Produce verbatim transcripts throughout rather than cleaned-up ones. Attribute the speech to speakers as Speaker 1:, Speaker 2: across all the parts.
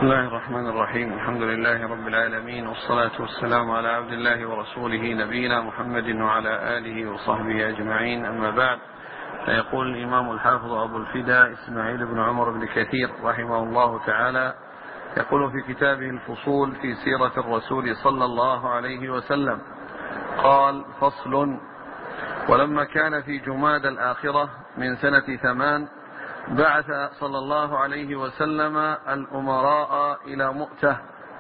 Speaker 1: بسم الله الرحمن الرحيم. الحمد لله رب العالمين، والصلاة والسلام على عبد الله ورسوله نبينا محمد وعلى آله وصحبه أجمعين، أما بعد. فيقول الإمام الحافظ أبو الفداء إسماعيل بن عمر بن كثير رحمه الله تعالى، يقول في كتابه الفصول في سيرة الرسول صلى الله عليه وسلم، قال: فصل: ولما كان في جماد الآخرة من سنة ثمان بعث صلى الله عليه وسلم الأمراء إلى مؤتة،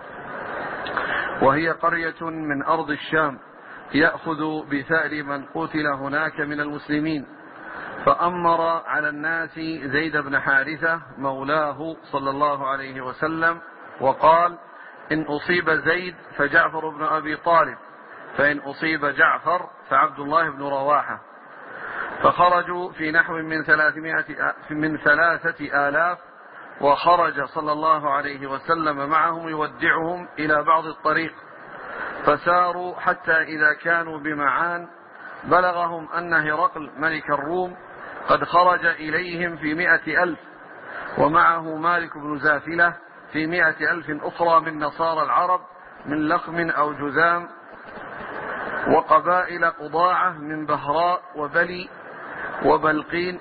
Speaker 1: وهي قرية من أرض الشام، يأخذ بثأر من قتل هناك من المسلمين، فأمر على الناس زيد بن حارثة مولاه صلى الله عليه وسلم، وقال: إن أصيب زيد فجعفر بن أبي طالب، فإن أصيب جعفر فعبد الله بن رواحة. فخرجوا في نحو من ثلاثمائة من ثلاثة آلاف، وخرج صلى الله عليه وسلم معهم يودعهم إلى بعض الطريق، فساروا حتى إذا كانوا بمعان بلغهم أن هرقل ملك الروم قد خرج إليهم في مائة ألف، ومعه مالك بن زافلة في مائة ألف أخرى من نصارى العرب من لخم أو جذام، وقبائل قضاعة من بهراء وبلي وبلقين،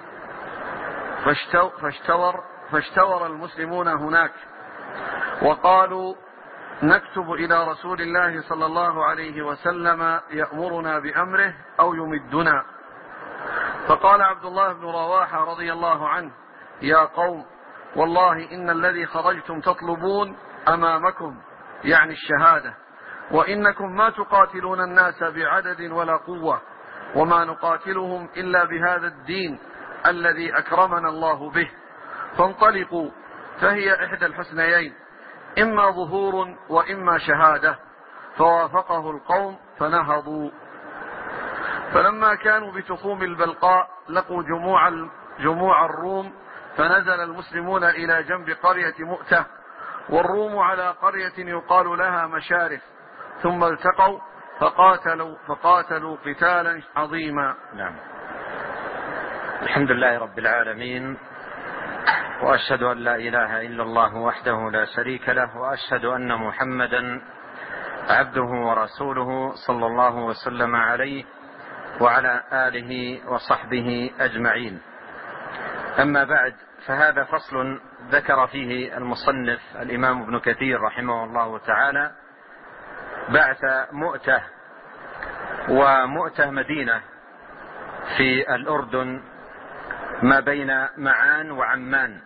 Speaker 1: فاشتور, فاشتور المسلمون هناك، وقالوا: نكتب إلى رسول الله صلى الله عليه وسلم يأمرنا بأمره أو يمدنا. فقال عبد الله بن رواحة رضي الله عنه: يا قوم، والله إن الذي خرجتم تطلبون أمامكم، يعني الشهادة، وإنكم ما تقاتلون الناس بعدد ولا قوة، وما نقاتلهم إلا بهذا الدين الذي أكرمنا الله به، فانطلقوا، فهي إحدى الحسنيين، إما ظهور وإما شهادة. فوافقه القوم فنهضوا. فلما كانوا بتخوم البلقاء لقوا جموع, جموع الروم، فنزل المسلمون إلى جنب قرية مؤتة، والروم على قرية يقال لها مشارف، ثم التقوا فقاتلوا, فقاتلوا قتالا عظيما.
Speaker 2: نعم. الحمد لله رب العالمين، وأشهد أن لا إله إلا الله وحده لا شريك له، وأشهد أن محمدا عبده ورسوله صلى الله وسلم عليه وعلى آله وصحبه أجمعين. أما بعد، فهذا فصل ذكر فيه المصنف الإمام ابن كثير رحمه الله تعالى بعث مؤتة، ومؤتة مدينة في الأردن ما بين معان وعمان.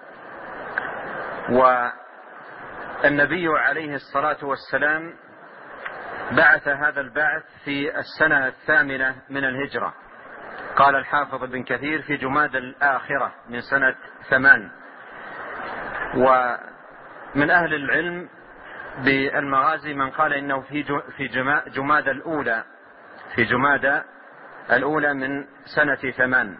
Speaker 2: والنبي عليه الصلاة والسلام بعث هذا البعث في السنة الثامنة من الهجرة، قال الحافظ ابن كثير في جماد الآخرة من سنة ثمان. ومن أهل العلم بالمغازي من قال إنه في في جماد الأولى في جماد الأولى من سنة ثمان.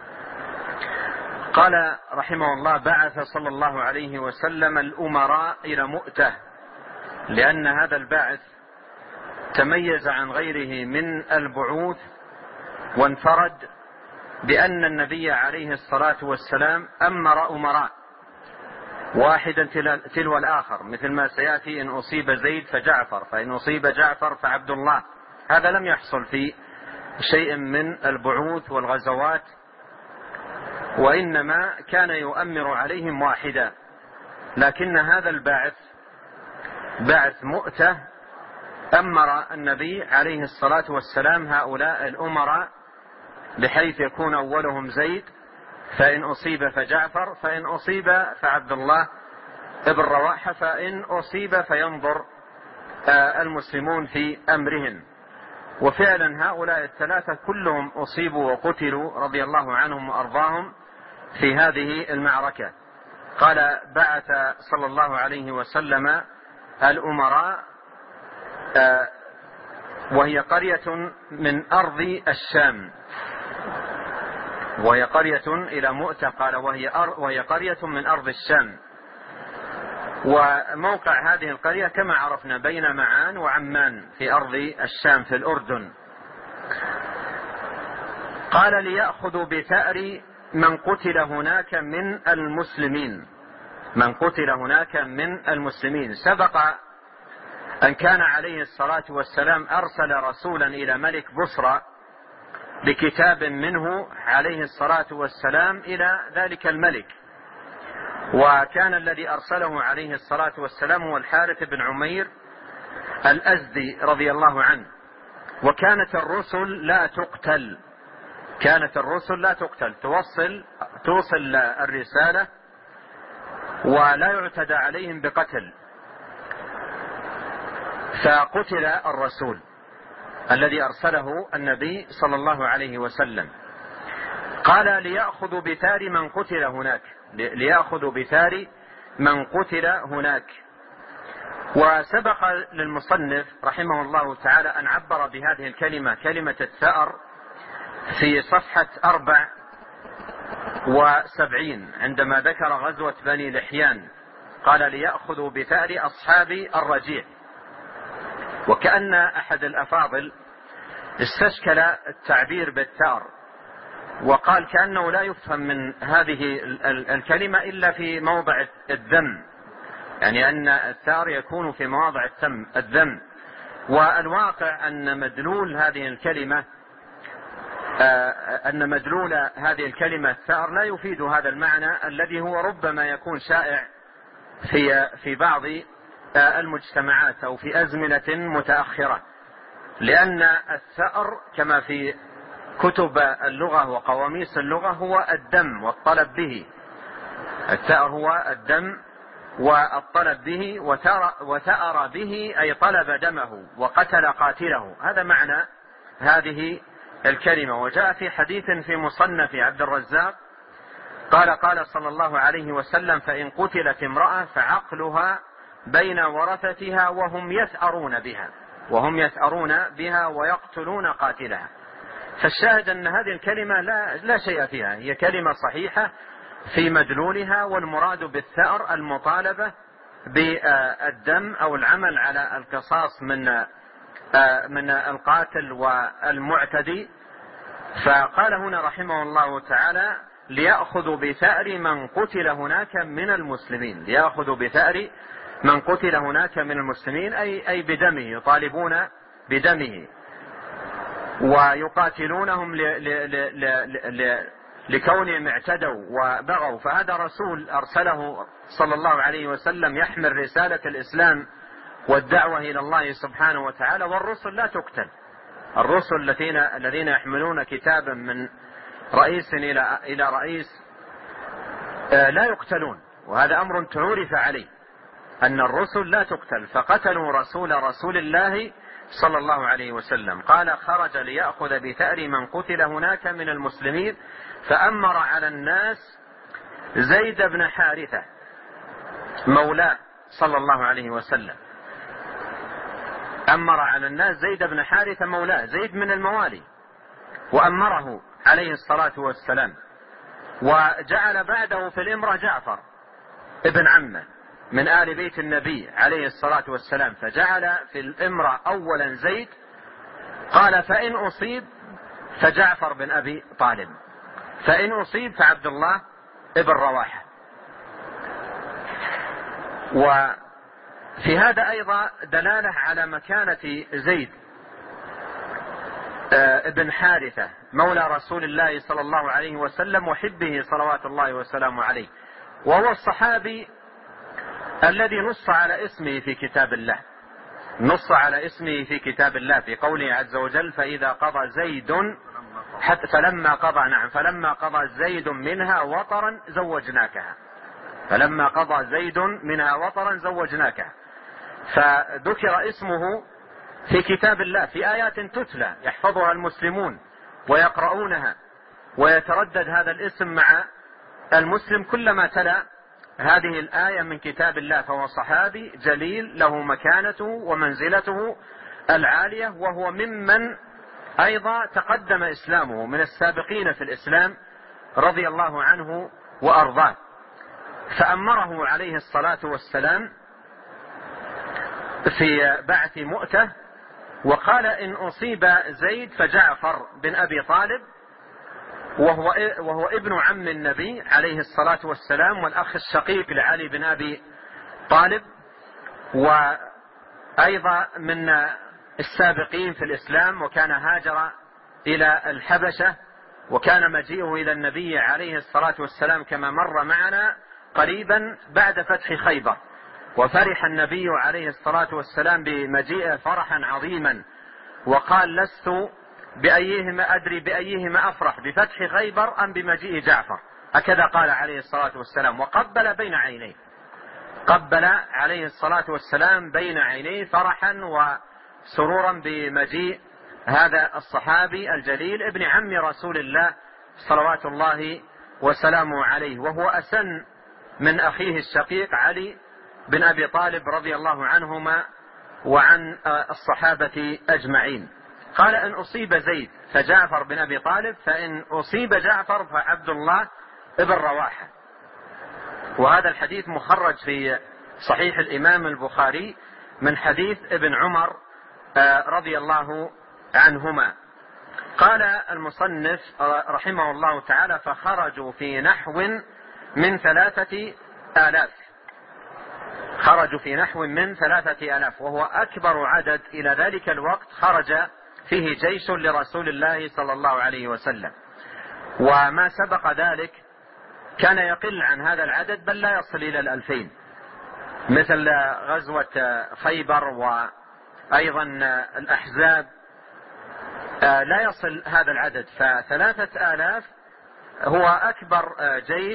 Speaker 2: قال رحمه الله: بعث صلى الله عليه وسلم الأمراء إلى مؤتة، لأن هذا البعث تميز عن غيره من البعوث، وانفرد بأن النبي عليه الصلاة والسلام أمر أمراء واحدا تلو الآخر، مثل ما سيأتي: إن أصيب زيد فجعفر، فإن أصيب جعفر فعبد الله. هذا لم يحصل في شيء من البعوث والغزوات، وإنما كان يؤمر عليهم واحدا. لكن هذا البعث بعث مؤتة أمر النبي عليه الصلاة والسلام هؤلاء الأمراء، بحيث يكون أولهم زيد، فإن أصيب فجعفر، فإن أصيب فعبد الله ابن رواحة، فإن أصيب فينظر المسلمون في أمرهم. وفعلا هؤلاء الثلاثة كلهم أصيبوا وقتلوا رضي الله عنهم وأرضاهم في هذه المعركة. قال: بعث صلى الله عليه وسلم الأمراء، وهي قرية من أرض الشام، وهي قرية إلى مؤتة، قال وهي, وهي قرية من أرض الشام. وموقع هذه القرية كما عرفنا بين معان وعمان في أرض الشام في الأردن. قال: ليأخذوا بثأر من قتل هناك من المسلمين. من قتل هناك من المسلمين. سبق أن كان عليه الصلاة والسلام أرسل رسولا إلى ملك بصرى بكتاب منه عليه الصلاة والسلام إلى ذلك الملك، وكان الذي أرسله عليه الصلاة والسلام هو الحارث بن عمير الأزدي رضي الله عنه. وكانت الرسل لا تقتل، كانت الرسل لا تقتل، توصل توصل الرسالة ولا يعتدى عليهم بقتل. فقتل الرسول الذي أرسله النبي صلى الله عليه وسلم. قال ليأخذوا بثار من قتل هناك، ليأخذوا بثار من قتل هناك. وسبق للمصنف رحمه الله تعالى أن عبر بهذه الكلمة، كلمة الثأر، في صفحة أربع وسبعين عندما ذكر غزوة بني لحيان، قال ليأخذوا بثأر أصحاب الرجيع. وكأن أحد الأفاضل استشكل التعبير بالثأر، وقال كأنه لا يفهم من هذه الكلمة إلا في موضع الذم، يعني أن الثأر يكون في مواضع الذم. والواقع أن مدلول هذه الكلمة أن مدلول هذه الكلمة الثأر لا يفيد هذا المعنى الذي هو ربما يكون شائع في في بعض المجتمعات أو في أزمنة متأخرة، لأن الثأر كما في كتب اللغة وقواميس اللغة هو الدم والطلب به. الثأر هو الدم والطلب به، وثأر به أي طلب دمه وقتل قاتله، هذا معنى هذه الكلمة. وجاء في حديث في مصنف عبد الرزاق قال قال صلى الله عليه وسلم: فإن قتلت امرأة فعقلها بين ورثتها وهم يثأرون بها وهم يثأرون بها ويقتلون قاتلها. فالشاهد أن هذه الكلمة لا, لا شيء فيها، هي كلمة صحيحة في مدلولها، والمراد بالثأر المطالبة بالدم أو العمل على القصاص من من القاتل والمعتدي. فقال هنا رحمه الله تعالى: ليأخذوا بثأر من قتل هناك من المسلمين، ليأخذوا بثأر من قتل هناك من المسلمين أي, أي بدمه، يطالبون بدمه ويقاتلونهم ل ل ل ل لكونهم اعتدوا وبغوا. فهذا رسول أرسله صلى الله عليه وسلم يحمل رسالة الإسلام والدعوة إلى الله سبحانه وتعالى، والرسل لا تقتل. الرسل الذين الذين يحملون كتابا من رئيس إلى إلى رئيس لا يقتلون، وهذا أمر تعرف عليه أن الرسل لا تقتل. فقتلوا رسول رسول الله صلى الله عليه وسلم. قال: خرج ليأخذ بثأر من قتل هناك من المسلمين، فأمر على الناس زيد بن حارثة مولاه صلى الله عليه وسلم. أمر على الناس زيد بن حارثة مولاه، زيد من الموالي، وأمره عليه الصلاة والسلام. وجعل بعده في الإمرة جعفر ابن عمه من آل بيت النبي عليه الصلاة والسلام، فجعل في الإمرة أولا زيد. قال: فإن أصيب فجعفر بن أبي طالب، فإن أصيب فعبد الله ابن رواحة. وفي هذا أيضا دلالة على مكانة زيد ابن حارثة مولى رسول الله صلى الله عليه وسلم وحبه صلوات الله وسلامه عليه، وهو الصحابي الذي نص على اسمه في كتاب الله، نص على اسمه في كتاب الله في قوله عز وجل: فإذا قضى زيد حتى فلما قضى نعم فلما قضى زيد منها وطرا زوجناكها، فلما قضى زيد منها وطرا زوجناكها. فذكر اسمه في كتاب الله في آيات تتلى يحفظها المسلمون ويقرؤونها، ويتردد هذا الاسم مع المسلم كلما تلا هذه الآية من كتاب الله. فهو صحابي جليل له مكانته ومنزلته العالية، وهو ممن أيضا تقدم إسلامه من السابقين في الإسلام رضي الله عنه وأرضاه. فأمره عليه الصلاة والسلام في بعث مؤتة، وقال: إن أصيب زيد فجعفر بن أبي طالب وهو, وهو ابن عم النبي عليه الصلاة والسلام، والأخ الشقيق لعلي بن أبي طالب، وأيضا من السابقين في الإسلام، وكان هاجر إلى الحبشة، وكان مجيئه إلى النبي عليه الصلاة والسلام كما مر معنا قريبا بعد فتح خيبر، وفرح النبي عليه الصلاة والسلام بمجيئه فرحا عظيما، وقال لست بأيهما أدري بأيهما أفرح، بفتح خيبر أم بمجيء جعفر، هكذا قال عليه الصلاة والسلام، وقبل بين عينيه، قبل عليه الصلاة والسلام بين عينيه فرحا وسرورا بمجيء هذا الصحابي الجليل ابن عم رسول الله صلوات الله وسلامه عليه، وهو أسن من أخيه الشقيق علي بن أبي طالب رضي الله عنهما وعن الصحابة أجمعين. قال إن أصيب زيد فجعفر بن أبي طالب، فإن أصيب جعفر فعبد الله ابن رواحة. وهذا الحديث مخرج في صحيح الإمام البخاري من حديث ابن عمر رضي الله عنهما. قال المصنف رحمه الله تعالى فخرجوا في نحو من ثلاثة آلاف، خرجوا في نحو من ثلاثة آلاف، وهو أكبر عدد إلى ذلك الوقت خرج فيه جيش لرسول الله صلى الله عليه وسلم، وما سبق ذلك كان يقل عن هذا العدد بل لا يصل إلى الألفين، مثل غزوة خيبر وأيضا الأحزاب لا يصل هذا العدد، فثلاثة آلاف هو أكبر جيش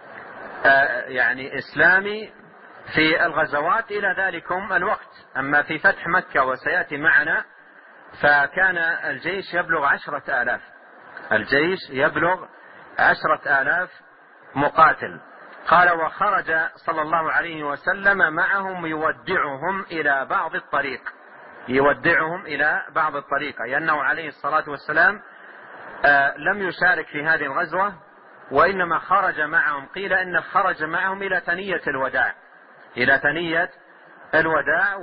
Speaker 2: يعني إسلامي في الغزوات إلى ذلكم الوقت. أما في فتح مكة وسيأتي معنا فكان الجيش يبلغ عشرة آلاف، الجيش يبلغ عشرة آلاف مقاتل. قال وخرج صلى الله عليه وسلم معهم يودعهم إلى بعض الطريق، يودعهم إلى بعض الطريق، لأنه عليه الصلاة والسلام لم يشارك في هذه الغزوة، وإنما خرج معهم، قيل إن خرج معهم إلى ثنية الوداع، إلى ثنية الوداع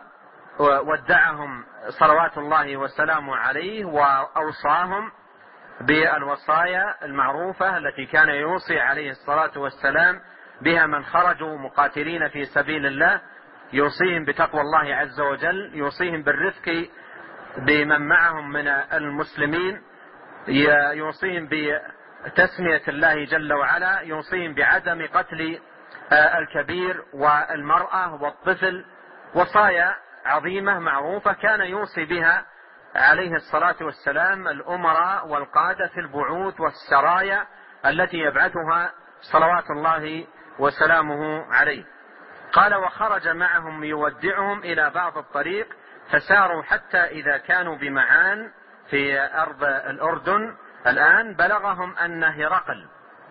Speaker 2: وودعهم صلوات الله وسلامه عليه، وأوصاهم بالوصايا المعروفة التي كان يوصي عليه الصلاة والسلام بها من خرجوا مقاتلين في سبيل الله، يوصيهم بتقوى الله عز وجل، يوصيهم بالرفق بمن معهم من المسلمين، يوصيهم بتسمية الله جل وعلا، يوصيهم بعدم قتل الكبير والمرأة والطفل، وصايا عظيمة معروفة كان يوصي بها عليه الصلاة والسلام الأمراء والقادة في البعوث والسرايا التي يبعثها صلوات الله وسلامه عليه. قال وخرج معهم يودعهم إلى بعض الطريق، فساروا حتى إذا كانوا بمعان في أرض الأردن الآن بلغهم أن هرقل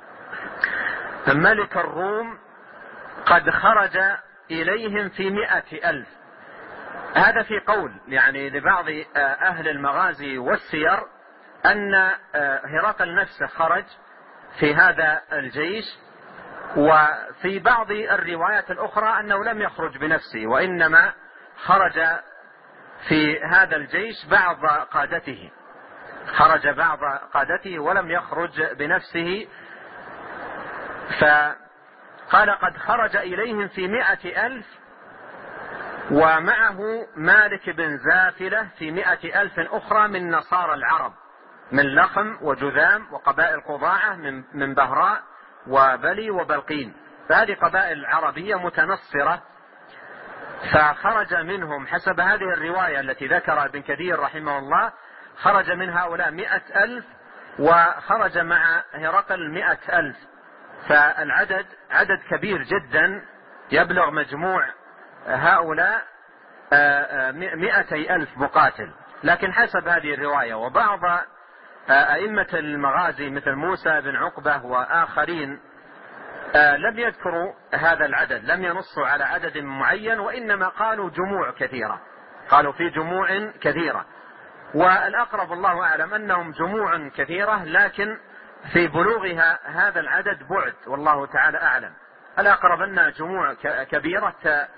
Speaker 2: ملك الروم قد خرج إليهم في مئة ألف. هذا في قول يعني لبعض أهل المغازي والسير أن هرقل نفسه خرج في هذا الجيش، وفي بعض الروايات الأخرى أنه لم يخرج بنفسه، وإنما خرج في هذا الجيش بعض قادته، خرج بعض قادته ولم يخرج بنفسه. فقال قد خرج إليهم في مئة ألف، ومعه مالك بن زافلة في مئة ألف أخرى من نصارى العرب، من لخم وجذام وقبائل قضاعة من بهراء وبلي وبلقين، فهذه قبائل عربية متنصرة. فخرج منهم حسب هذه الرواية التي ذكر ابن كثير رحمه الله، خرج من هؤلاء مئة ألف، وخرج مع هرقل مئة ألف، فالعدد عدد كبير جدا يبلغ مجموع هؤلاء مئتي ألف مقاتل. لكن حسب هذه الرواية وبعض أئمة المغازي مثل موسى بن عقبة وآخرين لم يذكروا هذا العدد، لم ينصوا على عدد معين، وإنما قالوا جموع كثيرة، قالوا في جموع كثيرة، والأقرب الله أعلم أنهم جموع كثيرة، لكن في بلوغها هذا العدد بعد، والله تعالى أعلم. الأقرب أنها جموع كبيرة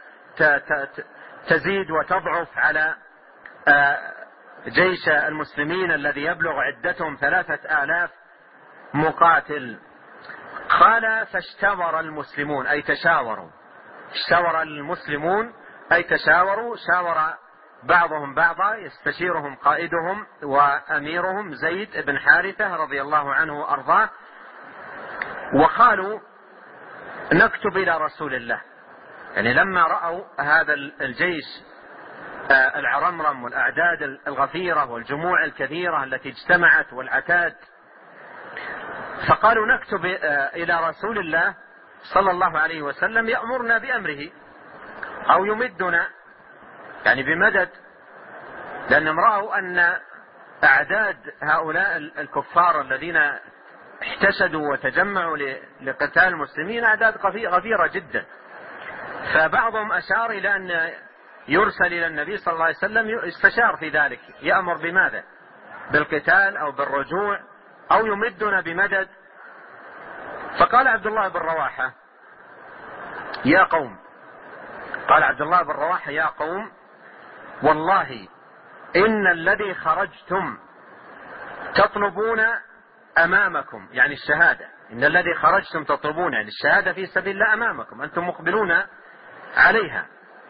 Speaker 2: تزيد وتضعف على جيش المسلمين الذي يبلغ عدتهم ثلاثة آلاف مقاتل. قال فاشتور المسلمون أي تشاوروا. اشتور المسلمون أي تشاوروا، شاور بعضهم بعضا، يستشيرهم قائدهم وأميرهم زيد بن حارثة رضي الله عنه وأرضاه، وقالوا نكتب إلى رسول الله. يعني لما رأوا هذا الجيش العرمرم والأعداد الغفيرة والجموع الكثيرة التي اجتمعت والعتاد، فقالوا نكتب إلى رسول الله صلى الله عليه وسلم يأمرنا بأمره أو يمدنا، يعني بمدد، لأنهم رأوا أن أعداد هؤلاء الكفار الذين احتشدوا وتجمعوا لقتال المسلمين أعداد غفيرة جدا. فبعضهم أشار إلى أن يرسل إلى النبي صلى الله عليه وسلم يستشار في ذلك، يأمر بماذا؟ بالقتال أو بالرجوع أو يمدنا بمدد. فقال عبد الله بن رواحة يا قوم قال عبد الله بن رواحة يا قوم والله إن الذي خرجتم تطلبون أمامكم، يعني الشهادة، إن الذي خرجتم تطلبون يعني الشهادة في سبيل الله أمامكم، أنتم مقبلون عليها،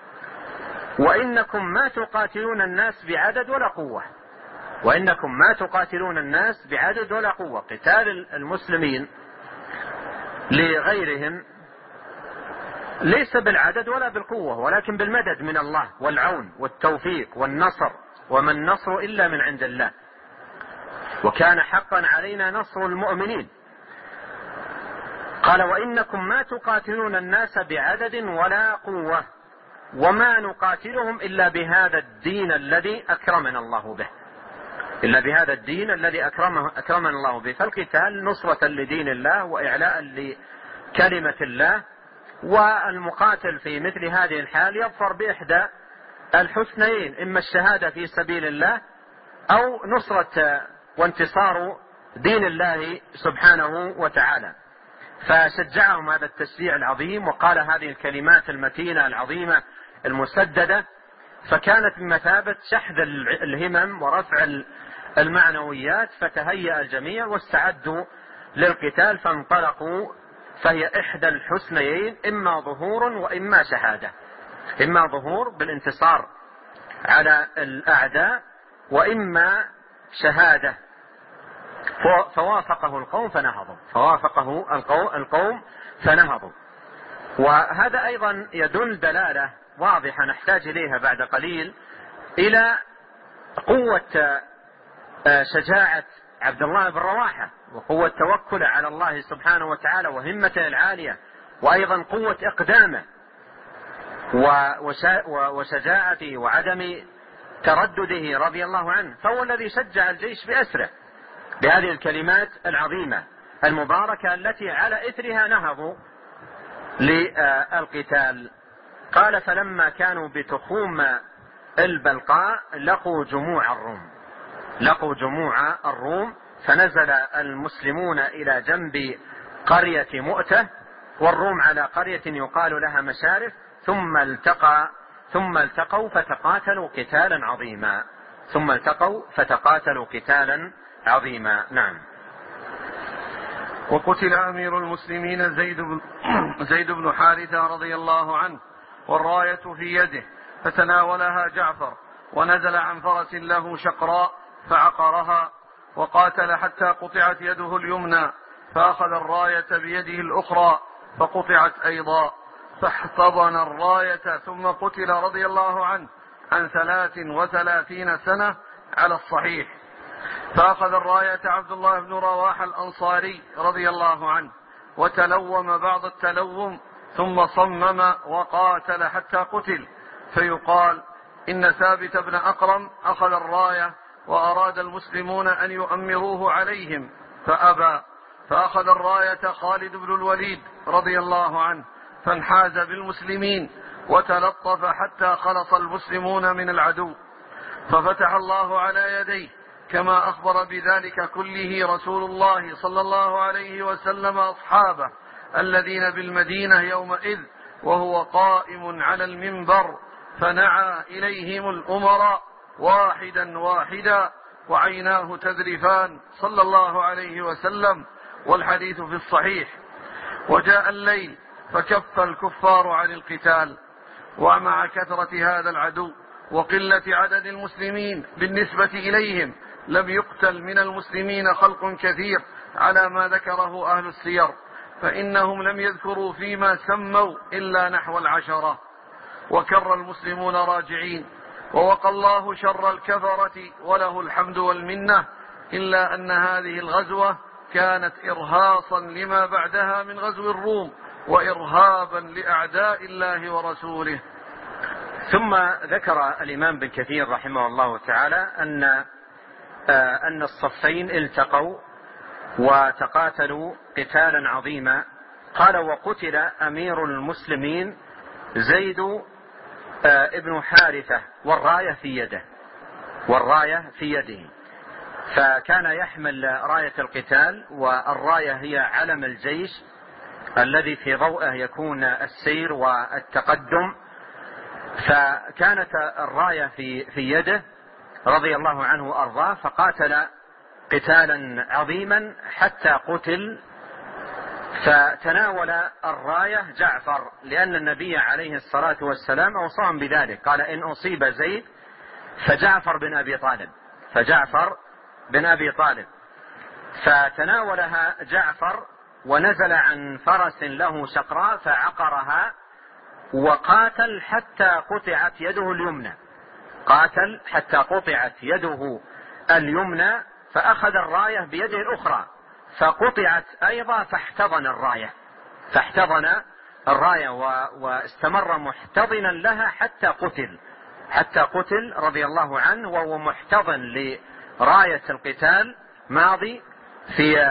Speaker 2: وإنكم ما تقاتلون الناس بعدد ولا قوة، وإنكم ما تقاتلون الناس بعدد ولا قوة. قتال المسلمين لغيرهم ليس بالعدد ولا بالقوة، ولكن بالمدد من الله والعون والتوفيق والنصر، وما النصر إلا من عند الله، وكان حقا علينا نصر المؤمنين. قال وإنكم ما تقاتلون الناس بعدد ولا قوة، وما نقاتلهم إلا بهذا الدين الذي أكرمنا الله به، إلا بهذا الدين الذي أكرمه أكرمنا الله به. فالقتال نصرة لدين الله وإعلاء لكلمة الله، والمقاتل في مثل هذه الحال يظفر بإحدى الحسنيين، إما الشهادة في سبيل الله أو نصرة وانتصار دين الله سبحانه وتعالى. فشجعهم هذا التشجيع العظيم، وقال هذه الكلمات المتينة العظيمة المسددة، فكانت بمثابة شحذ الهمم ورفع المعنويات، فتهيأ الجميع واستعدوا للقتال، فانطلقوا. فهي إحدى الحسنيين، إما ظهور وإما شهادة، إما ظهور بالانتصار على الأعداء، وإما شهادة. فوافقه القوم فنهضوا فوافقه القوم فنهضوا. وهذا أيضا يدل دلالة واضحة نحتاج إليها بعد قليل إلى قوة شجاعة عبد الله بن رواحة، وقوة توكله على الله سبحانه وتعالى، وهمته العالية، وأيضا قوة إقدامه وشجاعته وعدم تردده رضي الله عنه. فهو الذي شجع الجيش بأسره بهذه الكلمات العظيمة المباركة التي على إثرها نهضوا للقتال. قال فلما كانوا بتخوم البلقاء لقوا جموع الروم لقوا جموع الروم فنزل المسلمون إلى جنب قرية مؤتة، والروم على قرية يقال لها مشارف، ثم التقى ثم التقوا فتقاتلوا قتالا عظيما ثم التقوا فتقاتلوا قتالا عظيما. نعم.
Speaker 1: وقتل أمير المسلمين زيد بن, زيد بن حارثة رضي الله عنه، والراية في يده، فتناولها جعفر ونزل عن فرس له شقراء فعقرها، وقاتل حتى قطعت يده اليمنى، فأخذ الراية بيده الأخرى فقطعت أيضا، فاحتضن الراية ثم قتل رضي الله عنه عن ثلاث وثلاثين سنة على الصحيح. فأخذ الراية عبد الله بن رواحة الأنصاري رضي الله عنه، وتلوم بعض التلوم، ثم صمم وقاتل حتى قتل، فيقال إن ثابت بن أقرم أخذ الراية وأراد المسلمون أن يؤمروه عليهم فأبى، فأخذ الراية خالد بن الوليد رضي الله عنه، فانحاز بالمسلمين وتلطف حتى خلص المسلمون من العدو، ففتح الله على يديه كما أخبر بذلك كله رسول الله صلى الله عليه وسلم أصحابه الذين بالمدينة يومئذ وهو قائم على المنبر، فنعى إليهم الأمراء واحدا واحدا وعيناه تذرفان صلى الله عليه وسلم، والحديث في الصحيح. وجاء الليل فكف الكفار عن القتال، ومع كثرة هذا العدو وقلة عدد المسلمين بالنسبة إليهم لم يقتل من المسلمين خلق كثير على ما ذكره أهل السير، فإنهم لم يذكروا فيما سموا إلا نحو العشرة. وكر المسلمون راجعين، ووقى الله شر الكفرة وله الحمد والمنة، إلا أن هذه الغزوة كانت إرهاصا لما بعدها من غزو الروم وإرهابا لأعداء الله ورسوله.
Speaker 2: ثم ذكر الإمام بن كثير رحمه الله تعالى أن أن الصفين التقوا وتقاتلوا قتالا عظيما. قال: وقتل أمير المسلمين زيد ابن حارثة والراية في يده والراية في يده فكان يحمل راية القتال، والراية هي علم الجيش الذي في ضوءه يكون السير والتقدم. فكانت الراية في في يده رضي الله عنه وأرضاه، فقاتل قتالا عظيما حتى قتل. فتناول الراية جعفر، لأن النبي عليه الصلاة والسلام أوصاهم بذلك، قال: إن أصيب زيد فجعفر بن أبي طالب فجعفر بن أبي طالب فتناولها جعفر ونزل عن فرس له شقراء فعقرها، وقاتل حتى قطعت يده اليمنى قاتل حتى قطعت يده اليمنى فأخذ الراية بيده الأخرى فقطعت أيضا، فاحتضن الراية فاحتضن الراية واستمر محتضنا لها حتى قتل حتى قتل رضي الله عنه، وهو محتضن لراية القتال ماضي في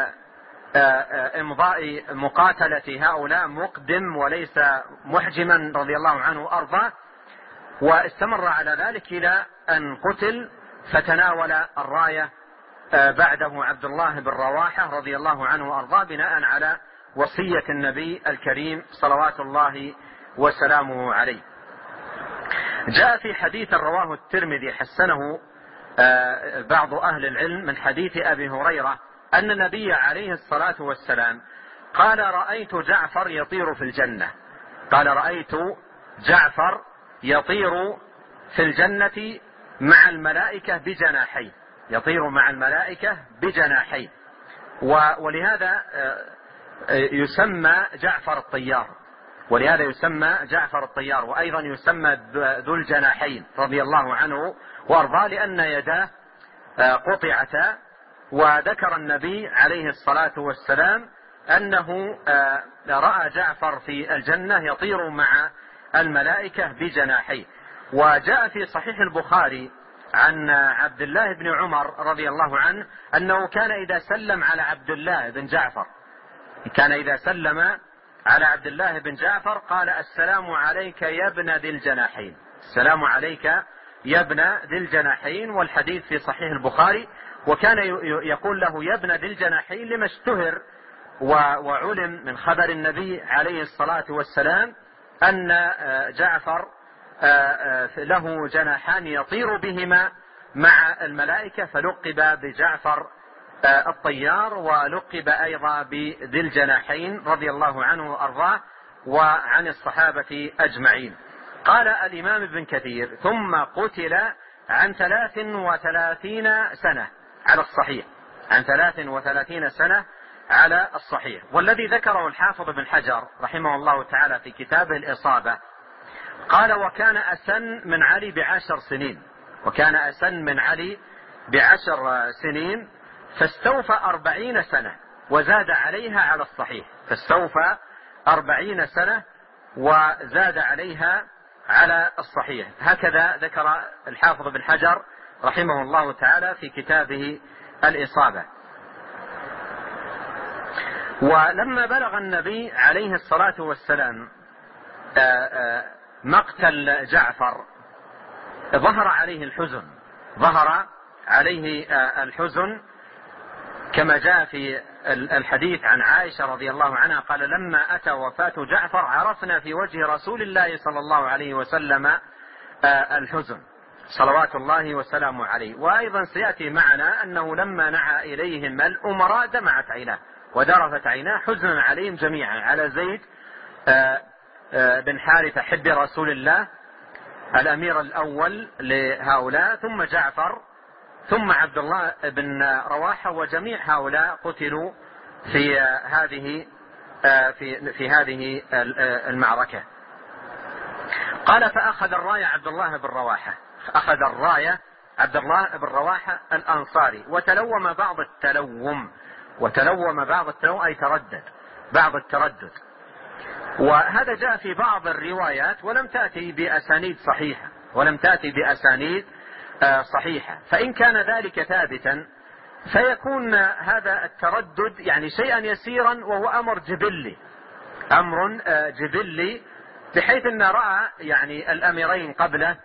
Speaker 2: إمضاء مقاتلة هؤلاء، مقدم وليس محجما رضي الله عنه وأرضاه. واستمر على ذلك إلى أن قتل، فتناول الراية بعده عبد الله بن رواحة رضي الله عنه وأرضاه، بناء على وصية النبي الكريم صلوات الله وسلامه عليه. جاء في حديث رواه الترمذي حسنه بعض أهل العلم من حديث أبي هريرة أن النبي عليه الصلاة والسلام قال: رأيت جعفر يطير في الجنة قال رأيت جعفر يطير في الجنة مع الملائكة بجناحين يطير مع الملائكة بجناحين ولهذا يسمى جعفر الطيار ولهذا يسمى جعفر الطيار وأيضا يسمى ذو الجناحين رضي الله عنه وأرضاه، لأن يداه قطعتا. وذكر النبي عليه الصلاة والسلام أنه رأى جعفر في الجنة يطير مع الملائكة بجناحيه. وجاء في صحيح البخاري عن عبد الله بن عمر رضي الله عنه أنه كان إذا سلم على عبد الله بن جعفر كان إذا سلم على عبد الله بن جعفر قال: السلام عليك يا ابن ذي الجناحين السلام عليك يا ابن ذي الجناحين. والحديث في صحيح البخاري. وكان يقول له يا ابن ذي الجناحين لما اشتهر وعلم من خبر النبي عليه الصلاة والسلام أن جعفر له جناحان يطير بهما مع الملائكة، فلقب بجعفر الطيار، ولقب أيضا بذي الجناحين رضي الله عنه وأرضاه وعن الصحابة أجمعين. قال الإمام ابن كثير: ثم قتل عن ثلاث وثلاثين سنة على الصحيح عن ثلاث وثلاثين سنة على الصحيح. والذي ذكره الحافظ بن حجر رحمه الله تعالى في كتابه الإصابة قال: وكان أسن من علي بعشر سنين وكان أسن من علي بعشر سنين فاستوفى أربعين سنة وزاد عليها على الصحيح فاستوفى أربعين سنة وزاد عليها على الصحيح. هكذا ذكر الحافظ بن حجر رحمه الله تعالى في كتابه الإصابة. ولما بلغ النبي عليه الصلاة والسلام مقتل جعفر ظهر عليه الحزن ظهر عليه الحزن كما جاء في الحديث عن عائشة رضي الله عنها قال: لما أتى وفاة جعفر عرفنا في وجه رسول الله صلى الله عليه وسلم الحزن صلوات الله وسلامه عليه. وأيضا سيأتي معنا أنه لما نعى إليهم الأمراء دمعت عيناه وذرفت عيناه حزنا عليهم جميعا، على زيد بن حارثة حب رسول الله الأمير الأول لهؤلاء، ثم جعفر، ثم عبد الله بن رواحة، وجميع هؤلاء قتلوا في هذه في في هذه المعركة. قال فأخذ الراية عبد الله بن رواحة، أخذ الراية عبد الله بن رواحة الأنصاري، وتلوم بعض التلوم، وتلوم بعض التلوم أي تردد، بعض التردد. وهذا جاء في بعض الروايات ولم تأتي بأسانيد صحيحة، ولم تأتي بأسانيد صحيحة. فإن كان ذلك ثابتا فيكون هذا التردد يعني شيئا يسيرا، وهو أمر جبلي، أمر جبلي، بحيث أن رأى يعني الأميرين قبله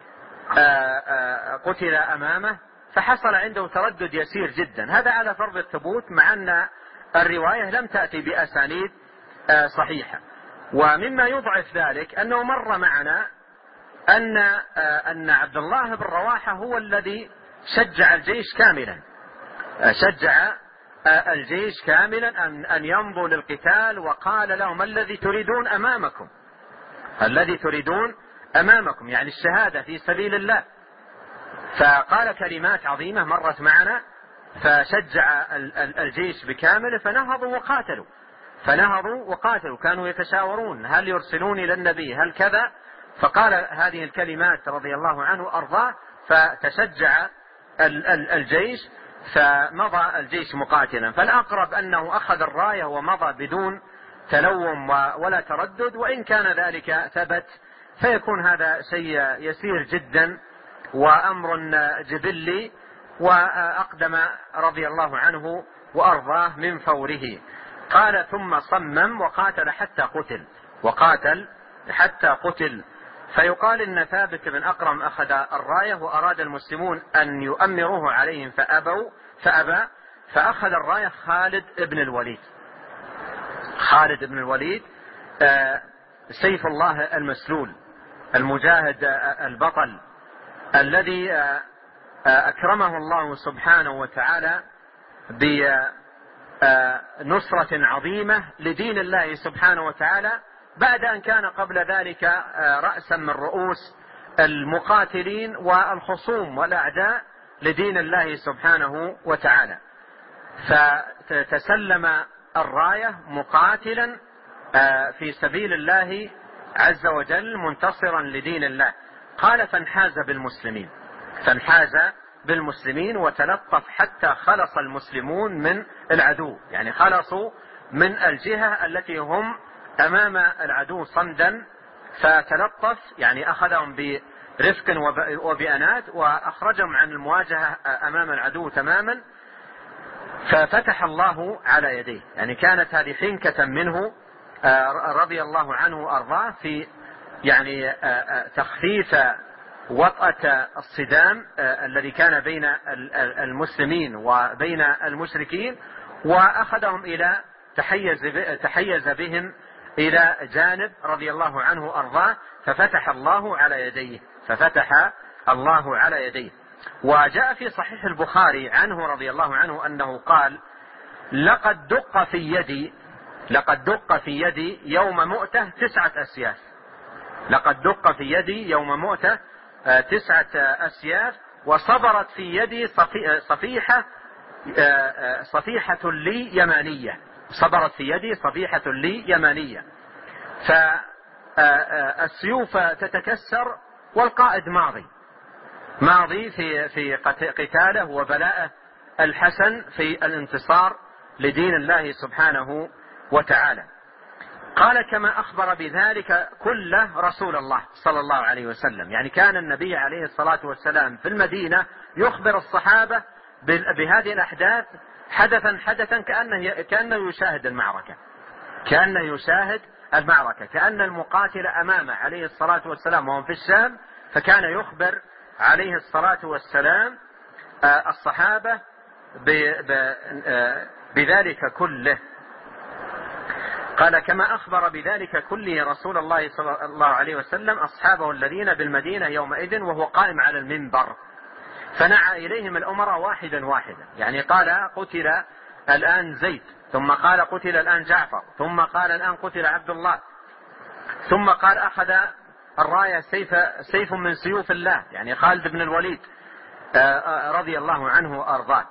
Speaker 2: قتل أمامه فحصل عنده تردد يسير جدا. هذا على فرض الثبوت، مع أن الرواية لم تأتي بأسانيد صحيحة. ومما يضعف ذلك أنه مر معنا أن أن عبد الله بن رواحة هو الذي شجع الجيش كاملا، شجع الجيش كاملا أن أن يمضوا للقتال، وقال لهم الذي تريدون أمامكم، الذي تريدون أمامكم، يعني الشهادة في سبيل الله. فقال كلمات عظيمة مرت معنا، فشجع الجيش بكامله، فنهضوا وقاتلوا، فنهضوا وقاتلوا، كانوا يتشاورون هل يرسلون إلى النبي هل كذا، فقال هذه الكلمات رضي الله عنه أرضاه، فتشجع الجيش، فمضى الجيش مقاتلا. فالأقرب أنه أخذ الراية ومضى بدون تلوم ولا تردد، وإن كان ذلك ثبت فيكون هذا شيء يسير جدا وأمر جبلي. وأقدم رضي الله عنه وأرضاه من فوره. قال ثم صمم وقاتل حتى قتل، وقاتل حتى قتل. فيقال إن ثابت بن أقرم أخذ الراية وأراد المسلمون أن يؤمروه عليهم فأبوا فأبى، فأخذ الراية خالد بن الوليد. خالد بن الوليد سيف الله المسلول، المجاهد البطل، الذي أكرمه الله سبحانه وتعالى بنصرة عظيمة لدين الله سبحانه وتعالى، بعد أن كان قبل ذلك رأسا من رؤوس المقاتلين والخصوم والأعداء لدين الله سبحانه وتعالى. فتسلم الراية مقاتلا في سبيل الله عز وجل منتصرا لدين الله. قال فانحاز بالمسلمين، فانحاز بالمسلمين وتلطف حتى خلص المسلمون من العدو، يعني خلصوا من الجهة التي هم أمام العدو صمدا، فتلطف يعني أخذهم برفق وبأنات وأخرجهم عن المواجهة أمام العدو تماما. ففتح الله على يديه، يعني كانت هذه حنكة منه رضي الله عنه وأرضاه في يعني تخفيف وطأة الصدام الذي كان بين المسلمين وبين المشركين، وأخذهم إلى تحيز تحيز بهم إلى جانب رضي الله عنه وأرضاه، ففتح الله على يديه، ففتح الله على يديه. وجاء في صحيح البخاري عنه رضي الله عنه أنه قال لقد دق في يدي لقد دق في يدي يوم مؤتة تسعة أسياف، لقد دق في يدي يوم مؤتة تسعة أسياف، وصبرت في يدي صفيحة صفيحة لي يمانية، صبرت في يدي صفيحة لي يمانية. فالسيوف تتكسر والقائد ماضي ماضي في في قتاله وبلاءه الحسن في الانتصار لدين الله سبحانه وتعالى. قال كما أخبر بذلك كله رسول الله صلى الله عليه وسلم، يعني كان النبي عليه الصلاة والسلام في المدينة يخبر الصحابة بهذه الأحداث حدثا حدثا كأنه كأنه يشاهد المعركة، كأنه يشاهد المعركة كأن المقاتل أمامه عليه الصلاة والسلام وهم في الشام، فكان يخبر عليه الصلاة والسلام الصحابة بذلك كله. قال كما أخبر بذلك كله رسول الله صلى الله عليه وسلم أصحابه الذين بالمدينة يومئذ وهو قائم على المنبر، فنعى إليهم الأمراء واحدا واحدا، يعني قال قتل الآن زيد ثم قال قتل الآن جعفر، ثم قال الآن قتل عبد الله، ثم قال أخذ الراية سيف, سيف من سيوف الله، يعني خالد بن الوليد رضي الله عنه وأرضاه.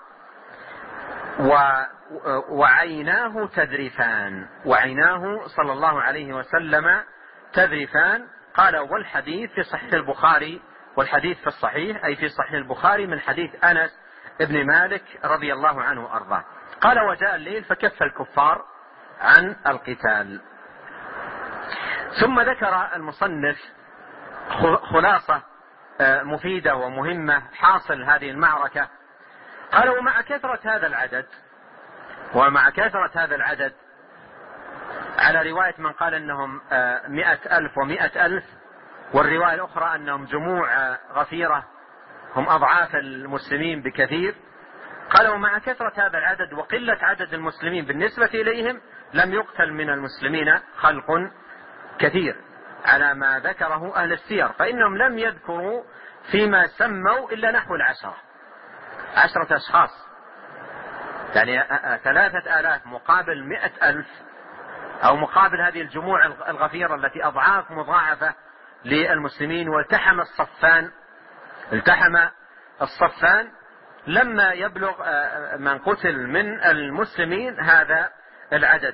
Speaker 2: وعيناه تذرفان، وعيناه صلى الله عليه وسلم تذرفان. قال والحديث في صحيح البخاري، والحديث في الصحيح أي في صحيح البخاري من حديث أنس ابن مالك رضي الله عنه وأرضاه. قال وجاء الليل فكف الكفار عن القتال. ثم ذكر المصنف خلاصة مفيدة ومهمة حاصل هذه المعركة. قال ومع كثرة هذا العدد، ومع كثرة هذا العدد على رواية من قال أنهم مئة ألف ومئة ألف، والرواية الأخرى أنهم جموع غفيرة هم أضعاف المسلمين بكثير. قال ومع كثرة هذا العدد وقلة عدد المسلمين بالنسبة إليهم لم يقتل من المسلمين خلق كثير على ما ذكره أهل السير، فإنهم لم يذكروا فيما سموا إلا نحو العشرة، عشرة أشخاص، يعني ثلاثة آلاف مقابل مئة ألف، أو مقابل هذه الجموع الغفيرة التي أضعاف مضاعفة للمسلمين. والتحم الصفان، التحم الصفان لما يبلغ من قتل من المسلمين هذا العدد.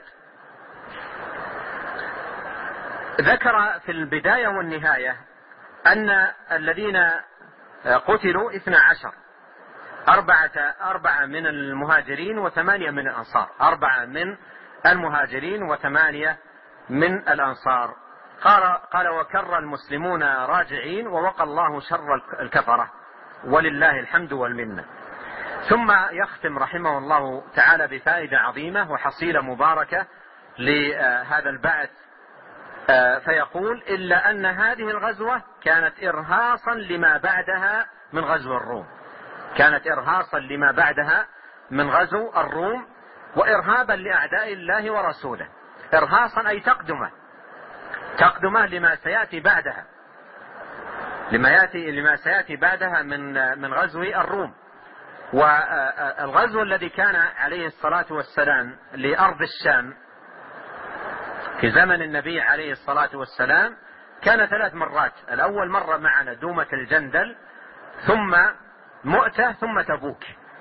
Speaker 2: ذكر في البداية والنهاية أن الذين قتلوا اثنا عشر، أربعة, أربعة من المهاجرين وثمانية من الأنصار، أربعة من المهاجرين وثمانية من الأنصار. قال, قال وكر المسلمون راجعين ووقى الله شر الكفرة ولله الحمد والمنة. ثم يختم رحمه الله تعالى بفائدة عظيمة وحصيلة مباركة لهذا البعث، فيقول إلا أن هذه الغزوة كانت إرهاصا لما بعدها من غزو الروم، كانت إرهاصا لما بعدها من غزو الروم وإرهابا لأعداء الله ورسوله. إرهاصا أي تقدمة، تقدمة لما سيأتي بعدها، لما يأتي لما سيأتي بعدها من من غزو الروم. والغزو الذي كان عليه الصلاة والسلام لأرض الشام في زمن النبي عليه الصلاة والسلام كان ثلاث مرات. الأول مرة معنا دومة الجندل، ثم مؤتة، ثم تبوك.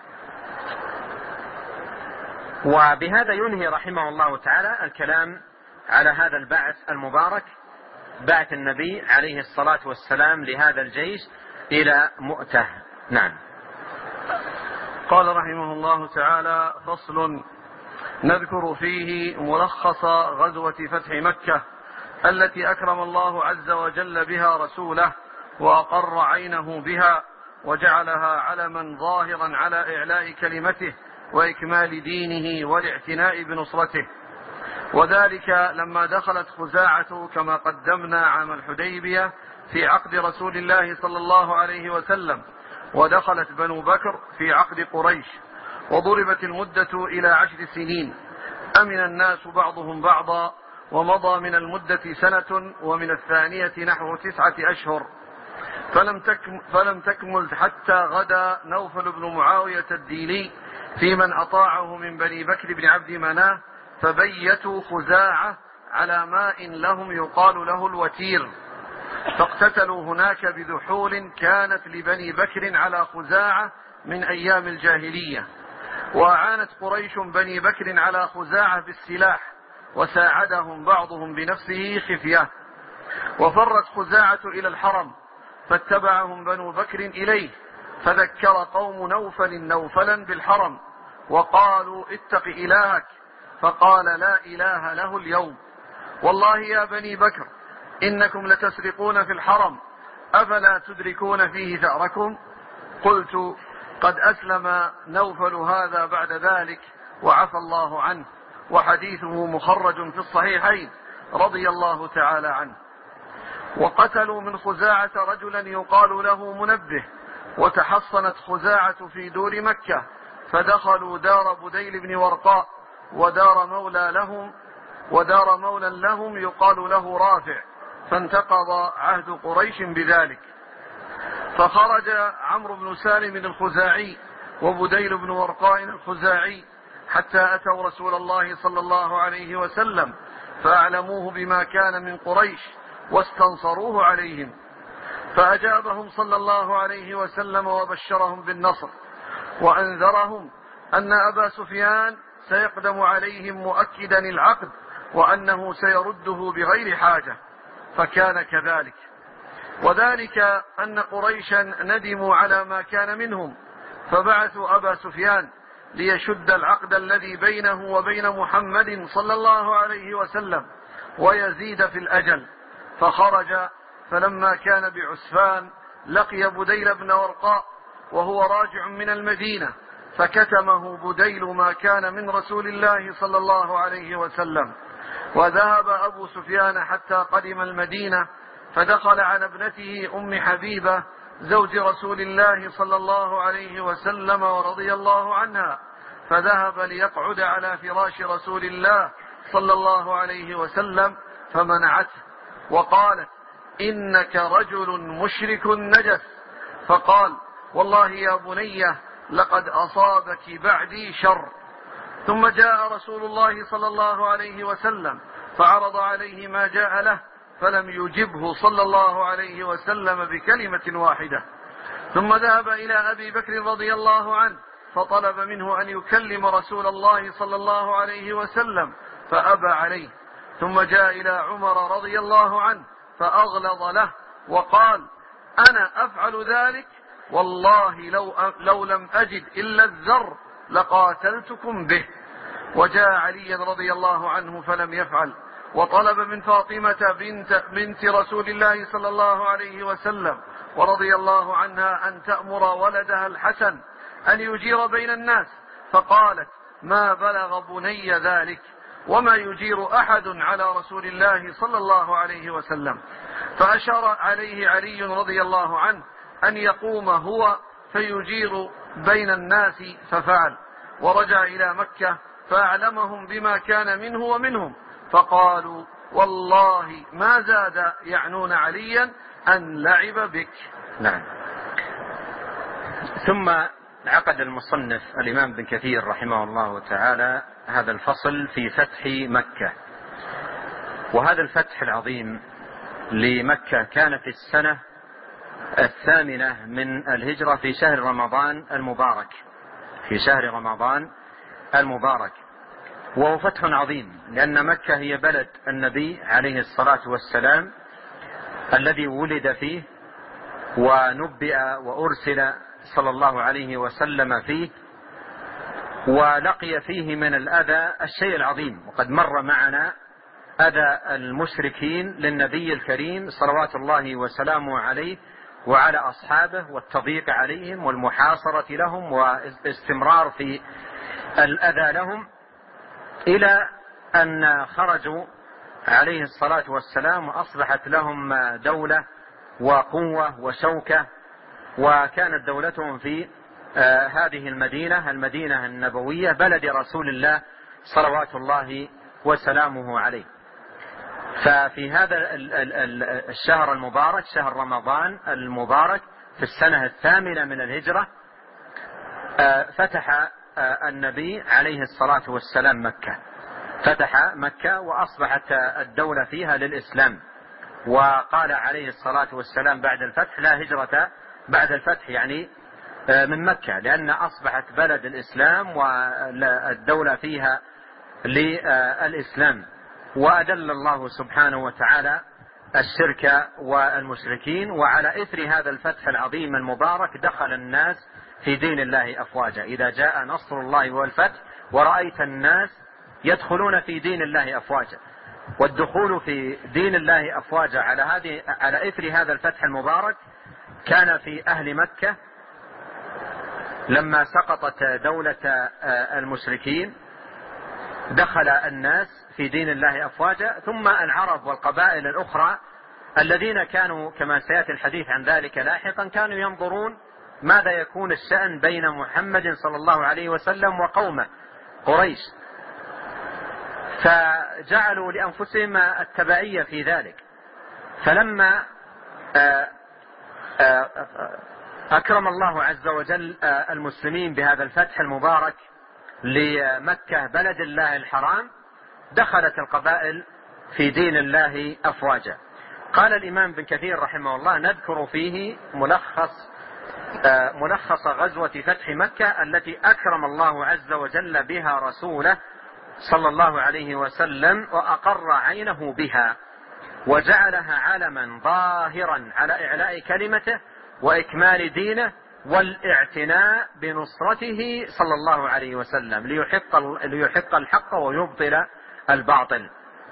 Speaker 2: وبهذا ينهي رحمه الله تعالى الكلام على هذا البعث المبارك، بعث النبي عليه الصلاة والسلام لهذا الجيش إلى مؤتة. نعم.
Speaker 1: قال رحمه الله تعالى: فصل، نذكر فيه ملخص غزوة فتح مكة التي أكرم الله عز وجل بها رسوله وأقر عينه بها وجعلها علما ظاهرا على إعلاء كلمته وإكمال دينه والاعتناء بنصرته. وذلك لما دخلت خزاعة كما قدمنا عام الحديبية في عقد رسول الله صلى الله عليه وسلم، ودخلت بنو بكر في عقد قريش، وضربت المدة إلى عشر سنين، أمن الناس بعضهم بعضا، ومضى من المدة سنة، ومن الثانية نحو تسعة أشهر، فلم تكمل, فلم تكمل حتى غدا نوفل بن معاوية الديلي في من أطاعه من بني بكر بن عبد مناه، فبيتوا خزاعة على ماء لهم يقال له الوتير، فاقتتلوا هناك بذحول كانت لبني بكر على خزاعة من أيام الجاهلية. وأعانت قريش بني بكر على خزاعة بالسلاح، وساعدهم بعضهم بنفسه خفية. وفرت خزاعة إلى الحرم، فاتبعهم بنو بكر إليه، فذكر قوم نوفل نوفلا بالحرم وقالوا: اتق إلهك، فقال: لا إله له اليوم. والله يا بني بكر إنكم لتسرقون في الحرم، أفلا تدركون فيه ثأركم؟ قلت: قد أسلم نوفل هذا بعد ذلك وعفى الله عنه، وحديثه مخرج في الصحيحين رضي الله تعالى عنه. وقتلوا من خزاعة رجلا يقال له منبه، وتحصنت خزاعة في دور مكة، فدخلوا دار بديل بن ورقاء ودار مولى لهم ودار مولى لهم يقال له رافع، فانتقض عهد قريش بذلك. فخرج عمرو بن سالم الخزاعي وبديل بن ورقاء الخزاعي حتى أتوا رسول الله صلى الله عليه وسلم فأعلموه بما كان من قريش واستنصروه عليهم، فأجابهم صلى الله عليه وسلم وبشرهم بالنصر، وأنذرهم أن أبا سفيان سيقدم عليهم مؤكدا العقد وأنه سيرده بغير حاجة، فكان كذلك. وذلك أن قريشا ندموا على ما كان منهم، فبعثوا أبا سفيان ليشد العقد الذي بينه وبين محمد صلى الله عليه وسلم ويزيد في الأجل، فخرج، فلما كان بعسفان لقي بديل بن ورقاء وهو راجع من المدينة، فكتمه بديل ما كان من رسول الله صلى الله عليه وسلم. وذهب أبو سفيان حتى قدم المدينة، فدخل على ابنته أم حبيبة زوج رسول الله صلى الله عليه وسلم ورضي الله عنها، فذهب ليقعد على فراش رسول الله صلى الله عليه وسلم فمنعته وقالت: إنك رجل مشرك نجس. فقال: والله يا بنية لقد أصابك بعدي شر. ثم جاء رسول الله صلى الله عليه وسلم فعرض عليه ما جاء له، فلم يجبه صلى الله عليه وسلم بكلمة واحدة. ثم ذهب إلى أبي بكر رضي الله عنه فطلب منه أن يكلم رسول الله صلى الله عليه وسلم فأبى عليه. ثم جاء إلى عمر رضي الله عنه فأغلظ له وقال: أنا أفعل ذلك، والله لو, لو لم أجد إلا الذر لقاتلتكم به. وجاء علي رضي الله عنه فلم يفعل، وطلب من فاطمة بنت, بنت رسول الله صلى الله عليه وسلم ورضي الله عنها أن تأمر ولدها الحسن أن يجير بين الناس، فقالت: ما بلغ بني ذلك، وما يجير أحد على رسول الله صلى الله عليه وسلم. فأشار عليه علي رضي الله عنه أن يقوم هو فيجير بين الناس، ففعل، ورجع إلى مكة فأعلمهم بما كان منه ومنهم، فقالوا: والله ما زاد يعنون عليا أن لعب بك.
Speaker 2: نعم. ثم عقد المصنف الإمام بن كثير رحمه الله تعالى هذا الفصل في فتح مكة. وهذا الفتح العظيم لمكة كان في السنة الثامنة من الهجرة في شهر رمضان المبارك في شهر رمضان المبارك وهو فتح عظيم، لأن مكة هي بلد النبي عليه الصلاة والسلام الذي ولد فيه ونبئ وأرسل صلى الله عليه وسلم فيه، ولقي فيه من الأذى الشيء العظيم. وقد مر معنا أذى المشركين للنبي الكريم صلوات الله وسلامه عليه وعلى أصحابه، والتضييق عليهم والمحاصرة لهم واستمرار في الأذى لهم، إلى أن خرجوا عليه الصلاة والسلام وأصبحت لهم دولة وقوة وشوكة، وكانت دولتهم في هذه المدينة المدينة النبوية بلد رسول الله صلوات الله وسلامه عليه. ففي هذا الشهر المبارك شهر رمضان المبارك في السنة الثامنة من الهجرة فتح النبي عليه الصلاة والسلام مكة فتح مكة وأصبحت الدولة فيها للإسلام. وقال عليه الصلاة والسلام بعد الفتح: لا هجرة بعد الفتح، يعني من مكة، لأن أصبحت بلد الإسلام والدولة فيها للإسلام. وأدل الله سبحانه وتعالى الشرك والمشركين، وعلى إثر هذا الفتح العظيم المبارك دخل الناس في دين الله أفواجا. إذا جاء نصر الله والفتح ورأيت الناس يدخلون في دين الله أفواجا، والدخول في دين الله أفواجا على هذه على إثر هذا الفتح المبارك كان في أهل مكة لما سقطت دولة المشركين دخل الناس في دين الله أفواجا. ثم العرب والقبائل الأخرى الذين كانوا كما سيأتي الحديث عن ذلك لاحقا كانوا ينظرون ماذا يكون الشأن بين محمد صلى الله عليه وسلم وقومه قريش، فجعلوا لأنفسهم التبعية في ذلك. فلما أكرم الله عز وجل المسلمين بهذا الفتح المبارك لمكة بلد الله الحرام دخلت القبائل في دين الله أفواجا. قال الإمام ابن كثير رحمه الله: نذكر فيه ملخص ملخص غزوة فتح مكة التي أكرم الله عز وجل بها رسوله صلى الله عليه وسلم وأقر عينه بها وجعلها علما ظاهرا على إعلاء كلمته وإكمال دينه والاعتناء بنصرته صلى الله عليه وسلم ليحق, ليحق الحق ويبطل الباطل.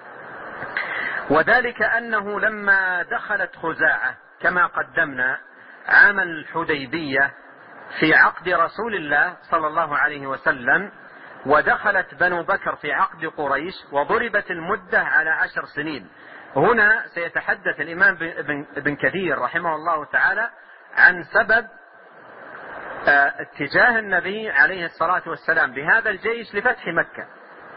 Speaker 2: وذلك أنه لما دخلت خزاعة كما قدمنا عام الحديبية في عقد رسول الله صلى الله عليه وسلم، ودخلت بنو بكر في عقد قريش، وضربت المدة على عشر سنين. هنا سيتحدث الإمام ابن كثير رحمه الله تعالى عن سبب اتجاه النبي عليه الصلاة والسلام بهذا الجيش لفتح مكة،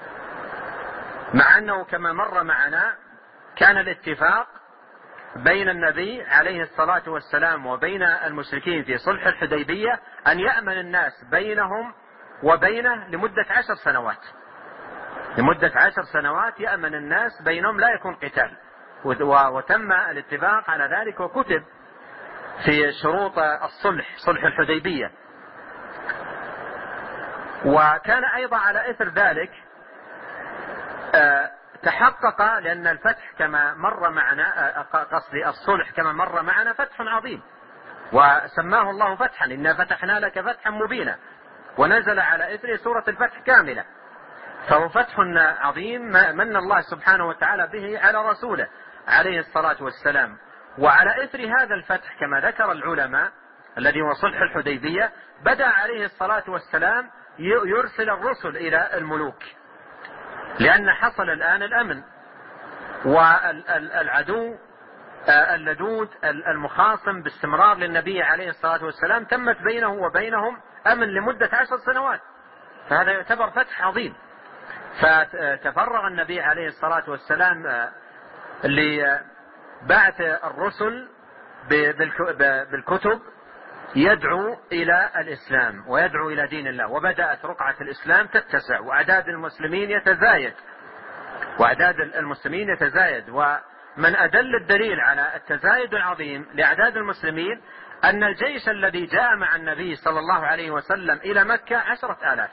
Speaker 2: مع أنه كما مر معنا كان الاتفاق بين النبي عليه الصلاة والسلام وبين المشركين في صلح الحديبية أن يأمن الناس بينهم وبينه لمدة عشر سنوات لمدة عشر سنوات يأمن الناس بينهم لا يكون قتال، وتم الاتفاق على ذلك وكتب في شروط الصلح صلح الحديبية. وكان أيضا على إثر ذلك تحقق، لأن الفتح كما مر معنا قصدي الصلح كما مر معنا فتح عظيم وسماه الله فتحا، إنا فتحنا لك فتحا مبينا، ونزل على إثره سورة الفتح كاملة، فهو فتح عظيم من الله سبحانه وتعالى به على رسوله عليه الصلاة والسلام. وعلى إثر هذا الفتح كما ذكر العلماء الذي هو صلح الحديبية بدأ عليه الصلاة والسلام يرسل الرسل إلى الملوك، لأن حصل الآن الأمن، والعدو اللدود المخاصم باستمرار للنبي عليه الصلاة والسلام تمت بينه وبينهم أمن لمدة عشر سنوات، فهذا يعتبر فتح عظيم. فتفرغ النبي عليه الصلاة والسلام لبعث الرسل بالكتب يدعو إلى الإسلام ويدعو إلى دين الله، وبدأت رقعة الإسلام تتسع وأعداد المسلمين يتزايد وأعداد المسلمين يتزايد ومن أدل الدليل على التزايد العظيم لأعداد المسلمين أن الجيش الذي جاء مع النبي صلى الله عليه وسلم إلى مكة عشرة آلاف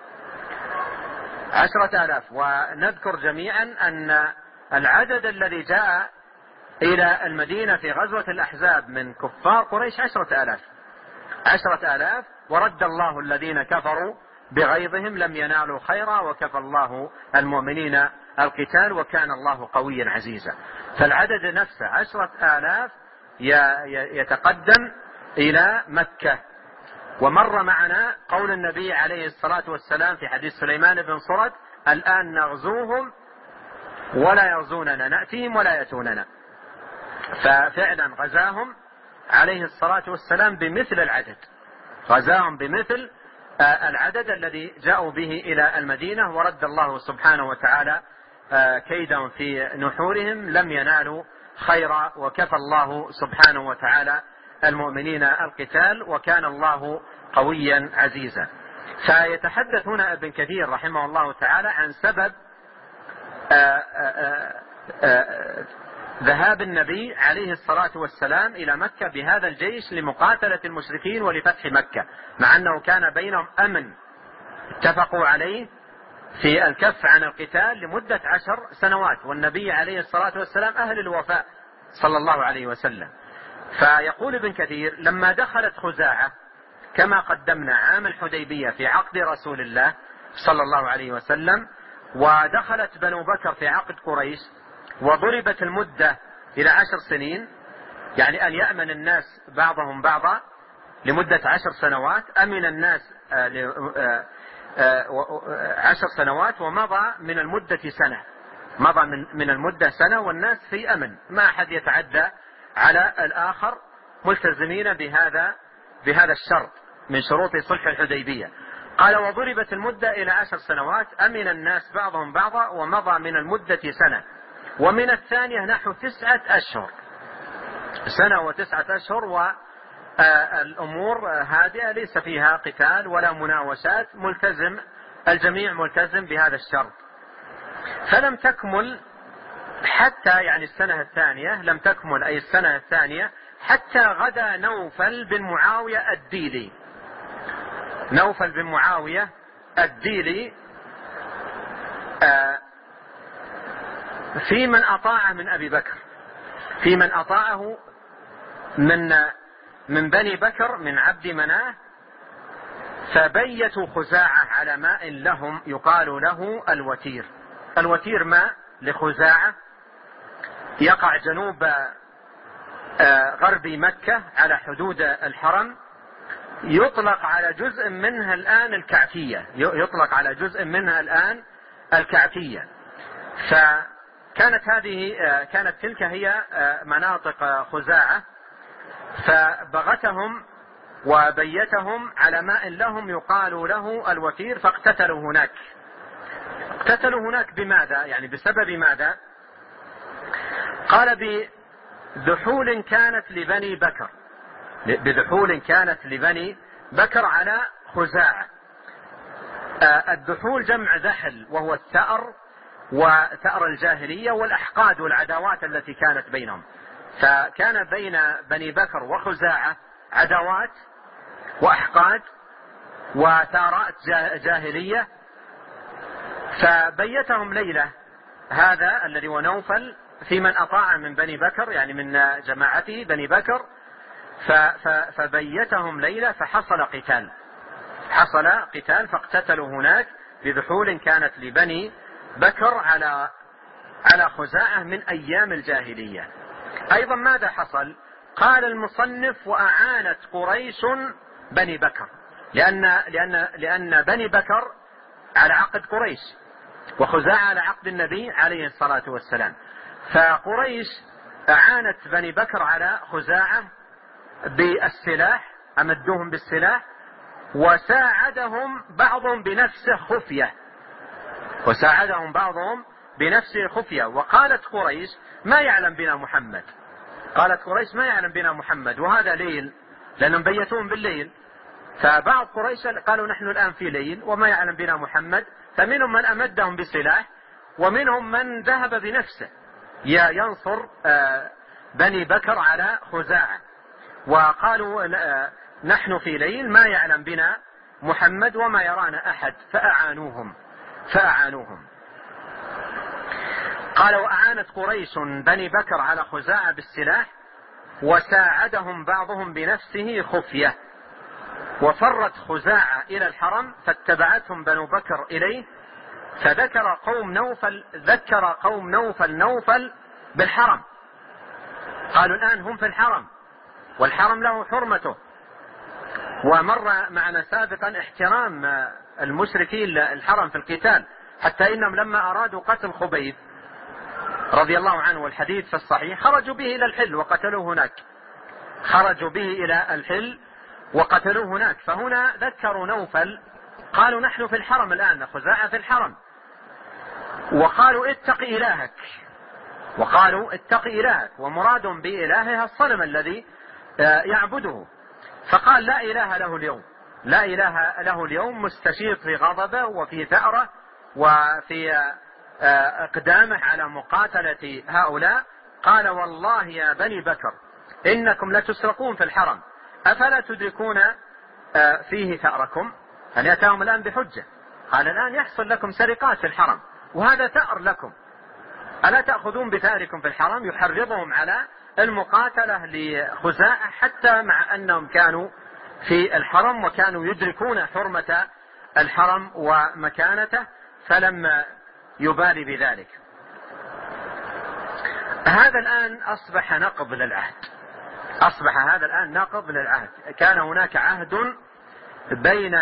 Speaker 2: عشرة آلاف ونذكر جميعا أن العدد الذي جاء إلى المدينة في غزوة الأحزاب من كفار قريش عشرة آلاف عشرة آلاف ورد الله الذين كفروا بغيظهم لم ينالوا خيرا وكفى الله المؤمنين القتال وكان الله قويا عزيزا. فالعدد نفسه عشرة آلاف يتقدم إلى مكة. ومر معنا قول النبي عليه الصلاة والسلام في حديث سليمان بن صرد: الآن نغزوهم ولا يغزوننا، نأتيهم ولا يأتوننا. ففعلا غزاهم عليه الصلاة والسلام بمثل العدد غزاهم بمثل العدد الذي جاءوا به إلى المدينة، ورد الله سبحانه وتعالى كيدهم في نحورهم لم ينالوا خيرا وكفى الله سبحانه وتعالى المؤمنين القتال وكان الله قويا عزيزا. فيتحدث هنا ابن كثير رحمه الله تعالى عن سبب آآ آآ آآ ذهاب النبي عليه الصلاة والسلام إلى مكة بهذا الجيش لمقاتلة المشركين ولفتح مكة، مع أنه كان بينهم أمن اتفقوا عليه في الكف عن القتال لمدة عشر سنوات، والنبي عليه الصلاة والسلام أهل الوفاء صلى الله عليه وسلم. فيقول ابن كثير: لما دخلت خزاعة كما قدمنا عام الحديبية في عقد رسول الله صلى الله عليه وسلم، ودخلت بنو بكر في عقد قريش، وضربت المدة إلى عشر سنين، يعني أن يأمن الناس بعضهم بعضا لمدة عشر سنوات، أمن الناس عشر سنوات ومضى من المدة سنة مضى من المدة سنة والناس في أمن، ما أحد يتعدى على الآخر، ملتزمين بهذا بهذا الشرط من شروط صلح الحديبية. قال: وضربت المدة إلى عشر سنوات، أمن الناس بعضهم بعضا ومضى من المدة سنة، ومن الثانية نحو تسعة أشهر سنة وتسعة أشهر والأمور هادئة ليس فيها قتال ولا مناوشات، ملتزم الجميع ملتزم بهذا الشرط. فلم تكمل حتى يعني السنة الثانية، لم تكمل أي السنة الثانية حتى غدا نوفل بن معاوية الديلي. نوفل بن معاوية الديلي آه في من أطاعه من أبي بكر، في من أطاعه من من بني بكر من عبد مناه، فبيتوا خزاعة على ماء لهم يقال له الوتير. الوتير ماء لخزاعة يقع جنوب غرب مكة على حدود الحرم، يطلق على جزء منها الآن الكعكية، يطلق على جزء منها الآن الكعكية. فكانت هذه كانت تلك هي مناطق خزاعة، فبغتهم وبيتهم على ماء لهم يقال له الوتير، فاقتتلوا هناك. اقتتلوا هناك بماذا؟ يعني بسبب ماذا؟ قال بدحول كانت لبني بكر، بدحول كانت لبني بكر على خزاعة. الدحول جمع ذحل وهو الثأر، وثأر الجاهلية والأحقاد والعداوات التي كانت بينهم. فكان بين بني بكر وخزاعة عداوات وأحقاد وثارات جاهلية. فبيتهم ليلة هذا الذي هو نوفل في من أطاع من بني بكر، يعني من جماعته بني بكر، فبيتهم ليلة، فحصل قتال، حصل قتال فاقتتلوا هناك بذحول كانت لبني بكر على على خزاعة من أيام الجاهلية. أيضا ماذا حصل؟ قال المصنف وأعانت قريش بني بكر، لأن, لأن, لأن بني بكر على عقد قريش وخزاعة على عقد النبي عليه الصلاة والسلام. فقريش أعانت بني بكر على خزاعة بالسلاح، أمدوهم بالسلاح، وساعدهم بعضهم بنفسه خفية، وساعدهم بعضهم بنفسه خفية. وقالت قريش ما يعلم بنا محمد، قالت قريش ما يعلم بنا محمد، وهذا ليل، لأنهم بيتون بالليل. فبعض قريش قالوا نحن الآن في ليل وما يعلم بنا محمد، فمنهم من أمدهم بسلاح ومنهم من ذهب بنفسه ينصر بني بكر على خزاعة، وقالوا نحن في ليل ما يعلم بنا محمد وما يرانا أحد، فأعانوهم فأعانوهم قال وأعانت قريش بني بكر على خزاعة بالسلاح، وساعدهم بعضهم بنفسه خفية. وفرت خزاعة إلى الحرم فاتبعتهم بنو بكر إليه، فذكر قوم نوفل ذكر قوم نوفل نوفل بالحرم، قالوا الآن هم في الحرم والحرم له حرمته. ومر معنا سابقا احترام المشركين الحرم في القتال، حتى إنهم لما أرادوا قتل خبيب رضي الله عنه والحديث في الصحيح خرجوا به إلى الحل وقتلوه هناك، خرجوا به إلى الحل وقتلوه هناك. فهنا ذكروا نوفل، قالوا نحن في الحرم الآن، خزاعة في الحرم، وقالوا اتق إلهك، وقالوا اتق إلهك، ومراد بإلهها الصنم الذي يعبده. فقال لا إله له اليوم، لا إله له اليوم، مستشيط في غضبه وفي ثأره وفي اقدامه على مقاتلة هؤلاء. قال والله يا بني بكر إنكم لتسرقون في الحرم، أفلا تدركون فيه ثأركم؟ هل يأتاهم الآن بحجة؟ قال الآن يحصل لكم سرقات في الحرم وهذا ثأر لكم، ألا تأخذون بثأركم في الحرم؟ يحرضهم على المقاتلة لخزاعة حتى مع أنهم كانوا في الحرم وكانوا يدركون حرمة الحرم ومكانته، فلم يبالي بذلك. هذا الآن أصبح نقض للعهد، أصبح هذا الآن نقض للعهد. كان هناك عهد بين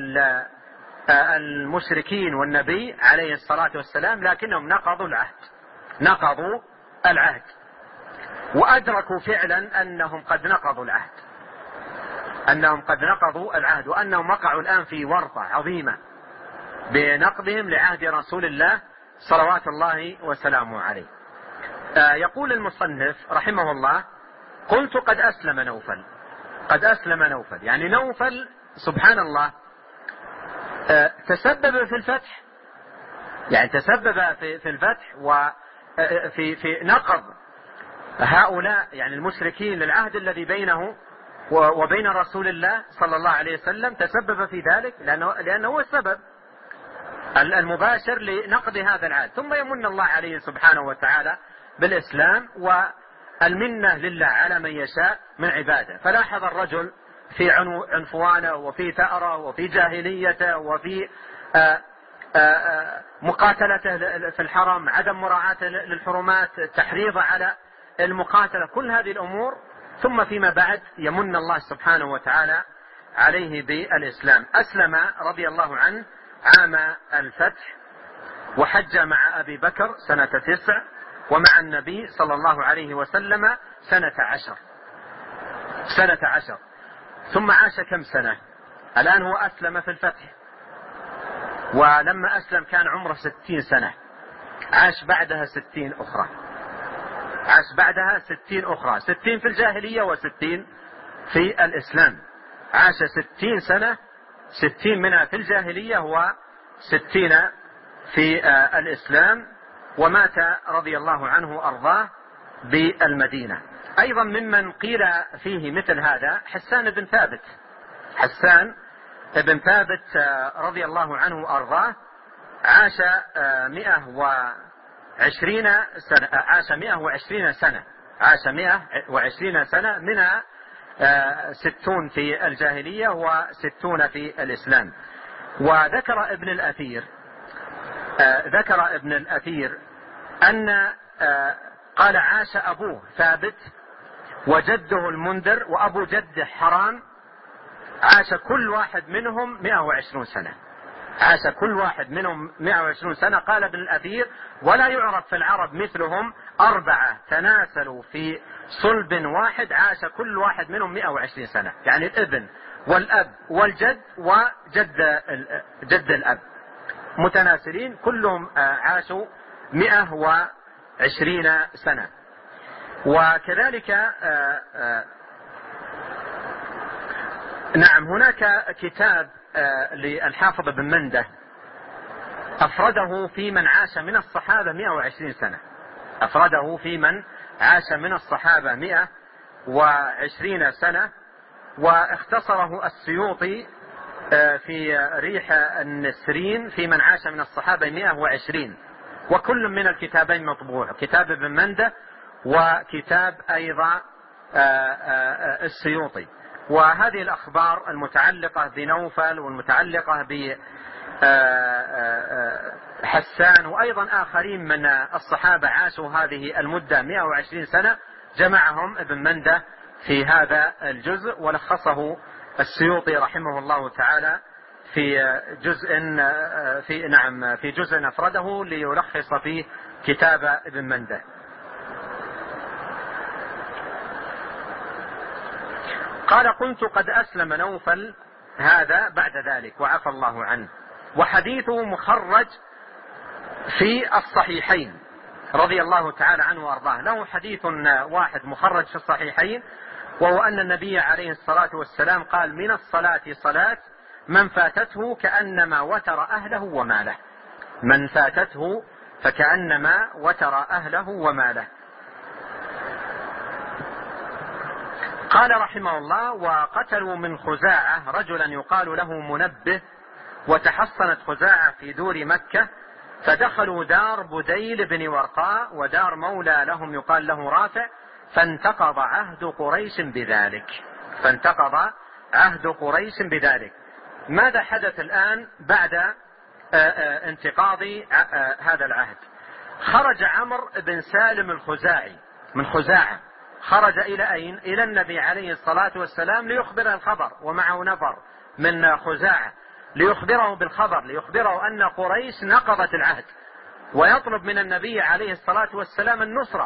Speaker 2: المشركين والنبي عليه الصلاة والسلام، لكنهم نقضوا العهد، نقضوا العهد وأدركوا فعلا أنهم قد نقضوا العهد، أنهم قد نقضوا العهد وأنهم وقعوا الآن في ورطة عظيمة بنقضهم لعهد رسول الله صلوات الله وسلامه عليه. يقول المصنف رحمه الله قلت قد أسلم نوفل، قد أسلم نوفل، يعني نوفل سبحان الله تسبب في الفتح، يعني تسبب في في الفتح وفي في نقض هؤلاء يعني المشركين للعهد الذي بينه وبين رسول الله صلى الله عليه وسلم، تسبب في ذلك لأنه, لأنه هو السبب المباشر لنقض هذا العهد. ثم يمن الله عليه سبحانه وتعالى بالإسلام والمنة لله على من يشاء من عباده. فلاحظ الرجل في عنفوانه وفي ثأره وفي جاهليته وفي آآ آآ مقاتلته في الحرم، عدم مراعاته للحرمات، تحريضه على المقاتلة، كل هذه الأمور. ثم فيما بعد يمن الله سبحانه وتعالى عليه بالإسلام. أسلم رضي الله عنه عام الفتح، وحج مع أبي بكر سنة تسع، ومع النبي صلى الله عليه وسلم سنة عشر سنة عشر ثم عاش كم سنة؟ الآن هو أسلم في الفتح، ولما أسلم كان عمره ستين سنة، عاش بعدها ستين أخرى عاش بعدها ستين أخرى ستين في الجاهلية وستين في الإسلام. عاش ستين سنة، ستين منها في الجاهلية وستين في الإسلام، ومات رضي الله عنه أرضاه بالمدينة. أيضا ممن قيل فيه مثل هذا حسان بن ثابت حسان بن ثابت رضي الله عنه أرضاه، عاش مئة وعشرين سنة عاش مئة وعشرين سنة عاش مئة وعشرين سنة منها ستون في الجاهلية وستون في الإسلام. وذكر ابن الأثير ذكر ابن الأثير أن قال عاش أبوه ثابت وجده المنذر وأبو جده حرام، عاش كل واحد منهم مئة وعشرين سنة عاش كل واحد منهم مئة وعشرين سنة. قال ابن الأثير: ولا يعرف في العرب مثلهم أربعة تناسلوا في صلب واحد عاش كل واحد منهم مئة وعشرين سنة، يعني الابن والأب والجد وجد جد الأب متناسلين كلهم عاشوا مئة وعشرين سنة. وكذلك نعم هناك كتاب للحافظ بن منده أفرده في من عاش من الصحابة مئة وعشرين سنة أفرده في من عاش من الصحابة مئة وعشرين سنة، واختصره السيوطي في ريح النسرين في من عاش من الصحابة مئة وعشرين، وكل من الكتابين مطبوع، كتاب ابن منده وكتاب أيضا السيوطي. وهذه الأخبار المتعلقة بنوفل والمتعلقة بحسان وأيضا آخرين من الصحابة عاشوا هذه المدة مئة وعشرين سنة جمعهم ابن منده في هذا الجزء، ولخصه السيوطي رحمه الله تعالى في جزء في نعم في جزء أفرده ليلخص فيه كتاب ابن منده. قال: كنت قد أسلم نوفل هذا بعد ذلك وعفى الله عنه، وحديثه مخرج في الصحيحين رضي الله تعالى عنه وأرضاه. له حديث واحد مخرج في الصحيحين، وهو أن النبي عليه الصلاة والسلام قال: من الصلاة صلاة من فاتته كأنما وتر أهله وماله من فاتته فكأنما وتر أهله وماله. قال رحمه الله: وقتلوا من خزاعة رجلا يقال له منبه، وتحصنت خزاعة في دور مكة، فدخلوا دار بديل بن ورقاء ودار مولى لهم يقال له رافع، فانتقض عهد قريش بذلك فانتقض عهد قريش بذلك. ماذا حدث الآن بعد انتقاض هذا العهد؟ خرج عمرو بن سالم الخزاعي من خزاعة، خرج إلى أين؟ إلى النبي عليه الصلاة والسلام ليخبره الخبر، ومعه نفر من خزاعة ليخبره بالخبر، ليخبره أن قريش نقضت العهد، ويطلب من النبي عليه الصلاة والسلام النصرة.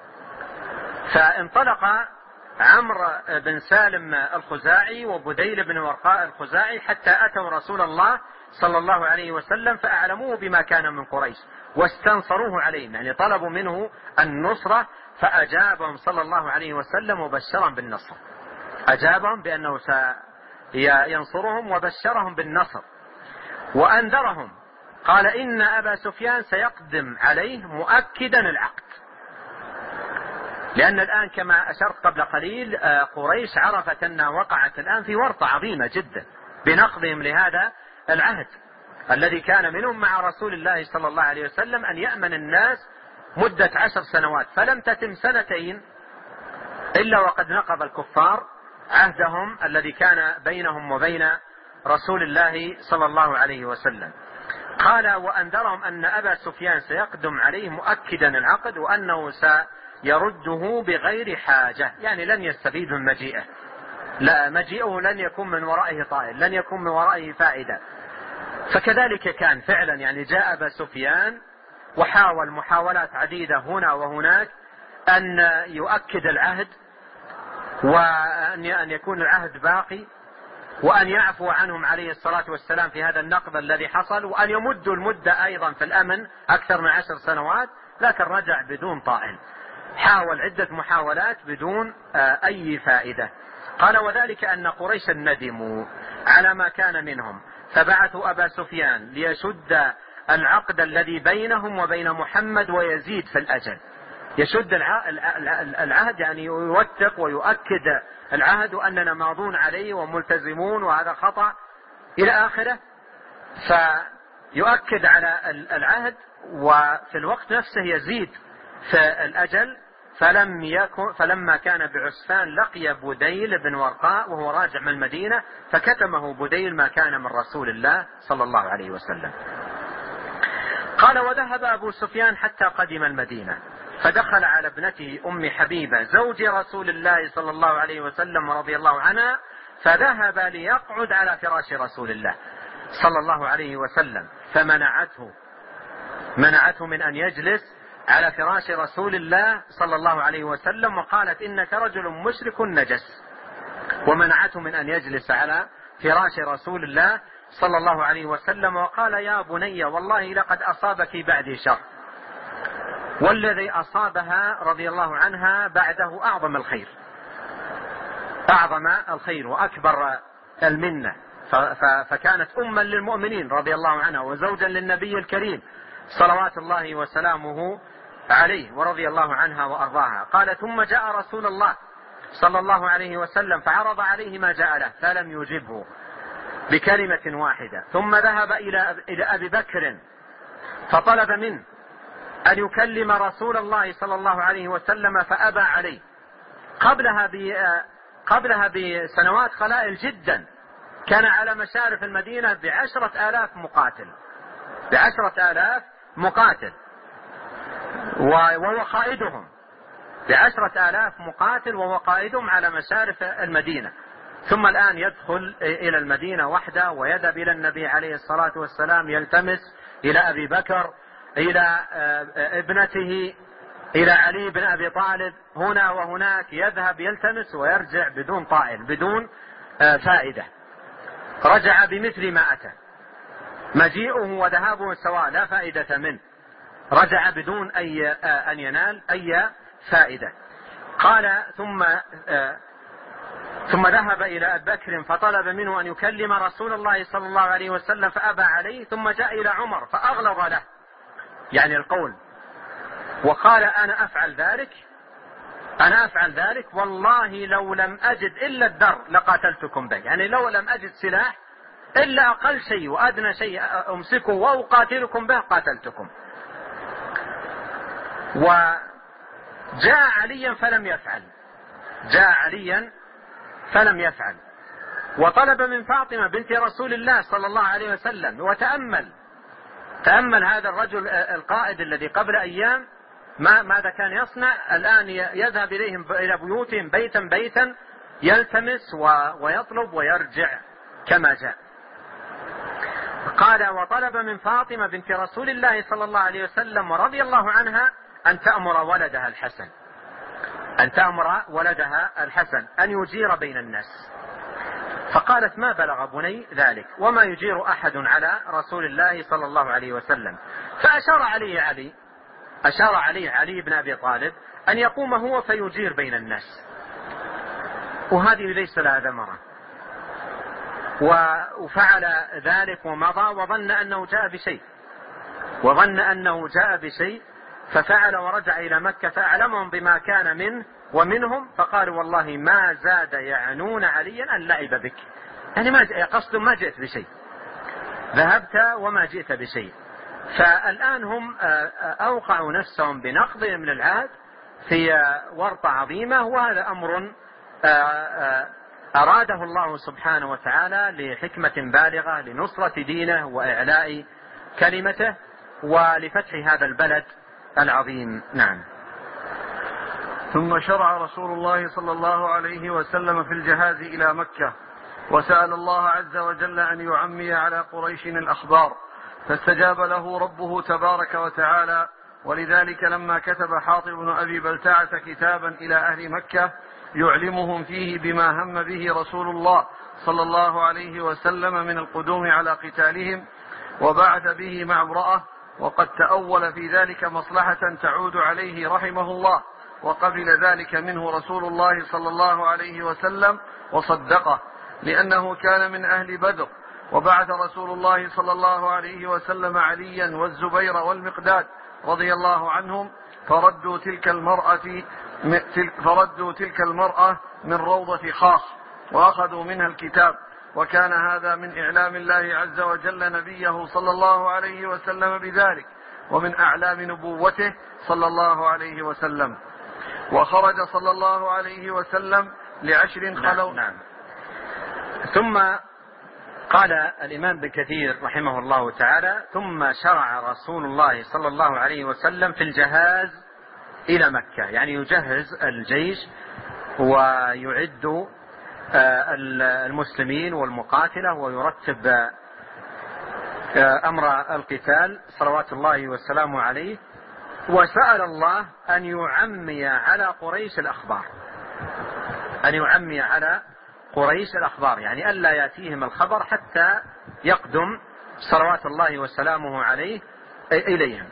Speaker 2: فانطلق عمرو بن سالم الخزاعي وبديل بن ورقاء الخزاعي حتى أتوا رسول الله صلى الله عليه وسلم، فأعلموه بما كان من قريش واستنصروه عليهم، يعني طلبوا منه النصرة، فأجابهم صلى الله عليه وسلم وبشرهم بالنصر، أجابهم بأنه سينصرهم وبشرهم بالنصر. وأنذرهم قال إن أبا سفيان سيقدم عليه مؤكدا العقد، لأن الآن كما أشرت قبل قليل قريش عرفت أنها وقعت الآن في ورطة عظيمة جدا بنقضهم لهذا العهد الذي كان منهم مع رسول الله صلى الله عليه وسلم أن يأمن الناس مدة عشر سنوات، فلم تتم سنتين إلا وقد نقض الكفار عهدهم الذي كان بينهم وبين رسول الله صلى الله عليه وسلم. قال وأنذرهم أن أبا سفيان سيقدم عليه مؤكدا العقد وأنه سيرده بغير حاجة، يعني لن يستفيد من مجيئه، لا مجيئه لن يكون من ورائه طائل، لن يكون من ورائه فائدة. فكذلك كان فعلا، يعني جاء أبا سفيان وحاول محاولات عديدة هنا وهناك أن يؤكد العهد وأن يكون العهد باقي وأن يعفو عنهم عليه الصلاة والسلام في هذا النقض الذي حصل، وأن يمدوا المدة أيضا في الأمن أكثر من عشر سنوات، لكن رجع بدون طائل، حاول عدة محاولات بدون أي فائدة. قال وذلك أن قريشا ندموا على ما كان منهم فبعثوا أبا سفيان ليشد العقد الذي بينهم وبين محمد ويزيد في الأجل، يشد العهد يعني يوثق ويؤكد العهد وأننا ماضون عليه وملتزمون وهذا خطأ إلى آخره، فيؤكد على العهد وفي الوقت نفسه يزيد في الأجل. فلم يكن فلما كان بعسفان لقي بديل بن ورقاء وهو راجع من المدينة فكتمه بديل ما كان من رسول الله صلى الله عليه وسلم. قال وذهب أبو سفيان حتى قدم المدينة فدخل على ابنته أم حبيبة زوج رسول الله صلى الله عليه وسلم رضي الله عنها، فذهب ليقعد على فراش رسول الله صلى الله عليه وسلم فمنعته منعته من أن يجلس على فراش رسول الله صلى الله عليه وسلم، وقالت إنك رجل مشرك نجس، ومنعته من أن يجلس على فراش رسول الله صلى الله عليه وسلم. وقال يا بني والله لقد أصابك بعدي شر، والذي أصابها رضي الله عنها بعده أعظم الخير أعظم الخير وأكبر المنة، فكانت أما للمؤمنين رضي الله عنها وزوجا للنبي الكريم صلوات الله وسلامه عليه ورضي الله عنها وأرضاها. قال ثم جاء رسول الله صلى الله عليه وسلم فعرض عليه ما جاء له فلم يجبه بكلمة واحدة، ثم ذهب إلى أبي بكر فطلب منه أن يكلم رسول الله صلى الله عليه وسلم فأبى عليه. قبلها قبلها بسنوات قلائل جدا كان على مشارف المدينة بعشرة آلاف مقاتل بعشرة آلاف مقاتل وهو قائدهم بعشرة آلاف مقاتل وهو قائدهم على مشارف المدينة، ثم الآن يدخل إلى المدينة وحده ويذهب إلى النبي عليه الصلاة والسلام يلتمس إلى أبي بكر إلى ابنته إلى علي بن أبي طالب، هنا وهناك يذهب يلتمس ويرجع بدون طائل بدون فائدة. رجع بمثل ما أتى، مجيئه وذهابه سواء لا فائدة منه، رجع بدون أي أن ينال أي فائدة. قال ثم ثم ذهب إلى أبي بكر فطلب منه أن يكلم رسول الله صلى الله عليه وسلم فأبى عليه، ثم جاء إلى عمر فأغلظ له يعني القول وقال أنا أفعل ذلك أنا أفعل ذلك والله لو لم أجد إلا الدر لقاتلتكم به، يعني لو لم أجد سلاح إلا أقل شيء وأدنى شيء أمسكه وأقاتلكم به قاتلتكم. وجاء عليا فلم يفعل جاء عليا فلم يفعل وطلب من فاطمة بنت رسول الله صلى الله عليه وسلم. وتأمل تأمل هذا الرجل القائد الذي قبل أيام ما ماذا كان يصنع، الآن يذهب إليهم إلى بيوتهم بيتا بيتا يلتمس ويطلب ويرجع كما جاء. قال وطلب من فاطمة بنت رسول الله صلى الله عليه وسلم ورضي الله عنها أن تأمر ولدها الحسن أن تأمر ولدها الحسن أن يجير بين الناس. فقالت ما بلغ بني ذلك وما يجير أحد على رسول الله صلى الله عليه وسلم. فأشار عليه علي أشار عليه علي بن أبي طالب أن يقوم هو فيجير بين الناس، وهذه ليس لها ثمرة وفعل ذلك ومضى وظن أنه جاء بشيء وظن أنه جاء بشيء ففعل ورجع إلى مكة فأعلمهم بما كان منه ومنهم، فقالوا والله ما زاد يعنون عليا أن لعب بك، يعني ما قصد ما جئت بشيء، ذهبت وما جئت بشيء. فالآن هم أوقعوا نفسهم بنقضهم للعهد في ورطة عظيمة، وهذا أمر أراده الله سبحانه وتعالى لحكمة بالغة لنصرة دينه وإعلاء كلمته ولفتح هذا البلد العظيم. نعم.
Speaker 1: ثم شرع رسول الله صلى الله عليه وسلم في الجهاز إلى مكة، وسأل الله عز وجل أن يعمي على قريش الأخبار، فاستجاب له ربه تبارك وتعالى. ولذلك لما كتب حاطب بن أبي بلتعة كتابا إلى أهل مكة يعلمهم فيه بما هم به رسول الله صلى الله عليه وسلم من القدوم على قتالهم، وبعث به مع امرأة، وقد تأول في ذلك مصلحة تعود عليه رحمه الله، وقبل ذلك منه رسول الله صلى الله عليه وسلم وصدقه، لأنه كان من أهل بدر. وبعث رسول الله صلى الله عليه وسلم عليا والزبير والمقداد رضي الله عنهم فردوا تلك المرأة فردوا تلك المرأة من روضة خاص وأخذوا منها الكتاب، وكان هذا من إعلام الله عز وجل نبيه صلى الله عليه وسلم بذلك، ومن أعلام نبوته صلى الله عليه وسلم. وخرج صلى الله عليه وسلم لعشر خلو.
Speaker 2: نعم. نعم. ثم قال الإمام ابن كثير رحمه الله تعالى: ثم شرع رسول الله صلى الله عليه وسلم في الجهاز إلى مكة، يعني يجهز الجيش ويعد المسلمين والمقاتلة ويرتب أمر القتال صلوات الله والسلام عليه. وسأل الله أن يعمي على قريش الأخبار، أن يعمي على قريش الأخبار، يعني ألا يأتيهم الخبر حتى يقدم صلوات الله وسلامه عليه إليهم.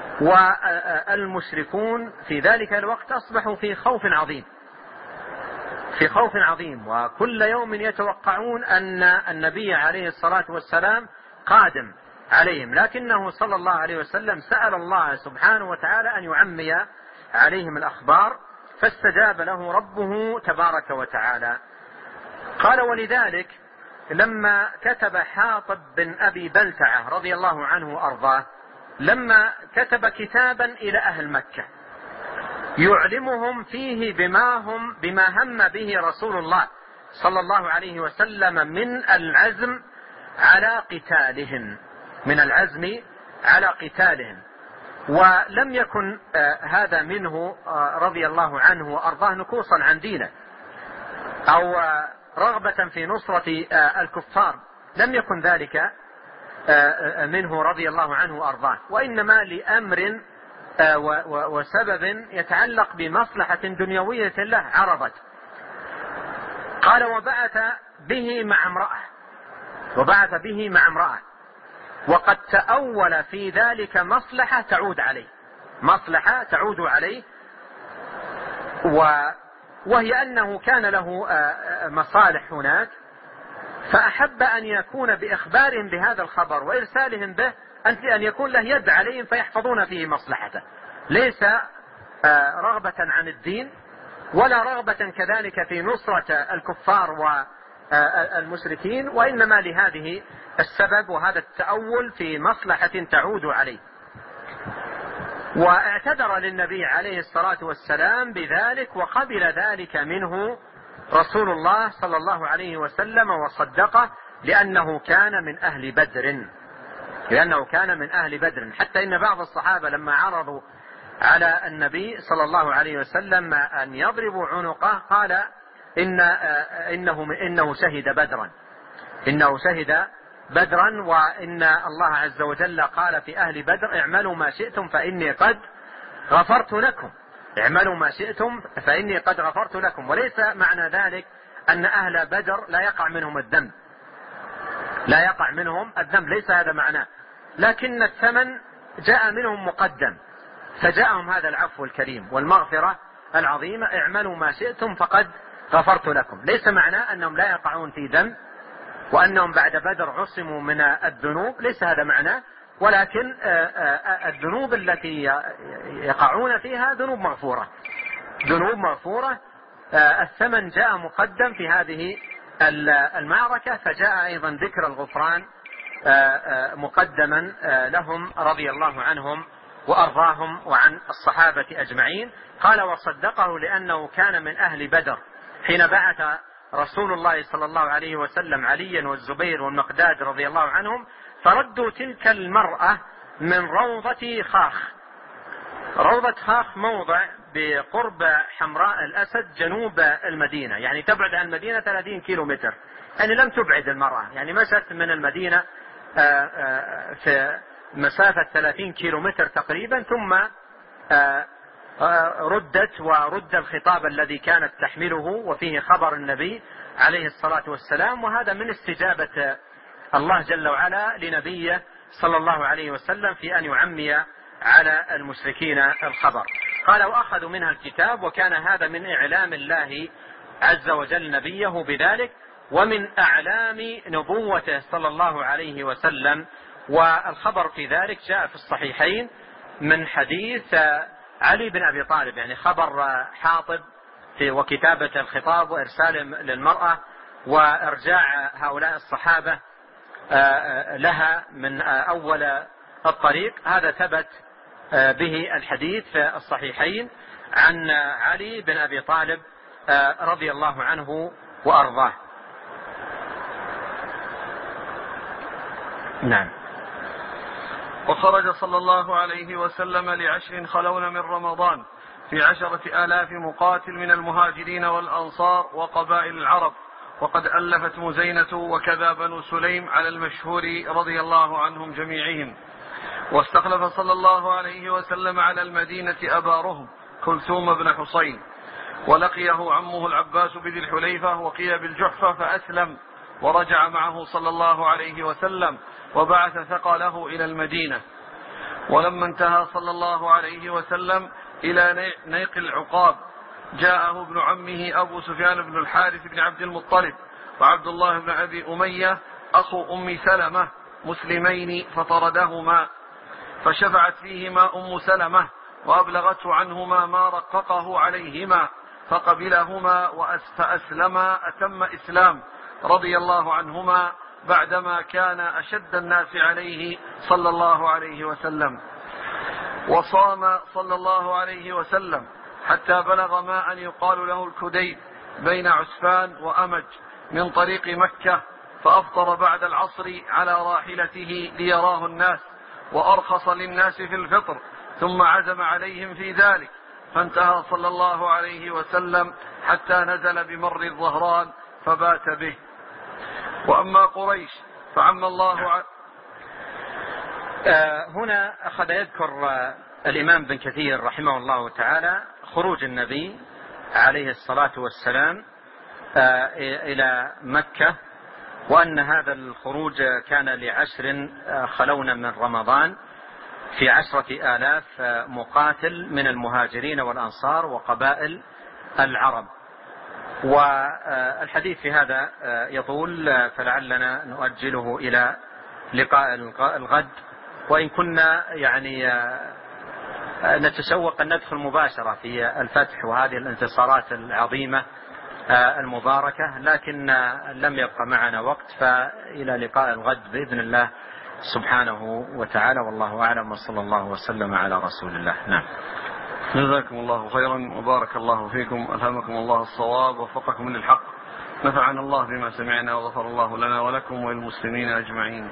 Speaker 2: والمشركون في ذلك الوقت أصبحوا في خوف عظيم في خوف عظيم وكل يوم يتوقعون أن النبي عليه الصلاة والسلام قادم عليهم، لكنه صلى الله عليه وسلم سأل الله سبحانه وتعالى أن يعمي عليهم الأخبار، فاستجاب له ربه تبارك وتعالى. قال: ولذلك لما كتب حاطب بن أبي بلتعة رضي الله عنه وأرضاه، لما كتب كتابا إلى أهل مكة يعلمهم فيه بما هم بما هم به رسول الله صلى الله عليه وسلم من العزم على قتالهم من العزم على قتالهم ولم يكن آه هذا منه آه رضي الله عنه وأرضاه نكوصا عن دينه أو آه رغبة في نصرة آه الكفار، لم يكن ذلك آه منه رضي الله عنه وأرضاه، وإنما لأمر آه وسبب يتعلق بمصلحة دنيوية له عرضت. قال: وبعث به مع امرأة وبعث به مع امرأة وقد تأول في ذلك مصلحة تعود عليه مصلحة تعود عليه وهي أنه كان له مصالح هناك، فأحب أن يكون بإخبارهم بهذا الخبر وإرسالهم به أن يكون له يد عليهم فيحفظون فيه مصلحته، ليس رغبة عن الدين ولا رغبة كذلك في نصرة الكفار والمشركين، وإنما لهذه السبب وهذا التأول في مصلحة تعود عليه. واعتذر للنبي عليه الصلاة والسلام بذلك، وقبل ذلك منه رسول الله صلى الله عليه وسلم وصدقه، لأنه كان من أهل بدر لأنه كان من أهل بدر حتى إن بعض الصحابة لما عرضوا على النبي صلى الله عليه وسلم أن يضربوا عنقه قال إن إنه إنه شهد بدرا إنه شهد بدرا وإن الله عز وجل قال في أهل بدر: اعملوا ما شئتم فإني قد غفرت لكم اعملوا ما شئتم فإني قد غفرت لكم. وليس معنى ذلك أن أهل بدر لا يقع منهم الذنب لا يقع منهم الذنب ليس هذا معناه، لكن الثمن جاء منهم مقدم، فجاءهم هذا العفو الكريم والمغفرة العظيمة: اعملوا ما شئتم فقد غفرت لكم. ليس معناه أنهم لا يقعون في ذنب وأنهم بعد بدر عصموا من الذنوب، ليس هذا معناه، ولكن الذنوب التي يقعون فيها ذنوب مغفورة، ذنوب مغفورة. الثمن جاء مقدم في هذه المعركة، فجاء أيضا ذكر الغفران مقدما لهم رضي الله عنهم وأرضاهم وعن الصحابة أجمعين. قال وصدقه لأنه كان من أهل بدر حين بعث رسول الله صلى الله عليه وسلم عليا والزبير والمقداد رضي الله عنهم، فردوا تلك المرأة من روضة خاخ. روضة خاخ موضع بقرب حمراء الأسد جنوب المدينة، يعني تبعد عن المدينة ثلاثين كيلو متر، يعني لم تبعد المرأة، يعني مشت من المدينة في مسافة ثلاثين كيلو متر تقريبا، ثم ردت ورد الخطاب الذي كانت تحمله وفيه خبر النبي عليه الصلاة والسلام. وهذا من استجابة الله جل وعلا لنبيه صلى الله عليه وسلم في أن يعمي على المشركين الخبر. قال وأخذوا منها الكتاب، وكان هذا من إعلام الله عز وجل نبيه بذلك، ومن أعلام نبوته صلى الله عليه وسلم. والخبر في ذلك جاء في الصحيحين من حديث علي بن أبي طالب، يعني خبر حاطب في وكتابة الخطاب وإرسال للمرأة وإرجاع هؤلاء الصحابة لها من أول الطريق، هذا ثبت به الحديث في الصحيحين عن علي بن أبي طالب رضي الله عنه وأرضاه.
Speaker 1: نعم. وخرج صلى الله عليه وسلم لعشر خلون من رمضان في عشرة آلاف مقاتل من المهاجرين والأنصار وقبائل العرب، وقد ألفت مزينة وكذا بنو سليم على المشهور رضي الله عنهم جميعهم. واستخلف صلى الله عليه وسلم على المدينة أبا رهم كلثوم بن حصين، ولقيه عمه العباس بذي الحليفة وقي بالجحفة فأسلم، ورجع معه صلى الله عليه وسلم وبعث ثقله إلى المدينة. ولما انتهى صلى الله عليه وسلم إلى نيق العقاب جاءه ابن عمه أبو سفيان بن الحارث بن عبد المطلب وعبد الله بن أبي أمية أخو أم سلمة مسلمين فطردهما، فشفعت فيهما أم سلمة وأبلغته عنهما ما رققه عليهما، فقبلهما فأسلما أتم إسلام رضي الله عنهما بعدما كان أشد الناس عليه صلى الله عليه وسلم. وصام صلى الله عليه وسلم حتى بلغ ما أن يقال له الكديد بين عسفان وأمج من طريق مكة، فأفطر بعد العصر على راحلته ليراه الناس، وأرخص للناس في الفطر، ثم عزم عليهم في ذلك، فانتهى صلى الله عليه وسلم حتى نزل بمر الظهران فبات به. وأما قريش فعم الله ع...
Speaker 2: آه هنا أخذ يذكر آه الإمام بن كثير رحمه الله تعالى خروج النبي عليه الصلاة والسلام آه إلى مكة، وأن هذا الخروج كان لعشر آه خلون من رمضان في عشرة آلاف آه مقاتل من المهاجرين والأنصار وقبائل العرب. والحديث في هذا يطول، فلعلنا نؤجله إلى لقاء الغد، وإن كنا يعني نتشوق أن ندخل مباشرة في الفتح وهذه الانتصارات العظيمة المباركة، لكن لم يبقى معنا وقت، فإلى لقاء الغد بإذن الله سبحانه وتعالى، والله أعلم، وصلى الله وسلم على رسول الله. نعم.
Speaker 1: جزاكم الله خيرا وبارك الله فيكم، ألهمكم الله الصواب ووفقكم للحق، نفعنا الله بما سمعنا وغفر الله لنا ولكم وللمسلمين أجمعين.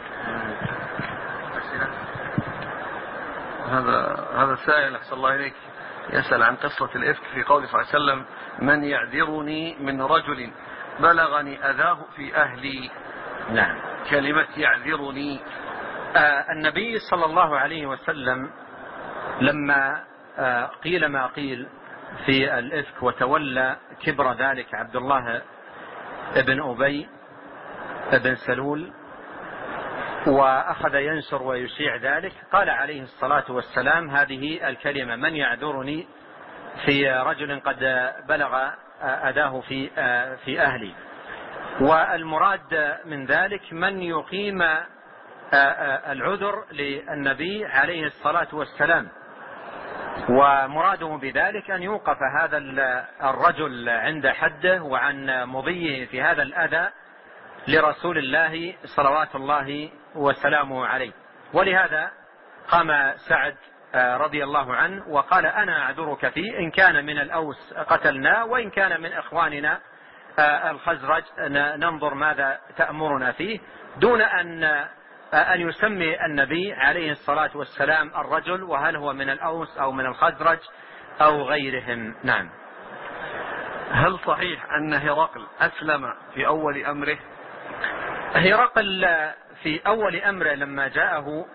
Speaker 1: هذا هذا السائل أحسن الله إليك يسأل عن قصة الإفك في قول صلى الله عليه وسلم: من يعذرني من رجل بلغني أذاه في أهلي.
Speaker 2: نعم.
Speaker 1: كلمة يعذرني،
Speaker 2: آه النبي صلى الله عليه وسلم لما آه قيل ما قيل في الإفك وتولى كبر ذلك عبد الله ابن أبي ابن سلول وأخذ ينشر ويشيع ذلك، قال عليه الصلاة والسلام هذه الكلمة: من يعذرني في رجل قد بلغ أذاه في في أهلي. والمراد من ذلك من يقيم العذر للنبي عليه الصلاة والسلام، ومراده بذلك أن يوقف هذا الرجل عند حده وعن مضيه في هذا الأذى لرسول الله صلوات الله وسلامه عليه. ولهذا قام سعد رضي الله عنه وقال أنا أعذرك فيه، إن كان من الأوس قتلنا وإن كان من إخواننا الخزرج ننظر ماذا تأمرنا فيه، دون أن أن يسمي النبي عليه الصلاة والسلام الرجل وهل هو من الأوس أو من الخزرج أو غيرهم. نعم.
Speaker 1: هل صحيح أن هرقل أسلم في أول أمره؟
Speaker 2: هرقل في أول أمره لما جاءه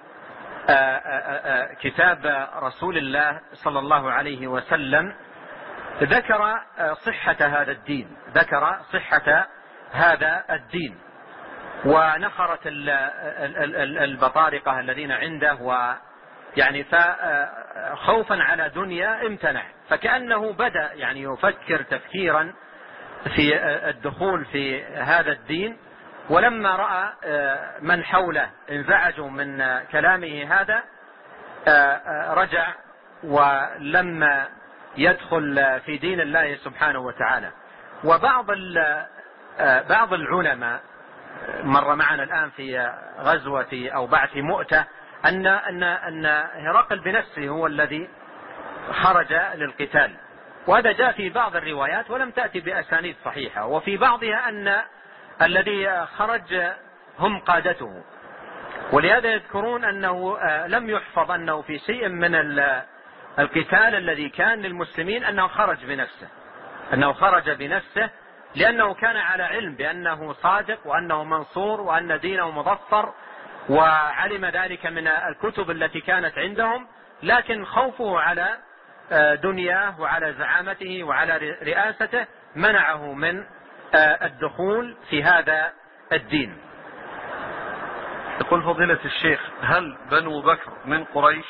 Speaker 2: كتاب رسول الله صلى الله عليه وسلم ذكر صحة هذا الدين، ذكر صحة هذا الدين، ونخرت البطارقة الذين عنده، ويعني خوفا على دنيا امتنع، فكأنه بدأ يعني يفكر تفكيرا في الدخول في هذا الدين. ولما رأى من حوله انزعجوا من كلامه هذا رجع ولم يدخل في دين الله سبحانه وتعالى. وبعض بعض العلماء مر معنا الآن في غزوة أو بعث مؤتة أن أن أن هرقل بنفسه هو الذي خرج للقتال، وهذا جاء في بعض الروايات ولم تأتي بأسانيد صحيحة، وفي بعضها أن الذي خرج هم قادته. ولهذا يذكرون أنه لم يحفظ أنه في شيء من القتال الذي كان للمسلمين أنه خرج بنفسه، أنه خرج بنفسه لأنه كان على علم بأنه صادق وأنه منصور وأن دينه مظفر، وعلم ذلك من الكتب التي كانت عندهم، لكن خوفه على دنياه وعلى زعامته وعلى رئاسته منعه من الدخول في هذا الدين.
Speaker 1: يقول فضيلة الشيخ هل بنو بكر من قريش؟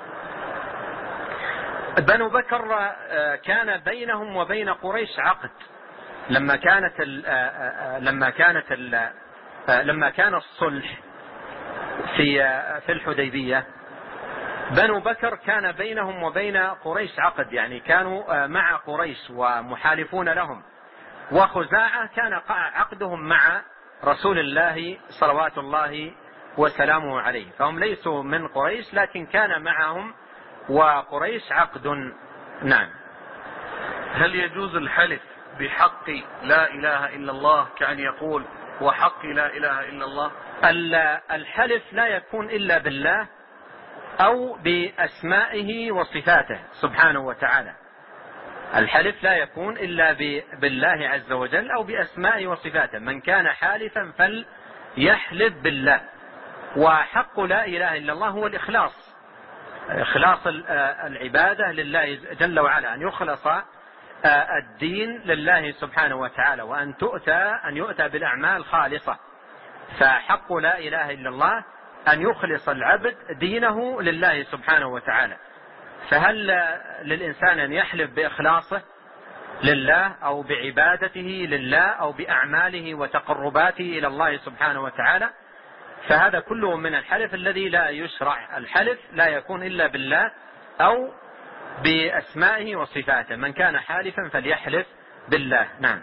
Speaker 2: بنو بكر كان بينهم وبين قريش عقد لما كانت ال لما كانت ال لما كان الصلح في في الحديبية. بنو بكر كان بينهم وبين قريش عقد، يعني كانوا مع قريش ومحالفون لهم، وخزاعة كان عقدهم مع رسول الله صلوات الله وسلامه عليه، فهم ليسوا من قريش لكن كان معهم وقريش عقد. نعم.
Speaker 1: هل يجوز الحلف بحق لا إله إلا الله كأن يقول وحق لا إله إلا الله؟
Speaker 2: الحلف لا يكون إلا بالله أو بأسمائه وصفاته سبحانه وتعالى. الحلف لا يكون إلا بالله عز وجل أو بأسمائه وصفاته. من كان حالفا فليحلف بالله. وحق لا إله إلا الله هو الإخلاص، إخلاص العبادة لله جل وعلا، أن يخلص الدين لله سبحانه وتعالى، وأن تؤتى أن يؤتى بالأعمال خالصة. فحق لا إله إلا الله أن يخلص العبد دينه لله سبحانه وتعالى. فهل للإنسان أن يحلف بإخلاصه لله أو بعبادته لله أو بأعماله وتقرباته إلى الله سبحانه وتعالى؟ فهذا كله من الحلف الذي لا يشرع. الحلف لا يكون إلا بالله أو بأسمائه وصفاته. من كان حالفا فليحلف بالله. نعم.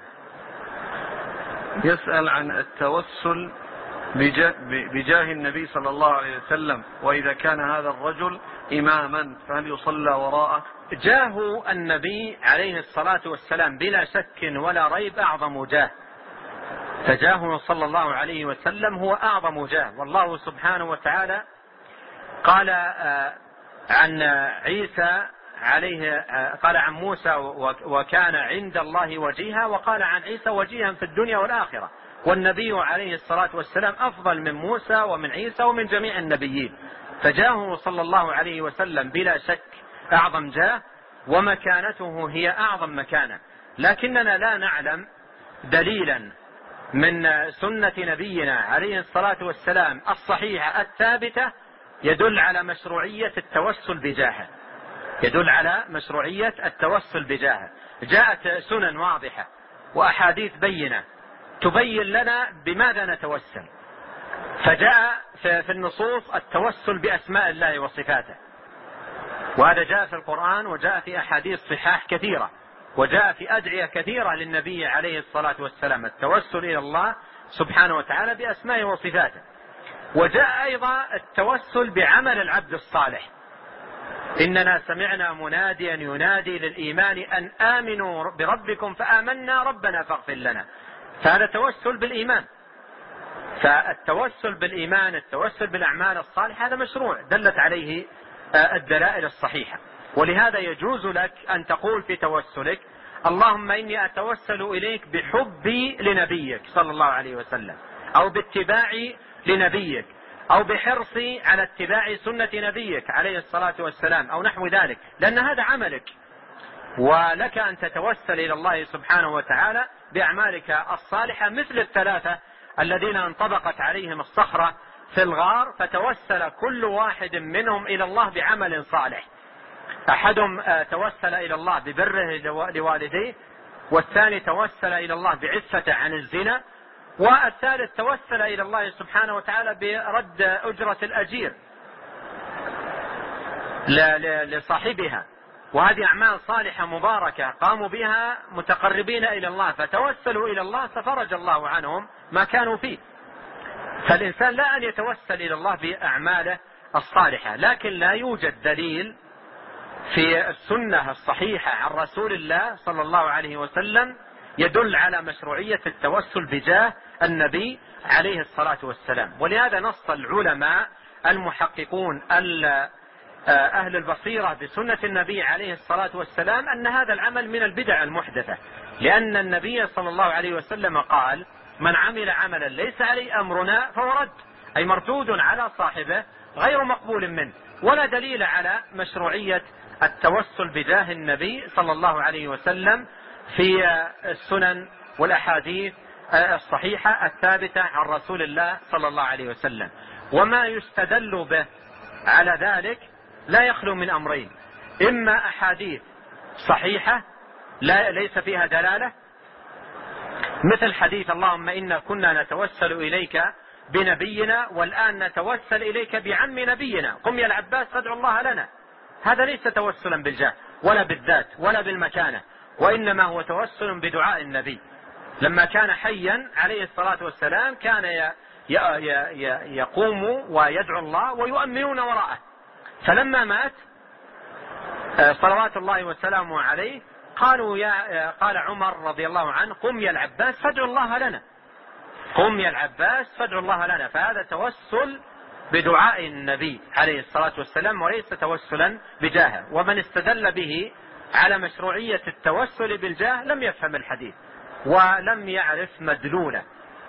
Speaker 1: يسأل عن التوسل بجاه النبي صلى الله عليه وسلم، وإذا كان هذا الرجل إماما فهل يصلى وراءه؟
Speaker 2: جاه النبي عليه الصلاة والسلام بلا شك ولا ريب أعظم جاه، فجاهه صلى الله عليه وسلم هو أعظم جاه. والله سبحانه وتعالى قال عن عيسى عليه قال عن موسى وكان عند الله وجيها، وقال عن عيسى وجيها في الدنيا والآخرة. والنبي عليه الصلاة والسلام أفضل من موسى ومن عيسى ومن جميع النبيين، فجاهه صلى الله عليه وسلم بلا شك أعظم جاه، ومكانته هي أعظم مكانة. لكننا لا نعلم دليلا من سنة نبينا عليه الصلاة والسلام الصحيحة الثابتة يدل على مشروعية التوسل بجاهه، يدل على مشروعية التوسل بجاهه. جاءت سنن واضحة وأحاديث بينة تبين لنا بماذا نتوسل. فجاء في النصوص التوسل بأسماء الله وصفاته، وهذا جاء في القرآن وجاء في أحاديث صحاح كثيرة، وجاء في أدعية كثيرة للنبي عليه الصلاة والسلام التوسل إلى الله سبحانه وتعالى بأسمائه وصفاته. وجاء أيضا التوسل بعمل العبد الصالح، إننا سمعنا مناديا ينادي للإيمان أن آمنوا بربكم فآمنا ربنا فاغفر لنا، فهذا توسل بالإيمان. فالتوسل بالإيمان، التوسل بالأعمال الصالحة، هذا مشروع دلت عليه الدلائل الصحيحة. ولهذا يجوز لك أن تقول في توسلك اللهم إني أتوسل إليك بحبي لنبيك صلى الله عليه وسلم، أو باتباعي لنبيك، أو بحرصي على اتباع سنة نبيك عليه الصلاة والسلام، أو نحو ذلك، لأن هذا عملك، ولك أن تتوسل إلى الله سبحانه وتعالى بأعمالك الصالحة، مثل الثلاثة الذين انطبقت عليهم الصخرة في الغار، فتوسل كل واحد منهم إلى الله بعمل صالح. أحدهم توسل إلى الله ببره لوالديه، والثاني توسل إلى الله بعفته عن الزنا، والثالث توسل إلى الله سبحانه وتعالى برد أجرة الأجير لصاحبها. وهذه أعمال صالحة مباركة قاموا بها متقربين إلى الله، فتوسلوا إلى الله ففرج الله عنهم ما كانوا فيه. فالإنسان لا أن يتوسل إلى الله بأعماله الصالحة، لكن لا يوجد دليل في السنة الصحيحة عن رسول الله صلى الله عليه وسلم يدل على مشروعية التوسل بجاه النبي عليه الصلاة والسلام. ولهذا نص العلماء المحققون أهل البصيرة بسنة النبي عليه الصلاة والسلام أن هذا العمل من البدع المحدثة، لأن النبي صلى الله عليه وسلم قال من عمل عملا ليس عليه أمرنا فهو رد، أي مردود على صاحبه غير مقبول منه. ولا دليل على مشروعية التوسل بجاه النبي صلى الله عليه وسلم في السنن والأحاديث الصحيحة الثابتة عن رسول الله صلى الله عليه وسلم. وما يستدل به على ذلك لا يخلو من أمرين: إما أحاديث صحيحة لا ليس فيها دلالة، مثل حديث اللهم إنا كنا نتوسل إليك بنبينا والآن نتوسل إليك بعم نبينا قم يا العباس فادعو الله لنا، هذا ليس توسلا بالجاه ولا بالذات ولا بالمكانة، وإنما هو توسل بدعاء النبي. لما كان حيا عليه الصلاة والسلام كان يقوم ويدعو الله ويؤمنون وراءه، فلما مات صلوات الله وسلامه عليه قالوا يا قال عمر رضي الله عنه قم يا العباس فادعو الله لنا، قم يا العباس فادعو الله لنا. فهذا توسل بدعاء النبي عليه الصلاة والسلام وليس توسلا بجاهه. ومن استدل به على مشروعية التوسل بالجاه لم يفهم الحديث ولم يعرف مدلوله.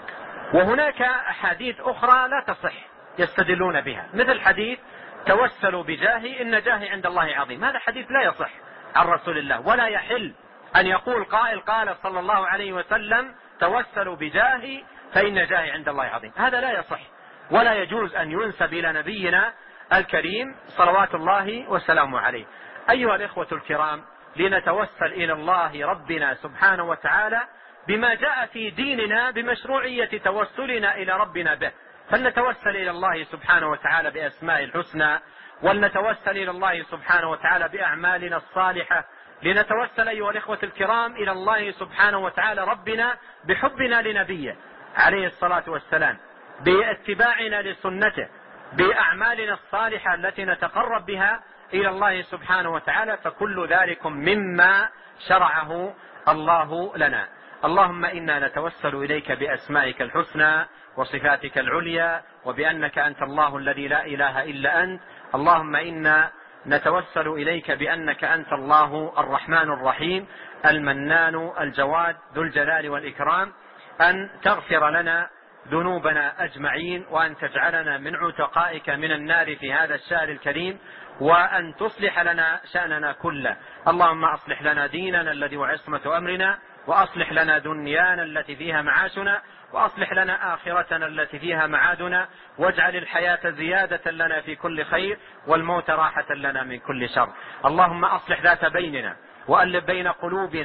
Speaker 2: وهناك أحاديث أخرى لا تصح يستدلون بها، مثل حديث توسلوا بجاهي إن جاهي عند الله عظيم، هذا حديث لا يصح عن رسول الله، ولا يحل أن يقول قائل قال صلى الله عليه وسلم توسلوا بجاهي فإن جاهي عند الله عظيم، هذا لا يصح ولا يجوز أن ينسب إلى نبينا الكريم صلوات الله وسلامه عليه. أيها الإخوة الكرام، لنتوسل إلى الله ربنا سبحانه وتعالى بما جاء في ديننا بمشروعية توسلنا إلى ربنا به، فلنتوسل إلى الله سبحانه وتعالى بأسماء الحسنى، ولنتوسل إلى الله سبحانه وتعالى بأعمالنا الصالحة، لنتوسل أيها الإخوة الكرام إلى الله سبحانه وتعالى ربنا بحبنا لنبيه عليه الصلاة والسلام، باتباعنا لسنته، بأعمالنا الصالحة التي نتقرب بها إلى الله سبحانه وتعالى، فكل ذلك مما شرعه الله لنا. اللهم إنا نتوسل إليك بأسمائك الحسنى وصفاتك العليا وبأنك أنت الله الذي لا إله إلا أنت. اللهم إنا نتوسل إليك بأنك أنت الله الرحمن الرحيم المنان الجواد ذو الجلال والإكرام، أن تغفر لنا ذنوبنا أجمعين، وأن تجعلنا من عتقائك من النار في هذا الشهر الكريم، وأن تصلح لنا شأننا كله. اللهم أصلح لنا ديننا الذي هو عصمة أمرنا، وأصلح لنا دنيانا التي فيها معاشنا، وأصلح لنا آخرتنا التي فيها معادنا، واجعل الحياة زيادة لنا في كل خير والموت راحة لنا من كل شر. اللهم أصلح ذات بيننا وألف بين قلوبنا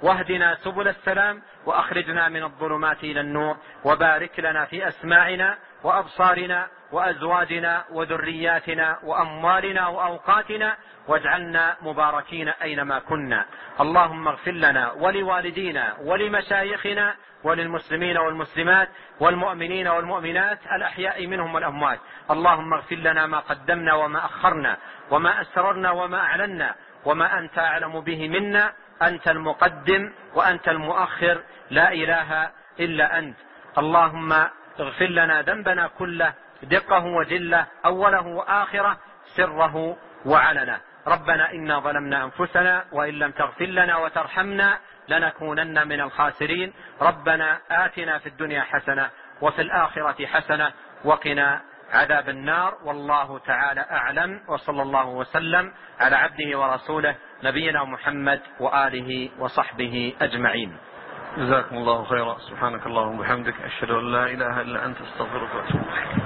Speaker 2: واهدنا سبل السلام وأخرجنا من الظلمات إلى النور، وبارك لنا في أسماعنا وأبصارنا وأزواجنا وذرياتنا وأموالنا وأوقاتنا، واجعلنا مباركين أينما كنا. اللهم اغفر لنا ولوالدينا ولمشايخنا وللمسلمين والمسلمات والمؤمنين والمؤمنات الأحياء منهم والأموات. اللهم اغفر لنا ما قدمنا وما أخرنا وما أسررنا وما أعلنا وما أنت أعلم به منا، أنت المقدم وأنت المؤخر، لا إله إلا أنت. اللهم اغفر لنا ذنبنا كله، دقه وجله، أوله وآخره، سره وعلنه. ربنا إنا ظلمنا أنفسنا وإن لم تغفر لنا وترحمنا لنكونن من الخاسرين. ربنا آتنا في الدنيا حسنة وفي الآخرة حسنة وقنا عذاب النار. والله تعالى أعلم، وصلى الله وسلم على عبده ورسوله نبينا محمد وآله وصحبه أجمعين.
Speaker 1: جزاكم الله خيرا. سبحانك اللهم وبحمدك، أشهد أن لا إله إلا أنت، استغفرك وأتوب إليك.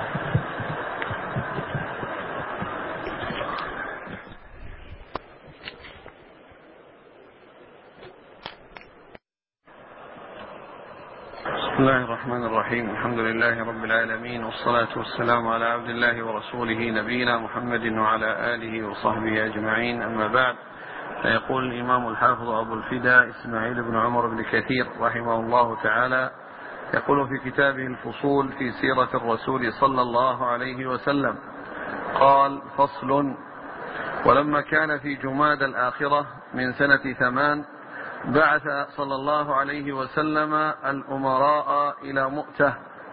Speaker 1: بسم الله الرحمن الرحيم. الحمد لله رب العالمين، والصلاة والسلام على عبد الله ورسوله نبينا محمد وعلى آله وصحبه أجمعين. أما بعد، فيقول الإمام الحافظ أبو الفداء إسماعيل بن عمر بن كثير رحمه الله تعالى، يقول في كتابه الفصول في سيرة الرسول صلى الله عليه وسلم، قال: فصل: ولما كان في جماد الآخرة من سنة ثمان بعث صلى الله عليه وسلم الأمراء إلى مؤتة،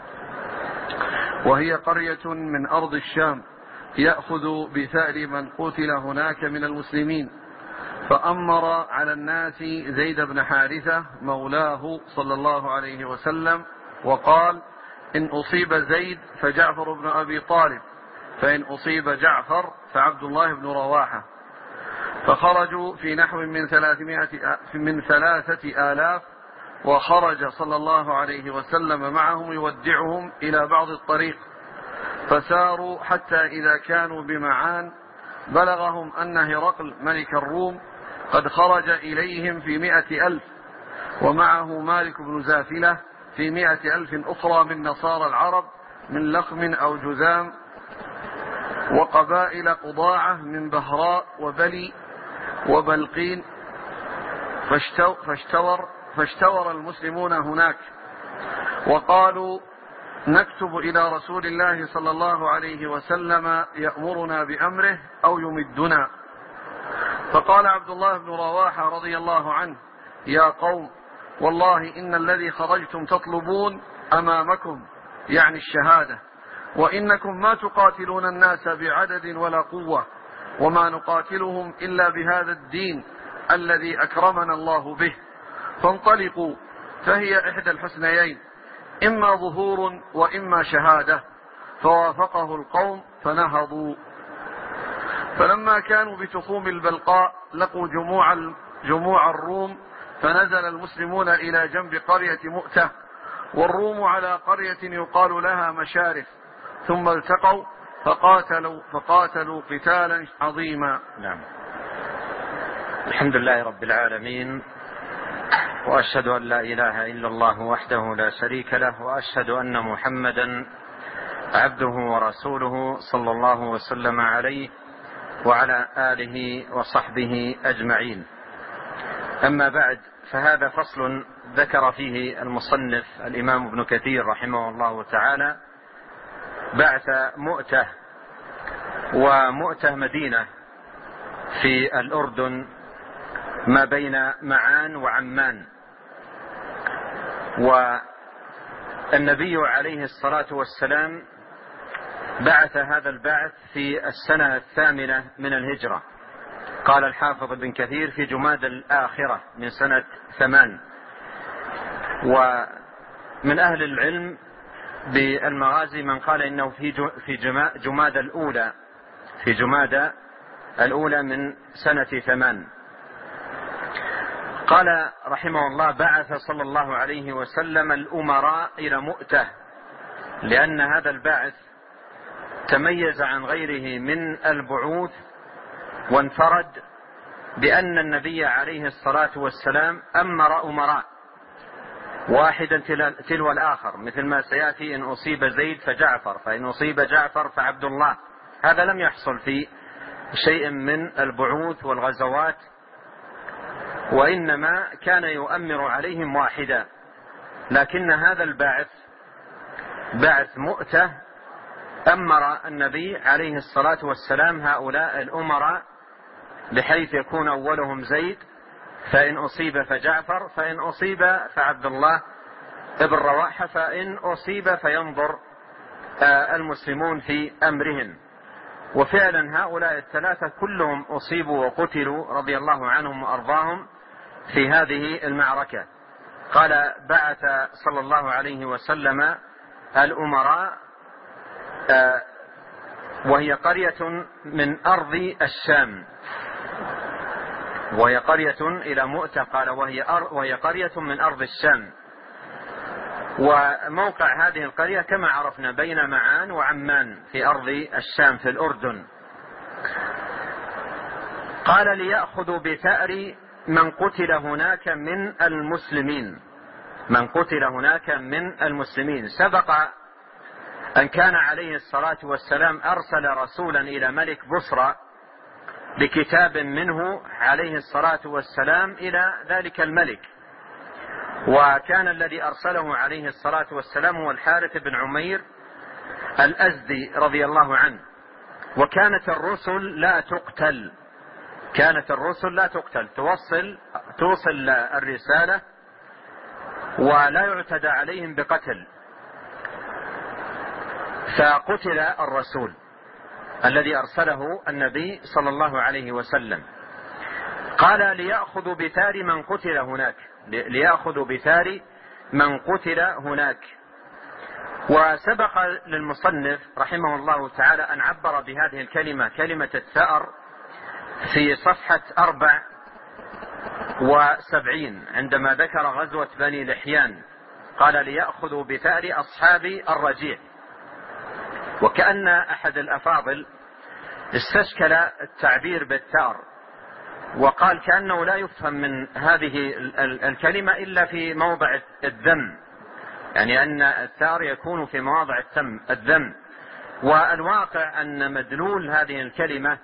Speaker 1: وهي قرية من أرض الشام، يأخذ بثأر من قتل هناك من المسلمين، فأمر على الناس زيد بن حارثة مولاه صلى الله عليه وسلم، وقال: إن أصيب زيد فجعفر بن أبي طالب، فإن أصيب جعفر فعبد الله بن رواحة. فخرجوا في نحو من ثلاثمائة من ثلاثة آلاف، وخرج صلى الله عليه وسلم معهم يودعهم إلى بعض الطريق، فساروا حتى إذا كانوا بمعان بلغهم أن هرقل ملك الروم قد خرج إليهم في مائة ألف، ومعه مالك بن زافلة في مائة ألف أخرى من نصارى العرب من لخم أو جذام، وقبائل قضاعة من بهراء وبلي وبلقين. فاشتور, فاشتور المسلمون هناك، وقالوا: نكتب إلى رسول الله صلى الله عليه وسلم يأمرنا بأمره أو يمدنا. فقال عبد الله بن رواحة رضي الله عنه: يا قوم، والله إن الذي خرجتم تطلبون أمامكم، يعني الشهادة، وإنكم ما تقاتلون الناس بعدد ولا قوة، وما نقاتلهم إلا بهذا الدين الذي أكرمنا الله به، فانطلقوا، فهي إحدى الحسنيين، إما ظهور وإما شهادة. فوافقه القوم فنهضوا. فلما كانوا بتخوم البلقاء لقوا جموع, جموع الروم، فنزل المسلمون إلى جنب قرية مؤتة، والروم على قرية يقال لها مشارف، ثم التقوا فقاتلوا, فقاتلوا قتالا عظيما.
Speaker 2: نعم. الحمد لله رب العالمين، وأشهد أن لا إله إلا الله وحده لا شريك له، وأشهد أن محمدا عبده ورسوله صلى الله وسلم عليه وعلى آله وصحبه أجمعين. أما بعد، فهذا فصل ذكر فيه المصنف الإمام ابن كثير رحمه الله تعالى بعث مؤتة، ومؤتة مدينة في الأردن ما بين معان وعمان. والنبي عليه الصلاة والسلام بعث هذا البعث في السنة الثامنة من الهجرة، قال الحافظ ابن كثير في جماد الآخرة من سنة ثمان. ومن أهل العلم بالمغازي من قال إنه في جماد الأولى في جماد الأولى من سنة ثمان. قال رحمه الله: بعث صلى الله عليه وسلم الأمراء إلى مؤتة، لأن هذا البعث تميز عن غيره من البعوث، وانفرد بأن النبي عليه الصلاة والسلام أمر أمراء واحدا تلو الآخر، مثل ما سيأتي: إن أصيب زيد فجعفر، فإن أصيب جعفر فعبد الله. هذا لم يحصل في شيء من البعوث والغزوات، وإنما كان يؤمر عليهم واحدا. لكن هذا البعث بعث مؤتة، أمر النبي عليه الصلاة والسلام هؤلاء الأمراء بحيث يكون أولهم زيد، فإن أصيب فجعفر، فإن أصيب فعبد الله ابن رواحة، فإن أصيب فينظر المسلمون في أمرهم. وفعلا هؤلاء الثلاثة كلهم أصيبوا وقتلوا رضي الله عنهم وأرضاهم في هذه المعركة. قال: بعث صلى الله عليه وسلم الأمراء وهي قرية من أرض الشام، وهي قرية إلى مؤتة، قال وهي, أر... وهي قرية من أرض الشام. وموقع هذه القرية كما عرفنا بين معان وعمان في أرض الشام في الأردن. قال: ليأخذوا بثأر من قتل هناك من المسلمين، من قتل هناك من المسلمين. سبق أن كان عليه الصلاة والسلام أرسل رسولا إلى ملك بصرى بكتاب منه عليه الصلاة والسلام إلى ذلك الملك، وكان الذي أرسله عليه الصلاة والسلام هو الحارث بن عمير الأزدي رضي الله عنه. وكانت الرسل لا تقتل، كانت الرسل لا تقتل، توصل توصل الرسالة ولا يعتدى عليهم بقتل. فقتل الرسول الذي أرسله النبي صلى الله عليه وسلم. قال: ليأخذوا بثار من قتل هناك، ليأخذوا بثار من قتل هناك. وسبق للمصنف رحمه الله تعالى أن عبر بهذه الكلمة، كلمة الثأر، في صفحة أربع وسبعين عندما ذكر غزوة بني لحيان. قال: ليأخذوا بثأر أصحاب الرجيع. وكأن أحد الأفاضل استشكل التعبير بالثأر، وقال كأنه لا يفهم من هذه الكلمة إلا في موضع الذم، يعني أن الثأر يكون في مواضع الذم. والواقع أن مدلول هذه الكلمة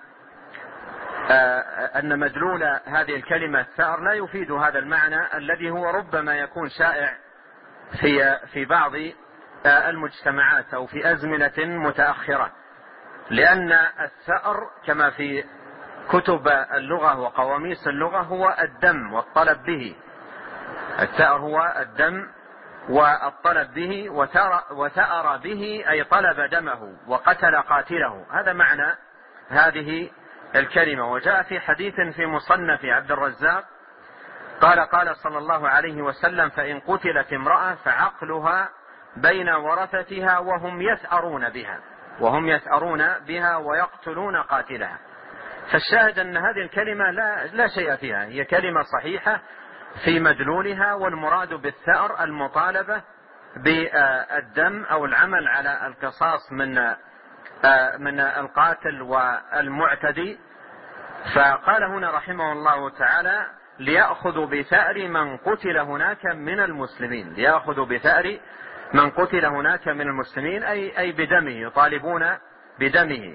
Speaker 2: أن مدلول هذه الكلمة الثأر لا يفيد هذا المعنى الذي هو ربما يكون شائع في في بعض المجتمعات أو في أزمنة متأخرة. لأن الثأر كما في كتب اللغة وقواميس اللغة هو الدم والطلب به. الثأر هو الدم والطلب به، وثأر به أي طلب دمه وقتل قاتله. هذا معنى هذه الكلمة. وجاء في حديث في مصنف عبد الرزاق قال: قال صلى الله عليه وسلم: فإن قتلت امرأة فعقلها بين ورثتها وهم يثأرون بها، وهم يثأرون بها ويقتلون قاتلها. فالشاهد أن هذه الكلمة لا, لا شيء فيها، هي كلمة صحيحة في مدلولها، والمراد بالثأر المطالبة بالدم أو العمل على القصاص من من القاتل والمعتدي. فقال هنا رحمه الله تعالى: ليأخذوا بثأر من قتل هناك من المسلمين، ليأخذوا بثأر من قتل هناك من المسلمين أي, أي بدمه، يطالبون بدمه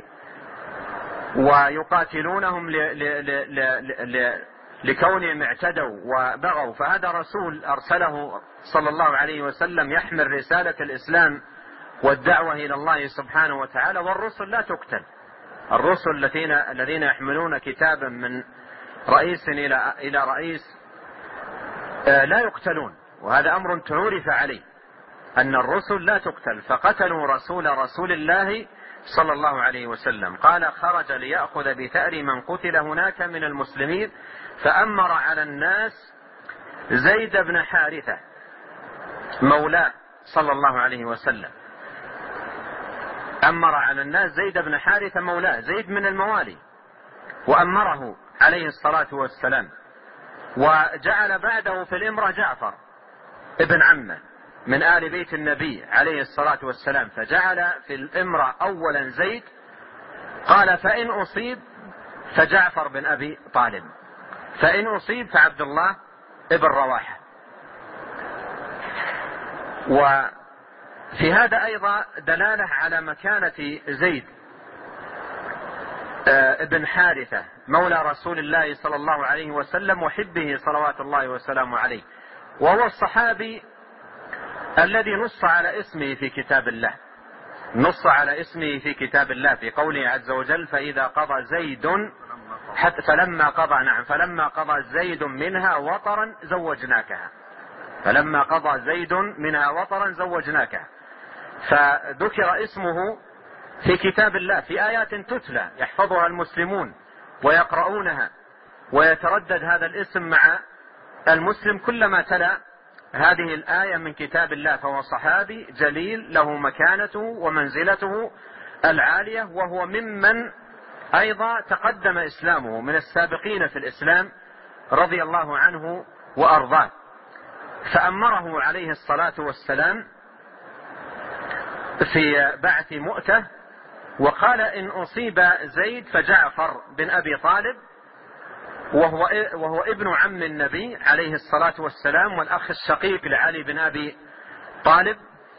Speaker 2: ويقاتلونهم ل ل ل ل ل لكونهم اعتدوا وبغوا. فهذا رسول أرسله صلى الله عليه وسلم يحمل رسالة الإسلام والدعوة إلى الله سبحانه وتعالى. والرسل لا تقتل، الرسل الذين الذين يحملون كتابا من رئيس إلى إلى رئيس لا يقتلون، وهذا أمر تعرف عليه أن الرسل لا تقتل. فقتلوا رسول رسول الله صلى الله عليه وسلم. قال: خرج ليأخذ بثأر من قتل هناك من المسلمين، فأمر على الناس زيد بن حارثة مولاه صلى الله عليه وسلم. أمر على الناس زيد بن حارثة مولاه، زيد من الموالي، وأمره عليه الصلاة والسلام. وجعل بعده في الإمرة جعفر ابن عمه من آل بيت النبي عليه الصلاة والسلام، فجعل في الإمرة أولا زيد. قال: فإن أصيب فجعفر بن أبي طالب، فإن أصيب فعبد الله ابن رواحة. وفي هذا أيضا دلالة على مكانة زيد ابن حارثة مولى رسول الله صلى الله عليه وسلم وحبه صلوات الله وسلامه عليه، وهو الصحابي الذي نص على اسمه في كتاب الله، نص على اسمه في كتاب الله في قوله عز وجل: فإذا قضى زيد حتى فلما قضى نعم فلما قضى زيد منها وطرا زوجناكها، فلما قضى زيد منها وطرا زوجناكها. فذكر اسمه في كتاب الله في آيات تتلى يحفظها المسلمون ويقرؤونها، ويتردد هذا الاسم مع المسلم كلما تلا هذه الآية من كتاب الله. فهو صحابي جليل له مكانته ومنزلته العالية، وهو ممن أيضا تقدم إسلامه من السابقين في الإسلام رضي الله عنه وأرضاه. فأمره عليه الصلاة والسلام في بعث مؤتة، وقال: إن أصيب زيد فجعفر بن أبي طالب، وهو, وهو ابن عم النبي عليه الصلاة والسلام والأخ الشقيق لعلي بن أبي طالب،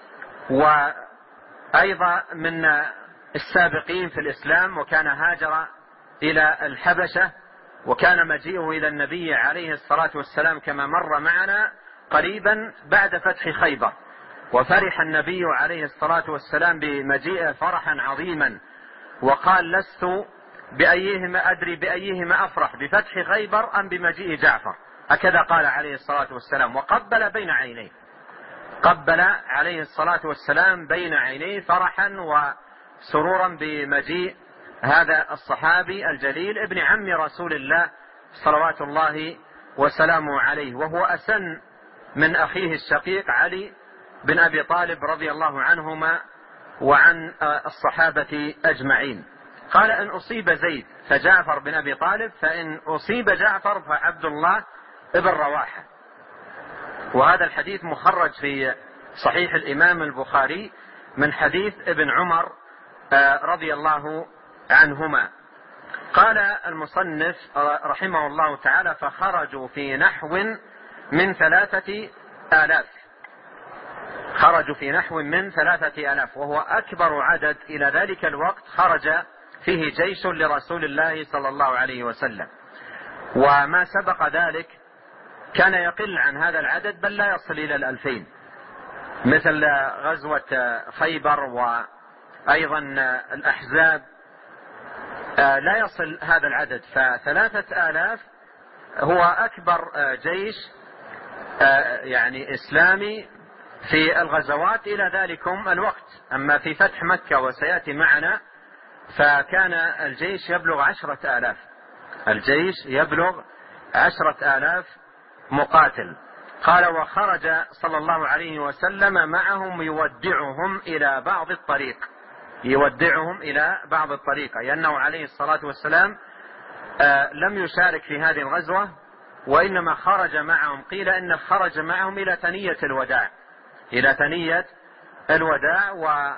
Speaker 2: وأيضا من السابقين في الإسلام، وكان هاجر إلى الحبشة، وكان مجيئه إلى النبي عليه الصلاة والسلام كما مر معنا قريبا بعد فتح خيبر، وفرح النبي عليه الصلاة والسلام بمجيئه فرحا عظيما، وقال: لست بأيهما أدري بأيهما أفرح، بفتح خيبر أم بمجيء جعفر، هكذا قال عليه الصلاة والسلام، وقبل بين عينيه، قبل عليه الصلاة والسلام بين عينيه فرحا وسرورا بمجيء هذا الصحابي الجليل ابن عم رسول الله صلوات الله وسلامه عليه، وهو أسن من أخيه الشقيق علي بن أبي طالب رضي الله عنهما وعن الصحابة أجمعين. قال: إن أصيب زيد فجعفر بن أبي طالب، فإن أصيب جعفر فعبد الله ابن رواحة. وهذا الحديث مخرج في صحيح الإمام البخاري من حديث ابن عمر رضي الله عنهما. قال المصنف رحمه الله تعالى: فخرجوا في نحو من ثلاثة آلاف، خرجوا في نحو من ثلاثة آلاف، وهو أكبر عدد إلى ذلك الوقت خرج فيه جيش لرسول الله صلى الله عليه وسلم، وما سبق ذلك كان يقل عن هذا العدد بل لا يصل إلى الألفين، مثل غزوة خيبر وأيضا الأحزاب لا يصل هذا العدد. فثلاثة آلاف هو أكبر جيش يعني إسلامي في الغزوات إلى ذلكم الوقت. أما في فتح مكة وسيأتي معنا فكان الجيش يبلغ عشرة آلاف، الجيش يبلغ عشرة آلاف مقاتل. قال: وخرج صلى الله عليه وسلم معهم يودعهم إلى بعض الطريق، يودعهم إلى بعض الطريق، لأنه عليه الصلاة والسلام لم يشارك في هذه الغزوة، وإنما خرج معهم، قيل إن خرج معهم إلى ثنية الوداع، إلى ثنية الوداع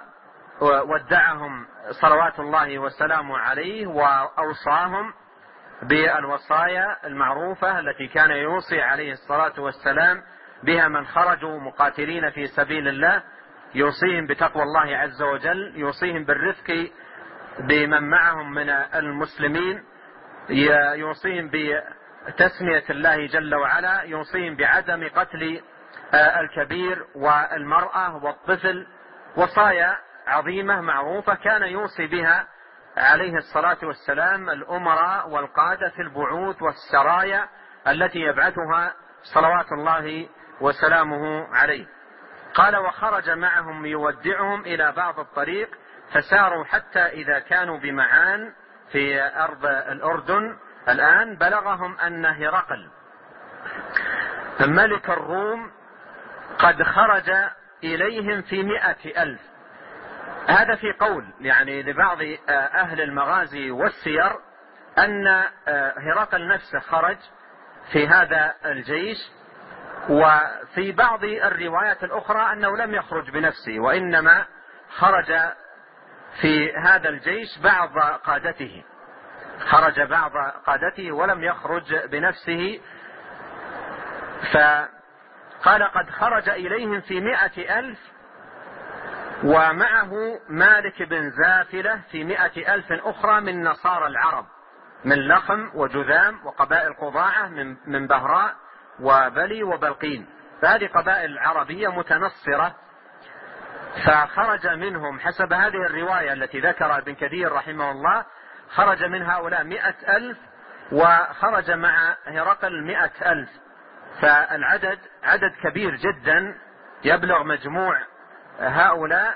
Speaker 2: وودعهم صلوات الله وسلامه عليه، وأوصاهم بالوصايا المعروفة التي كان يوصي عليه الصلاة والسلام بها من خرجوا مقاتلين في سبيل الله، يوصيهم بتقوى الله عز وجل، يوصيهم بالرفق بمن معهم من المسلمين، يوصيهم بتسمية الله جل وعلا، يوصيهم بعدم قتل الكبير والمرأة والطفل، وصايا عظيمة معروفة كان يوصي بها عليه الصلاة والسلام الأمراء والقادة في البعوث والسرايا التي يبعثها صلوات الله وسلامه عليه. قال: وخرج معهم يودعهم إلى بعض الطريق، فساروا حتى إذا كانوا بمعان في أرض الأردن الآن بلغهم أن هرقل ملك الروم قد خرج إليهم في مئة ألف. هذا في قول يعني لبعض أهل المغازي والسير أن هرقل نفسه خرج في هذا الجيش، وفي بعض الروايات الأخرى أنه لم يخرج بنفسه، وإنما خرج في هذا الجيش بعض قادته، خرج بعض قادته ولم يخرج بنفسه، فقال قد خرج إليهم في مائة ألف ومعه مالك بن زافلة في مائة ألف أخرى من نصارى العرب، من لخم وجذام وقبائل قضاعة من بهراء وبلي وبلقين، فهذه قبائل عربية متنصرة. فخرج منهم حسب هذه الرواية التي ذكر ابن كثير رحمه الله، خرج من هؤلاء مئة ألف وخرج مع هرقل مئة ألف، فالعدد عدد كبير جدا يبلغ مجموع هؤلاء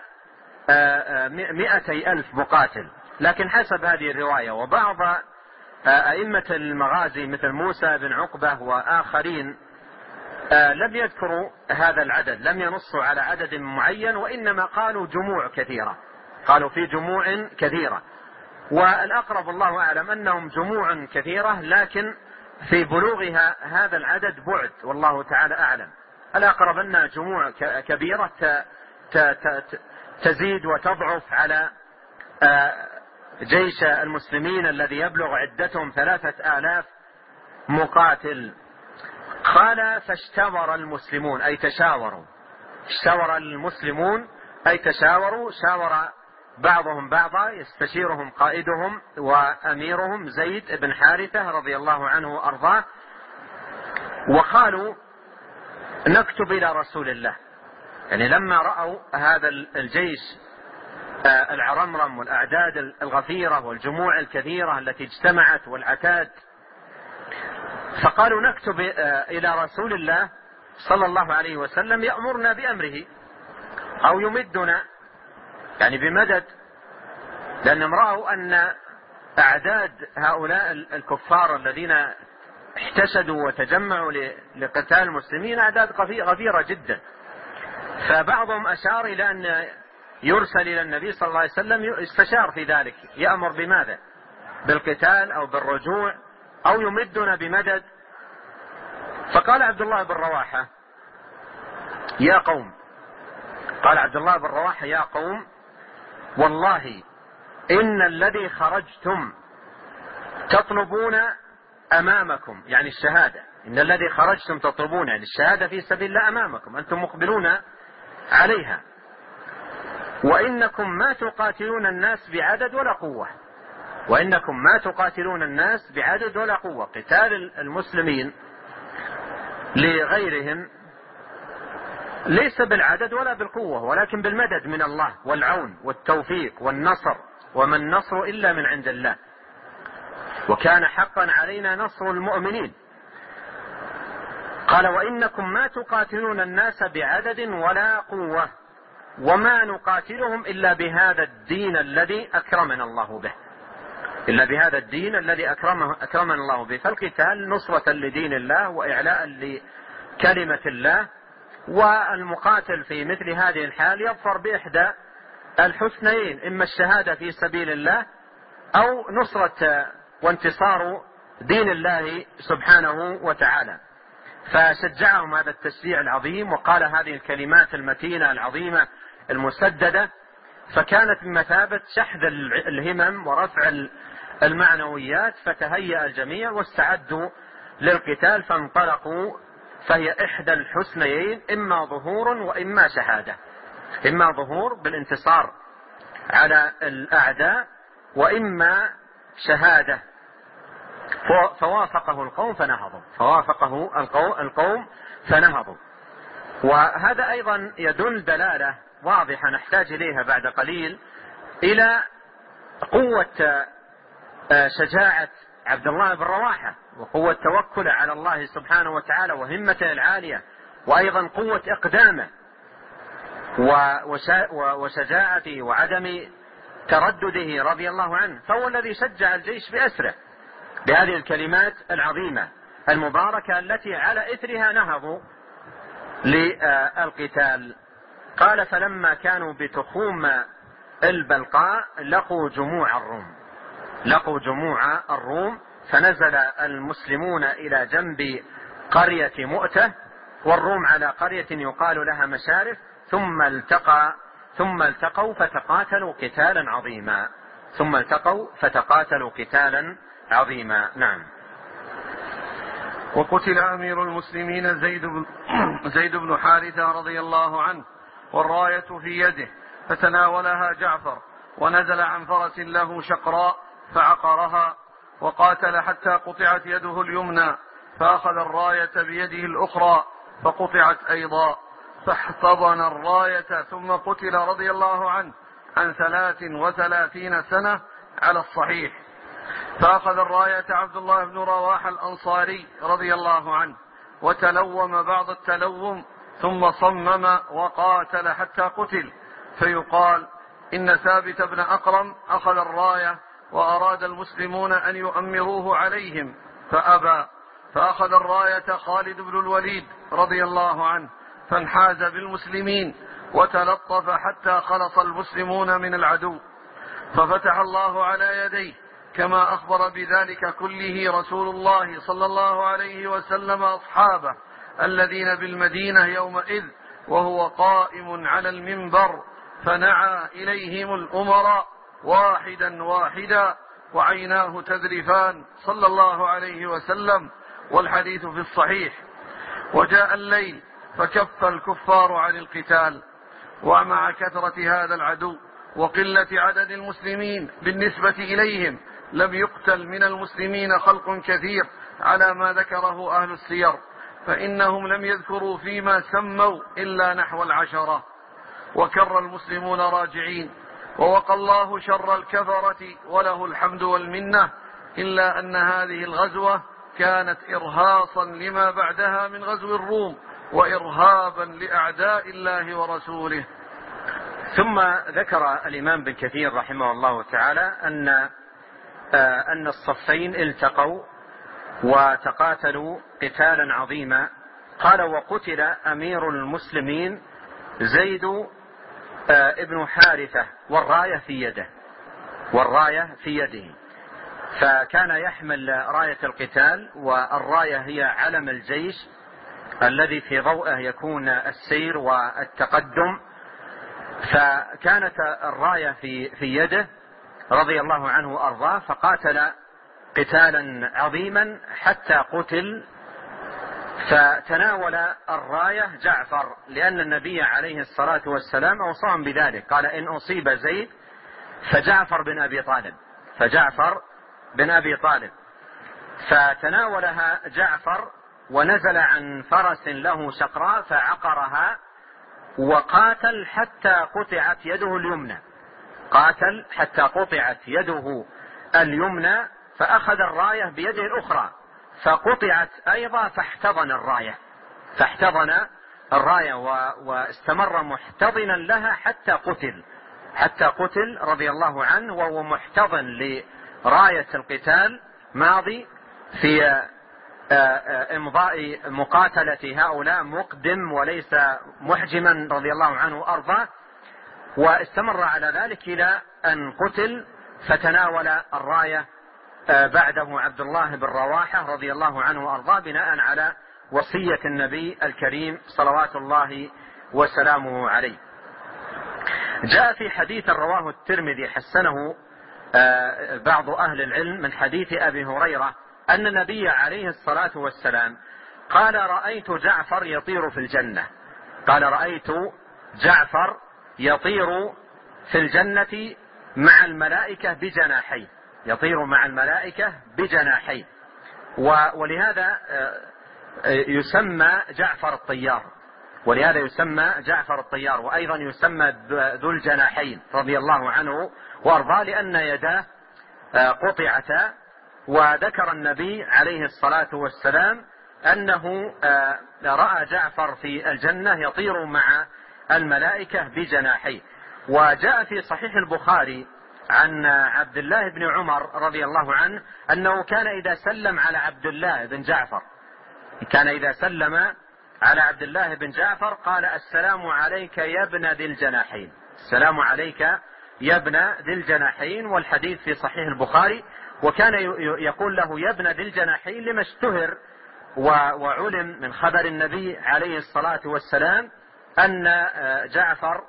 Speaker 2: مئتي ألف مقاتل. لكن حسب هذه الرواية وبعض أئمة المغازي مثل موسى بن عقبة وآخرين لم يذكروا هذا العدد، لم ينصوا على عدد معين، وإنما قالوا جموع كثيرة، قالوا في جموع كثيرة، والأقرب الله أعلم أنهم جموع كثيرة، لكن في بلوغها هذا العدد بعد، والله تعالى أعلم. الأقرب أنها جموع كبيرة تزيد وتضعف على جيش المسلمين الذي يبلغ عدتهم ثلاثة آلاف مقاتل. قال فاشتور المسلمون أي تشاوروا، اشتور المسلمون أي تشاوروا، شاور بعضهم بعضا، يستشيرهم قائدهم وأميرهم زيد بن حارثة رضي الله عنه وأرضاه، وقالوا نكتب إلى رسول الله. يعني لما رأوا هذا الجيش العرمرم والأعداد الغفيرة والجموع الكثيرة التي اجتمعت والعتاد، فقالوا نكتب إلى رسول الله صلى الله عليه وسلم يأمرنا بأمره أو يمدنا، يعني بمدد، لأنهم رأوا أن أعداد هؤلاء الكفار الذين احتشدوا وتجمعوا لقتال المسلمين أعداد غفيرة جدا. فبعضهم أشار إلى أن يرسل إلى النبي صلى الله عليه وسلم يستشار في ذلك، يأمر بماذا؟ بالقتال أو بالرجوع أو يمدنا بمدد. فقال عبد الله بن رواحة يا قوم، قال عبد الله بن رواحة يا قوم والله إن الذي خرجتم تطلبون أمامكم، يعني الشهادة، إن الذي خرجتم تطلبون يعني الشهادة في سبيل الله أمامكم، أنتم مقبلون عليها، وإنكم ما تقاتلون الناس بعدد ولا قوة، وإنكم ما تقاتلون الناس بعدد ولا قوة. قتال المسلمين لغيرهم ليس بالعدد ولا بالقوة، ولكن بالمدد من الله والعون والتوفيق والنصر، وما النصر إلا من عند الله، وكان حقا علينا نصر المؤمنين. قال وإنكم ما تقاتلون الناس بعدد ولا قوة، وما نقاتلهم إلا بهذا الدين الذي أكرمنا الله به، إلا بهذا الدين الذي أكرمه أكرمنا الله به. فالقتال نصرة لدين الله وإعلاء لكلمة الله، والمقاتل في مثل هذه الحال يظفر بإحدى الحسنيين، إما الشهادة في سبيل الله أو نصرة وانتصار دين الله سبحانه وتعالى. فشجعهم هذا التشجيع العظيم، وقال هذه الكلمات المتينة العظيمة المسددة، فكانت بمثابة شحذ الهمم ورفع المعنويات، فتهيأ الجميع واستعدوا للقتال، فانطلقوا. فهي إحدى الحسنيين، إما ظهور وإما شهادة، إما ظهور بالانتصار على الأعداء، وإما شهادة. فوافقه القوم فنهضوا، فوافقه القوم فنهضوا. وهذا أيضا يدل دلالة واضحة نحتاج إليها بعد قليل إلى قوة شجاعة عبد الله بن رواحة، وقوة توكله على الله سبحانه وتعالى، وهمته العالية، وأيضا قوة إقدامه وشجاعته وعدم تردده رضي الله عنه. فهو الذي شجع الجيش بأسره بهذه الكلمات العظيمة المباركة التي على إثرها نهضوا للقتال. قال فلما كانوا بتخوم البلقاء لقوا جموع الروم، لقوا جموع الروم فنزل المسلمون إلى جنب قرية مؤتة، والروم على قرية يقال لها مشارف، ثم التقى ثم التقوا فتقاتلوا قتالا عظيما، ثم التقوا فتقاتلوا قتالا عظيما. نعم.
Speaker 1: وقتل أمير المسلمين زيد بن, زيد بن حارثة رضي الله عنه والراية في يده، فتناولها جعفر ونزل عن فرس له شقراء فعقرها، وقاتل حتى قطعت يده اليمنى، فأخذ الراية بيده الأخرى فقطعت أيضا، فاحتضن الراية ثم قتل رضي الله عنه عن ثلاث وثلاثين سنة على الصحيح. فأخذ الراية عبد الله بن رواحة الأنصاري رضي الله عنه وتلوم بعض التلوم، ثم صمم وقاتل حتى قتل، فيقال إن ثابت بن أقرم أخذ الراية وأراد المسلمون أن يؤمروه عليهم فأبى، فأخذ الراية خالد بن الوليد رضي الله عنه فانحاز بالمسلمين وتلطف حتى خلص المسلمون من العدو، ففتح الله على يديه كما أخبر بذلك كله رسول الله صلى الله عليه وسلم أصحابه الذين بالمدينة يومئذ وهو قائم على المنبر، فنعى إليهم الأمراء واحدا واحدا وعيناه تذرفان صلى الله عليه وسلم، والحديث في الصحيح. وجاء الليل فكف الكفار عن القتال، ومع كثرة هذا العدو وقلة عدد المسلمين بالنسبة إليهم لم يقتل من المسلمين خلق كثير على ما ذكره أهل السير، فإنهم لم يذكروا فيما سموا إلا نحو العشرة، وكر المسلمون راجعين، ووقى الله شر الكفرة وله الحمد والمنة، إلا أن هذه الغزوة كانت إرهاصا لما بعدها من غزو الروم وإرهابا لأعداء الله ورسوله.
Speaker 2: ثم ذكر الإمام بن كثير رحمه الله تعالى أن أن الصفين التقوا وتقاتلوا قتالا عظيما. قال: وقتل أمير المسلمين زيد ابن حارثة والراية في يده والراية في يده فكان يحمل راية القتال، والراية هي علم الجيش الذي في ضوءه يكون السير والتقدم، فكانت الراية في في يده رضي الله عنه وأرضاه، فقاتل قتالا عظيما حتى قتل. فتناول الراية جعفر، لأن النبي عليه الصلاة والسلام أوصاهم بذلك، قال: إن أصيب زيد فجعفر بن أبي طالب فجعفر بن أبي طالب فتناولها جعفر ونزل عن فرس له شقراء فعقرها، وقاتل حتى قطعت يده اليمنى قاتل حتى قطعت يده اليمنى فأخذ الراية بيده الأخرى فقطعت أيضا، فاحتضن الراية فاحتضن الراية واستمر محتضنا لها حتى قتل حتى قتل رضي الله عنه، وهو محتضن لراية القتال ماضي في إمضاء مقاتلة هؤلاء، مقدم وليس محجما رضي الله عنه وأرضاه، واستمر على ذلك إلى أن قتل. فتناول الراية بعده عبد الله بن رواحة رضي الله عنه وأرضاه بناء على وصية النبي الكريم صلوات الله وسلامه عليه. جاء في حديث رواه الترمذي حسنه بعض أهل العلم من حديث أبي هريرة أن النبي عليه الصلاة والسلام قال: رأيت جعفر يطير في الجنة قال رأيت جعفر يطير في الجنة مع الملائكة بجناحين يطير مع الملائكة بجناحين ولهذا يسمى جعفر الطيار ولهذا يسمى جعفر الطيار وأيضا يسمى ذو الجناحين رضي الله عنه وأرضاه، لأن يداه قطعتا. وذكر النبي عليه الصلاة والسلام أنه رأى جعفر في الجنة يطير مع الملائكة بجناحيه. وجاء في صحيح البخاري عن عبد الله بن عمر رضي الله عنه أنه كان إذا سلم على عبد الله بن جعفر كان إذا سلم على عبد الله بن جعفر قال: السلام عليك يا ابن ذي الجناحين السلام عليك يا ابن ذي الجناحين. والحديث في صحيح البخاري. وكان يقول له يا ابن ذي الجناحين لما اشتهر وعلم من خبر النبي عليه الصلاة والسلام أن جعفر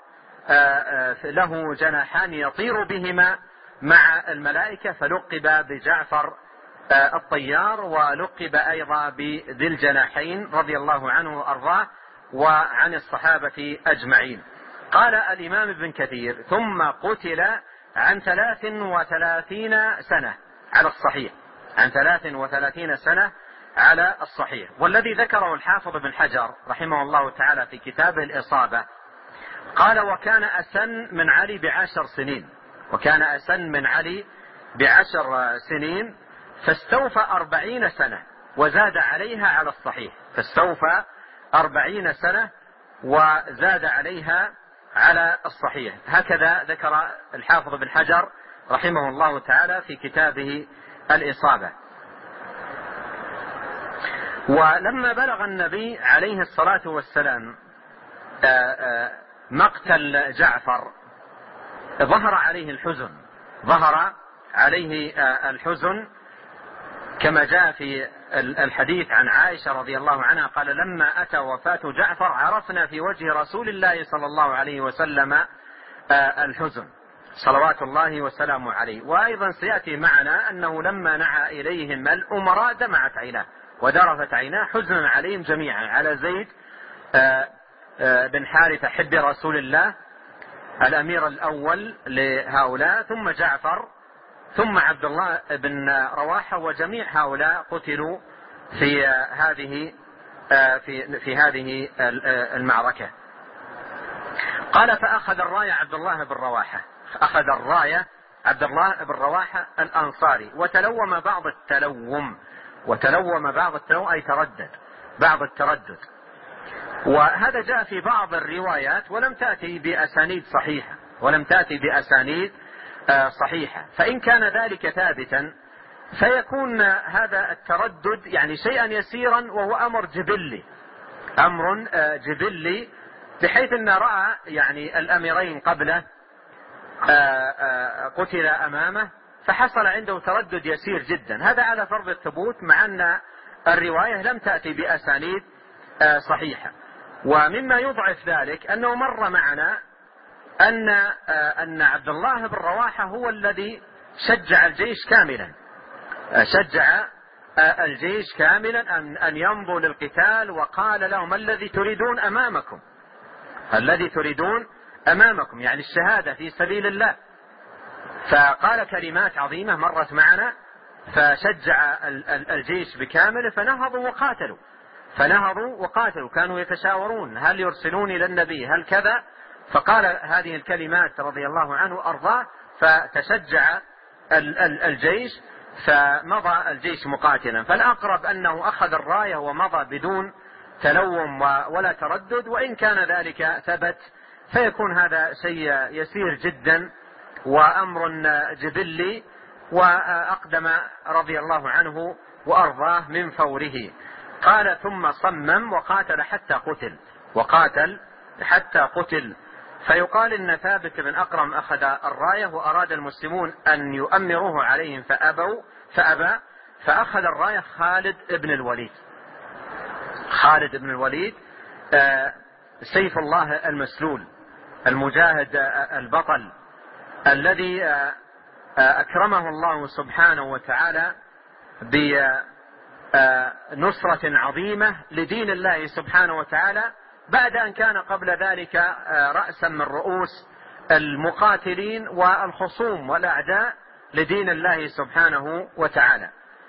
Speaker 2: له جناحان يطير بهما مع الملائكة، فلقب بجعفر الطيار، ولقب أيضا بذي الجناحين رضي الله عنه وأرضاه وعن الصحابة أجمعين. قال الإمام ابن كثير: ثم قتل عن ثلاث وثلاثين سنة على الصحيح، عن ثلاث وثلاثين سنة على الصحيح. والذي ذكره الحافظ بن حجر رحمه الله تعالى في كتابه الإصابة قال: وكان أسن من علي بعشر سنين، وكان أسن من علي بعشر سنين فاستوفى أربعين سنة وزاد عليها على الصحيح، فاستوفى أربعين سنة وزاد عليها على الصحيح. هكذا ذكر الحافظ بن حجر رحمه الله تعالى في كتابه الإصابة. ولما بلغ النبي عليه الصلاة والسلام مقتل جعفر ظهر عليه الحزن، ظهر عليه الحزن كما جاء في الحديث عن عائشة رضي الله عنها قال: لما أتى وفاة جعفر عرفنا في وجه رسول الله صلى الله عليه وسلم الحزن صلوات الله وسلامه عليه. وأيضا سيأتي معنا أنه لما نعى إليهم الأمراء دمعت عيناه ودرفت عيناه حزنا عليهم جميعا، على زيد بن حارثة حب رسول الله الأمير الأول لهؤلاء، ثم جعفر، ثم عبد الله بن رواحة، وجميع هؤلاء قتلوا في هذه في في هذه المعركة. قال: فأخذ الراية عبد الله بن رواحة، أخذ الراية عبد الله بن رواحة الأنصاري، وتلوم بعض التلوم، وتلوم بعض التلوم أي تردد، بعض التردد. وهذا جاء في بعض الروايات ولم تأتي بأسانيد صحيحة، ولم تأتي بأسانيد صحيحة. فإن كان ذلك ثابتا فيكون هذا التردد يعني شيئا يسيرا، وهو أمر جبلي، أمر جبلي، بحيث أن رأى يعني الأميرين قبله قتل أمامه فحصل عنده تردد يسير جدا. هذا على فرض الثبوت، مع أن الرواية لم تأتي بأسانيد صحيحة. ومما يضعف ذلك أنه مر معنا أن أن عبد الله بن رواحة هو الذي شجع الجيش كاملا، شجع الجيش كاملا أن أن يمضوا للقتال، وقال لهم: الذي تريدون أمامكم، الذي تريدون أمامكم، يعني الشهادة في سبيل الله. فقال كلمات عظيمة مرت معنا، فشجع الجيش بكامله، فنهضوا وقاتلوا، فنهضوا وقاتلوا، كانوا يتشاورون هل يرسلون إلى النبي هل كذا، فقال هذه الكلمات رضي الله عنه أرضاه، فتشجع الجيش فمضى الجيش مقاتلا. فالأقرب أنه أخذ الراية ومضى بدون تلوم ولا تردد، وإن كان ذلك ثبت فيكون هذا شيء يسير جدا وأمر جبلي. وأقدم رضي الله عنه وأرضاه من فوره. قال: ثم صمم وقاتل حتى قتل، وقاتل حتى قتل. فيقال إن ثابت بن أقرم أخذ الراية وأراد المسلمون أن يؤمروه عليهم فأبوا فأبى، فأخذ الراية خالد بن الوليد. خالد بن الوليد سيف الله المسلول، المجاهد البطل، الذي أكرمه الله سبحانه وتعالى بنصرة عظيمة لدين الله سبحانه وتعالى، بعد أن كان قبل ذلك رأسا من رؤوس المقاتلين والخصوم والأعداء لدين الله سبحانه وتعالى.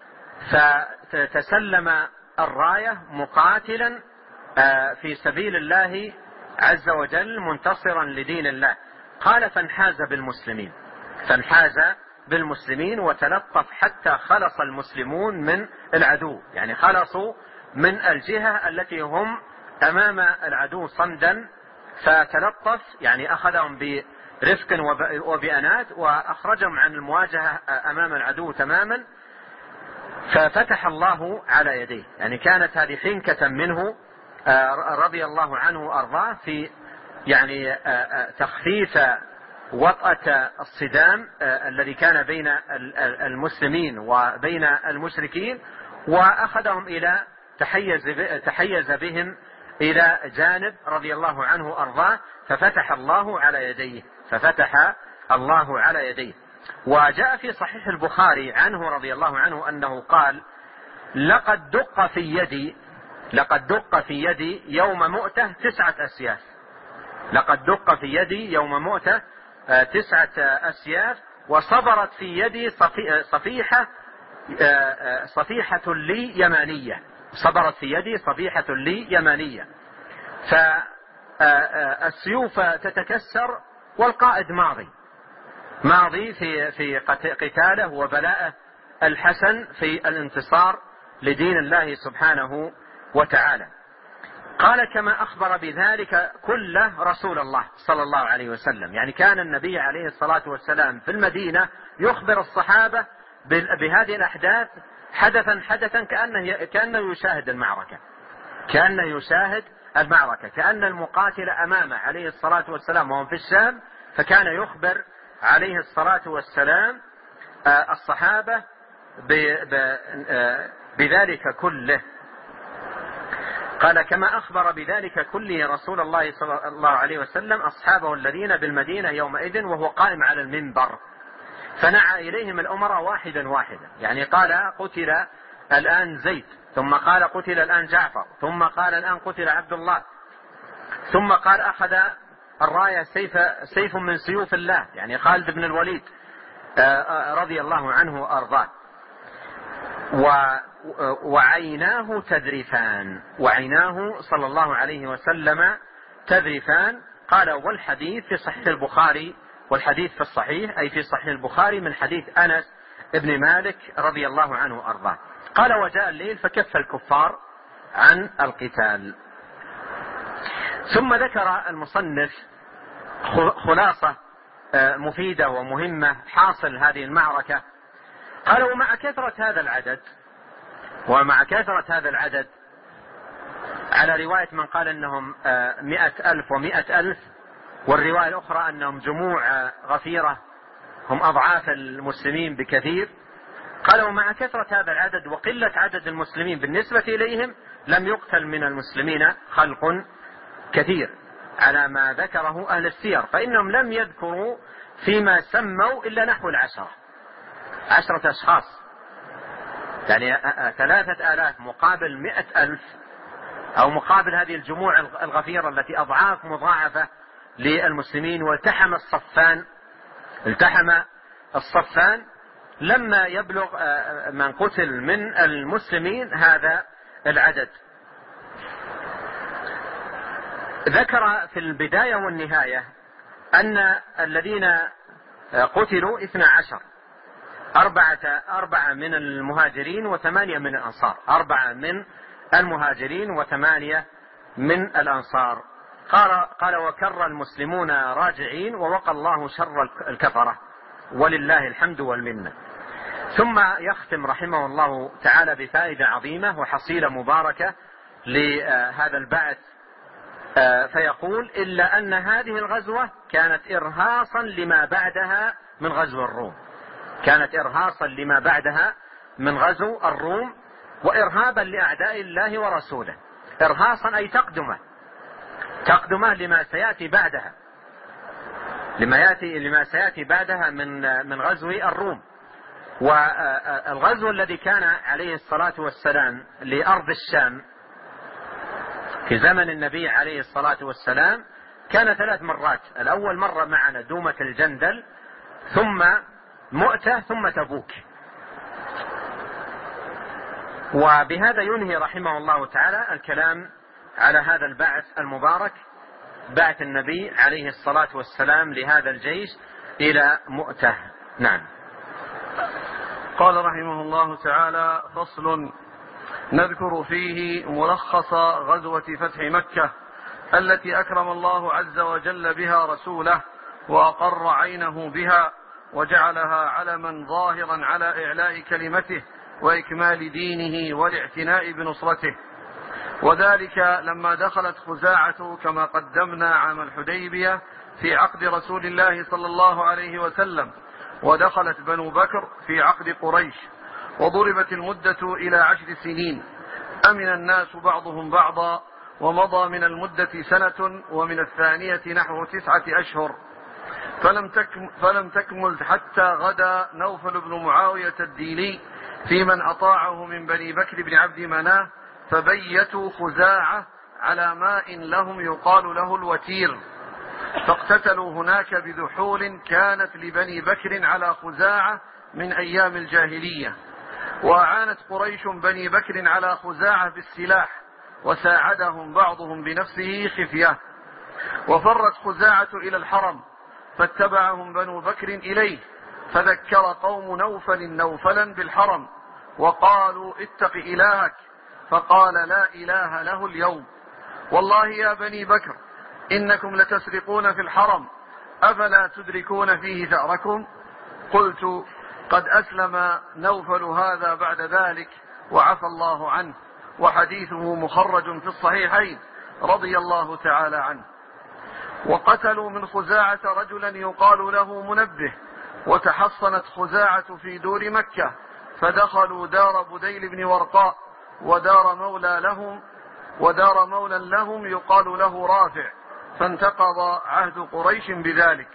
Speaker 2: فتسلم الراية مقاتلا في سبيل الله عز وجل منتصرا لدين الله. قال: فانحاز بالمسلمين، فانحاز بالمسلمين وتلطف حتى خلص المسلمون من العدو، يعني خلصوا من الجهة التي هم أمام العدو صمدا، فتلطف يعني أخذهم برفق وبأنات وأخرجهم عن المواجهة أمام العدو تماما، ففتح الله على يديه. يعني كانت هذه حنكة منه رضي الله عنه وأرضاه في يعني تخفيف وطأة الصدام الذي كان بين المسلمين وبين المشركين، وأخذهم إلى تحيز تحيز بهم إلى جانب رضي الله عنه وأرضاه، ففتح الله على يديه، ففتح الله على يديه. وجاء في صحيح البخاري عنه رضي الله عنه أنه قال: لقد دق في يدي لقد دق في يدي يوم مؤتة تسعة أسياف لقد دق في يدي يوم مؤتة تسعة أسياف وصبرت في يدي صفيحة صفيحة لي يمانية صبرت في يدي صفيحة لي يمانية فالسيوف تتكسر والقائد ماضي ماضي في في قتاله وبلاءه الحسن في الانتصار لدين الله سبحانه وتعالى. قال: كما أخبر بذلك كله رسول الله صلى الله عليه وسلم. يعني كان النبي عليه الصلاة والسلام في المدينة يخبر الصحابة بهذه الأحداث حدثا حدثا كأنه, كأنه يشاهد المعركة كأنه يشاهد المعركة كأن المقاتل أمامه عليه الصلاة والسلام وهم في الشام، فكان يخبر عليه الصلاة والسلام الصحابة بذلك كله. قال: كما أخبر بذلك كله رسول الله صلى الله عليه وسلم أصحابه الذين بالمدينة يومئذ وهو قائم على المنبر، فنعى إليهم الأمراء واحدا واحدا. يعني قال: قتل الآن زيد، ثم قال: قتل الآن جعفر، ثم قال: الآن قتل عبد الله، ثم قال: أخذ الراية سيف, سيف من سيوف الله، يعني خالد بن الوليد رضي الله عنه وأرضاه. وعيناه تذرفان وعيناه صلى الله عليه وسلم تذرفان. قال: والحديث في صحيح البخاري، والحديث في الصحيح أي في صحيح البخاري من حديث أنس ابن مالك رضي الله عنه وأرضاه. قال: وجاء الليل فكف الكفار عن القتال. ثم ذكر المصنف خلاصة مفيدة ومهمة حاصل هذه المعركة. قال: ومع كثرة هذا العدد ومع كثرة هذا العدد على رواية من قال أنهم مئة ألف ومئة ألف، والرواية الأخرى أنهم جموع غفيرة هم أضعاف المسلمين بكثير. قال: ومع كثرة هذا العدد وقلة عدد المسلمين بالنسبة إليهم لم يقتل من المسلمين خلق كثير على ما ذكره أهل السير، فإنهم لم يذكروا فيما سموا إلا نحو العشرة عشرة أشخاص، يعني ثلاثة آلاف مقابل مئة ألف، أو مقابل هذه الجموع الغفيرة التي أضعاف مضاعفة للمسلمين. والتحم الصفان التحم الصفان لما يبلغ من قتل من المسلمين هذا العدد. ذكر في البداية والنهاية أن الذين قتلوا اثنا عشر، أربعة, أربعة من المهاجرين وثمانية من الأنصار أربعة من المهاجرين وثمانية من الأنصار. قال, قال: وكر المسلمون راجعين ووقى الله شر الكفرة ولله الحمد والمنة. ثم يختم رحمه الله تعالى بفائدة عظيمة وحصيلة مباركة لهذا البعث، فيقول: إلا أن هذه الغزوة كانت إرهاصا لما بعدها من غزو الروم كانت إرهاصا لما بعدها من غزو الروم وإرهابا لأعداء الله ورسوله. إرهاصا أي تقدمة تقدمة لما سيأتي بعدها لما يأتي لما سيأتي بعدها من من غزو الروم. والغزو الذي كان عليه الصلاة والسلام لأرض الشام في زمن النبي عليه الصلاة والسلام كان ثلاث مرات. الأول مرة معنا دومة الجندل، ثم مؤتة، ثم تبوك. وبهذا ينهي رحمه الله تعالى الكلام على هذا البعث المبارك، بعث النبي عليه الصلاة والسلام لهذا الجيش إلى مؤتة. نعم.
Speaker 1: قال رحمه الله تعالى: فصل. نذكر فيه ملخص غزوة فتح مكة التي أكرم الله عز وجل بها رسوله وأقر عينه بها وجعلها علما ظاهرا على إعلاء كلمته وإكمال دينه والاعتناء بنصرته. وذلك لما دخلت خزاعة كما قدمنا عام الحديبية في عقد رسول الله صلى الله عليه وسلم، ودخلت بنو بكر في عقد قريش، وضربت المدة إلى عشر سنين، أمن الناس بعضهم بعضا، ومضى من المدة سنة ومن الثانية نحو تسعة أشهر. فلم تكمل, فلم تكمل حتى غدا نوفل بن معاوية الديلي في من أطاعه من بني بكر بن عبد مناف، فبيتوا خزاعة على ماء لهم يقال له الوتير، فاقتتلوا هناك بذحول كانت لبني بكر على خزاعة من أيام الجاهلية. وأعانت قريش بني بكر على خزاعة بالسلاح، وساعدهم بعضهم بنفسه خفية. وفرت خزاعة إلى الحرم، فاتبعهم بنو بكر إليه، فذكر قوم نوفل نوفلا بالحرم وقالوا اتق إلهك، فقال لا إله له اليوم. والله يا بني بكر إنكم لتسرقون في الحرم، أفلا تدركون فيه ثأركم؟ قلت قد أسلم نوفل هذا بعد ذلك وعفى الله عنه، وحديثه مخرج في الصحيحين رضي الله تعالى عنه. وقتلوا من خزاعة رجلا يقال له منبه، وتحصنت خزاعة في دور مكة، فدخلوا دار بديل بن ورقاء ودار مولى لهم ودار مولى لهم يقال له رافع، فانتقض عهد قريش بذلك.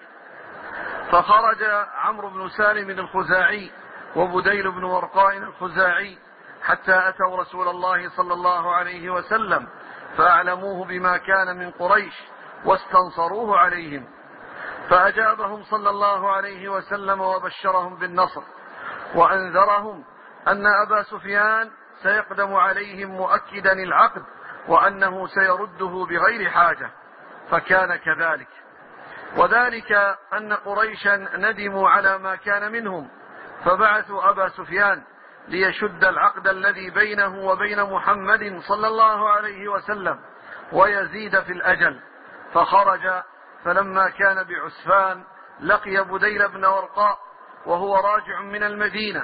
Speaker 1: فخرج عمرو بن سالم الخزاعي وبديل بن ورقاء الخزاعي حتى أتوا رسول الله صلى الله عليه وسلم، فأعلموه بما كان من قريش واستنصروه عليهم، فأجابهم صلى الله عليه وسلم وبشرهم بالنصر، وأنذرهم أن أبا سفيان سيقدم عليهم مؤكدا العقد، وأنه سيرده بغير حاجة، فكان كذلك. وذلك أن قريشا ندموا على ما كان منهم، فبعثوا أبا سفيان ليشد العقد الذي بينه وبين محمد صلى الله عليه وسلم ويزيد في الأجل. فخرج، فلما كان بعسفان لقي بديل بن ورقاء وهو راجع من المدينة،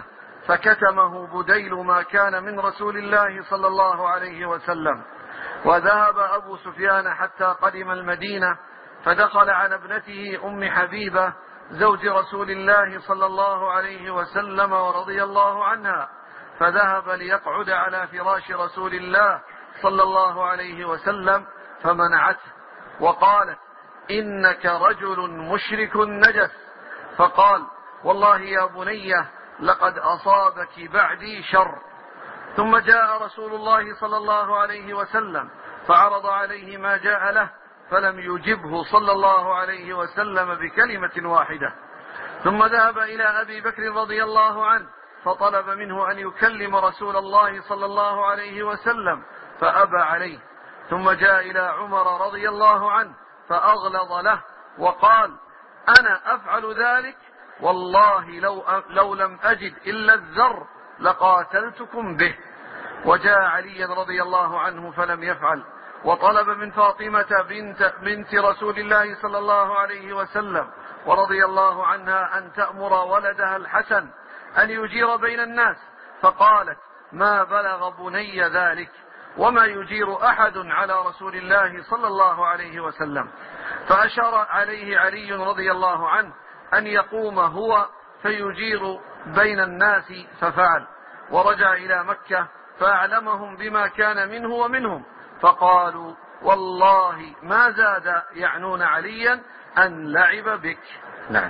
Speaker 1: فكتمه بديل ما كان من رسول الله صلى الله عليه وسلم. وذهب أبو سفيان حتى قدم المدينة، فدخل على ابنته أم حبيبة زوج رسول الله صلى الله عليه وسلم ورضي الله عنها، فذهب ليقعد على فراش رسول الله صلى الله عليه وسلم، فمنعته وقالت إنك رجل مشرك نجس. فقال والله يا بنية لقد أصابك بعدي شر. ثم جاء رسول الله صلى الله عليه وسلم فعرض عليه ما جاء له، فلم يجبه صلى الله عليه وسلم بكلمة واحدة. ثم ذهب إلى أبي بكر رضي الله عنه فطلب منه أن يكلم رسول الله صلى الله عليه وسلم، فأبى عليه. ثم جاء إلى عمر رضي الله عنه فأغلظ له وقال أنا أفعل ذلك، والله لو, لو لم أجد إلا الذر لقاتلتكم به. وجاء علي رضي الله عنه فلم يفعل، وطلب من فاطمة بنت, بنت رسول الله صلى الله عليه وسلم ورضي الله عنها أن تأمر ولدها الحسن أن يجير بين الناس، فقالت ما بلغ بني ذلك، وما يجير أحد على رسول الله صلى الله عليه وسلم. فأشار عليه علي رضي الله عنه أن يقوم هو فيجير بين الناس، ففعل، ورجع إلى مكة فأعلمهم بما كان منه ومنهم، فقالوا والله ما زاد يعنون عليا أن لعب بك.
Speaker 2: نعم.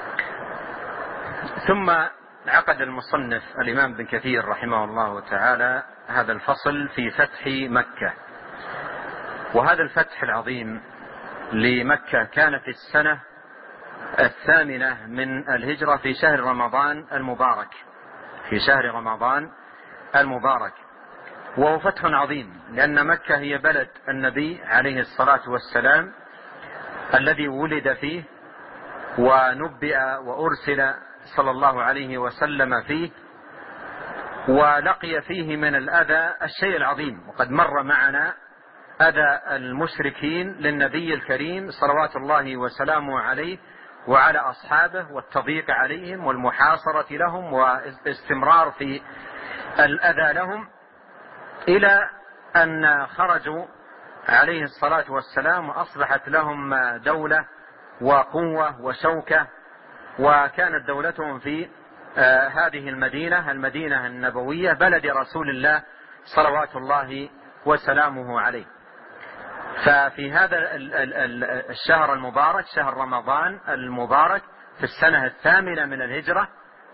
Speaker 2: ثم عقد المصنف الإمام بن كثير رحمه الله تعالى هذا الفصل في فتح مكة. وهذا الفتح العظيم لمكة كان في السنة الثامنة من الهجرة في شهر رمضان المبارك في شهر رمضان المبارك وهو فتح عظيم، لأن مكة هي بلد النبي عليه الصلاة والسلام الذي ولد فيه ونبئ وأرسل صلى الله عليه وسلم فيه، ولقي فيه من الأذى الشيء العظيم. وقد مر معنا أذى المشركين للنبي الكريم صلوات الله وسلامه عليه وعلى أصحابه، والتضييق عليهم والمحاصرة لهم واستمرار في الأذى لهم، إلى أن خرجوا عليه الصلاة والسلام وأصبحت لهم دولة وقوة وشوكة، وكانت دولتهم في هذه المدينة المدينة النبوية بلد رسول الله صلوات الله وسلامه عليه. ففي هذا الشهر المبارك، شهر رمضان المبارك، في السنة الثامنة من الهجرة،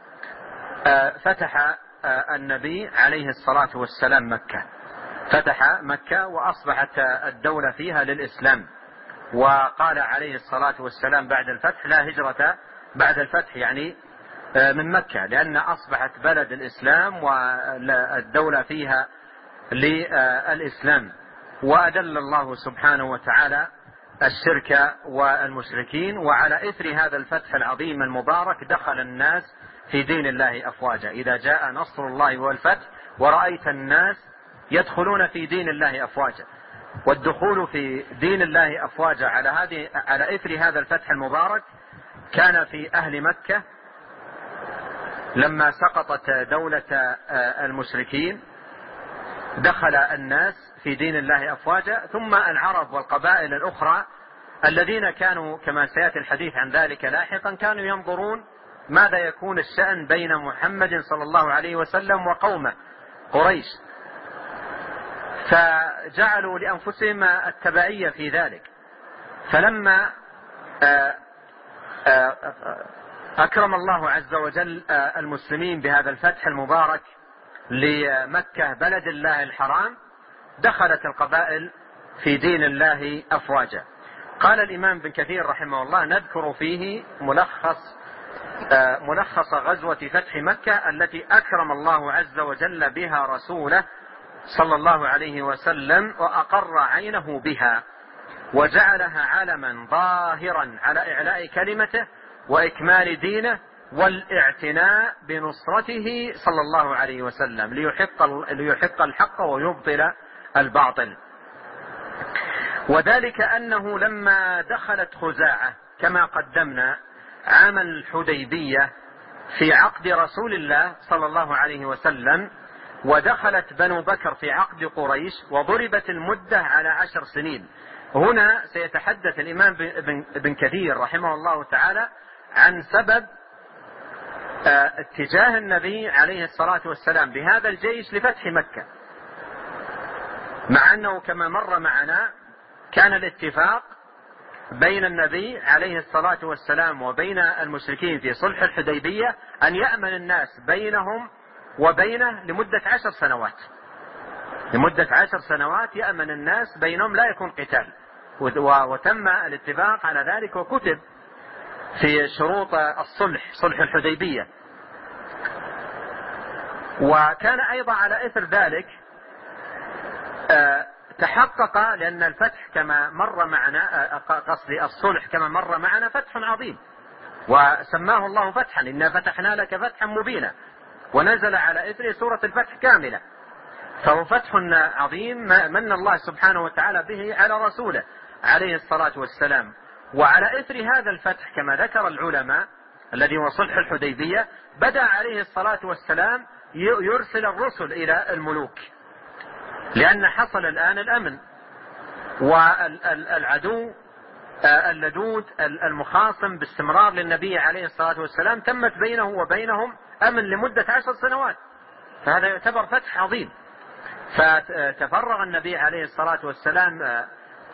Speaker 2: فتح النبي عليه الصلاة والسلام مكة، فتح مكة وأصبحت الدولة فيها للإسلام. وقال عليه الصلاة والسلام بعد الفتح: لا هجرة بعد الفتح، يعني من مكة، لأن أصبحت بلد الإسلام والدولة فيها للإسلام. وأدل الله سبحانه وتعالى الشرك والمشركين، وعلى إثر هذا الفتح العظيم المبارك دخل الناس في دين الله أفواجا. إذا جاء نصر الله والفتح ورأيت الناس يدخلون في دين الله أفواجا. والدخول في دين الله أفواجا على هذه على إثر هذا الفتح المبارك كان في أهل مكة لما سقطت دولة المشركين، دخل الناس في دين الله أفواجا. ثم العرب والقبائل الأخرى الذين كانوا، كما سيأتي الحديث عن ذلك لاحقا، كانوا ينظرون ماذا يكون الشأن بين محمد صلى الله عليه وسلم وقومه قريش، فجعلوا لأنفسهم التبعية في ذلك. فلما أكرم الله عز وجل المسلمين بهذا الفتح المبارك لمكة بلد الله الحرام، دخلت القبائل في دين الله أفواجا. قال الإمام ابن كثير رحمه الله: نذكر فيه ملخص ملخص غزوة فتح مكة التي أكرم الله عز وجل بها رسوله صلى الله عليه وسلم، وأقر عينه بها، وجعلها علما ظاهرا على إعلاء كلمته وإكمال دينه والاعتناء بنصرته صلى الله عليه وسلم، ليحق ليحق الحق ويبطل الباطل. وذلك أنه لما دخلت خزاعة كما قدمنا عام الحديبية في عقد رسول الله صلى الله عليه وسلم، ودخلت بنو بكر في عقد قريش، وضربت المدة على عشر سنين. هنا سيتحدث الإمام ابن كثير رحمه الله تعالى عن سبب اتجاه النبي عليه الصلاة والسلام بهذا الجيش لفتح مكة، مع أنه كما مر معنا كان الاتفاق بين النبي عليه الصلاة والسلام وبين المشركين في صلح الحديبية أن يأمن الناس بينهم وبينه لمدة عشر سنوات لمدة عشر سنوات يأمن الناس بينهم، لا يكون قتال. وتم الاتفاق على ذلك وكتب في شروط الصلح، صلح الحديبية. وكان أيضا على إثر ذلك تحقق، لأن الفتح كما مر معنا، قصدي الصلح كما مر معنا، فتح عظيم، وسماه الله فتحا: إنا فتحنا لك فتحا مبينا، ونزل على إثره سورة الفتح كاملة. فهو فتح عظيم من الله سبحانه وتعالى به على رسوله عليه الصلاة والسلام. وعلى إثر هذا الفتح كما ذكر العلماء الذي هو صلح الحديبية، بدأ عليه الصلاة والسلام يرسل الرسل إلى الملوك، لأن حصل الآن الأمن، والعدو اللدود المخاصم باستمرار للنبي عليه الصلاة والسلام تمت بينه وبينهم أمن لمدة عشر سنوات، فهذا يعتبر فتح عظيم. فتفرغ النبي عليه الصلاة والسلام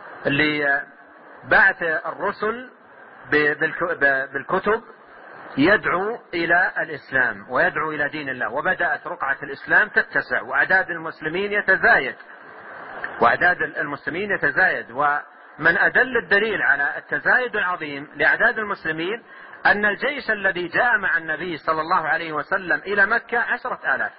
Speaker 2: لبعث الرسل بالكتب يدعو إلى الإسلام ويدعو إلى دين الله، وبدأت رقعة الإسلام تتسع، وأعداد المسلمين يتزايد وأعداد المسلمين يتزايد ومن أدل الدليل على التزايد العظيم لأعداد المسلمين أن الجيش الذي جاء مع النبي صلى الله عليه وسلم إلى مكة عشرة آلاف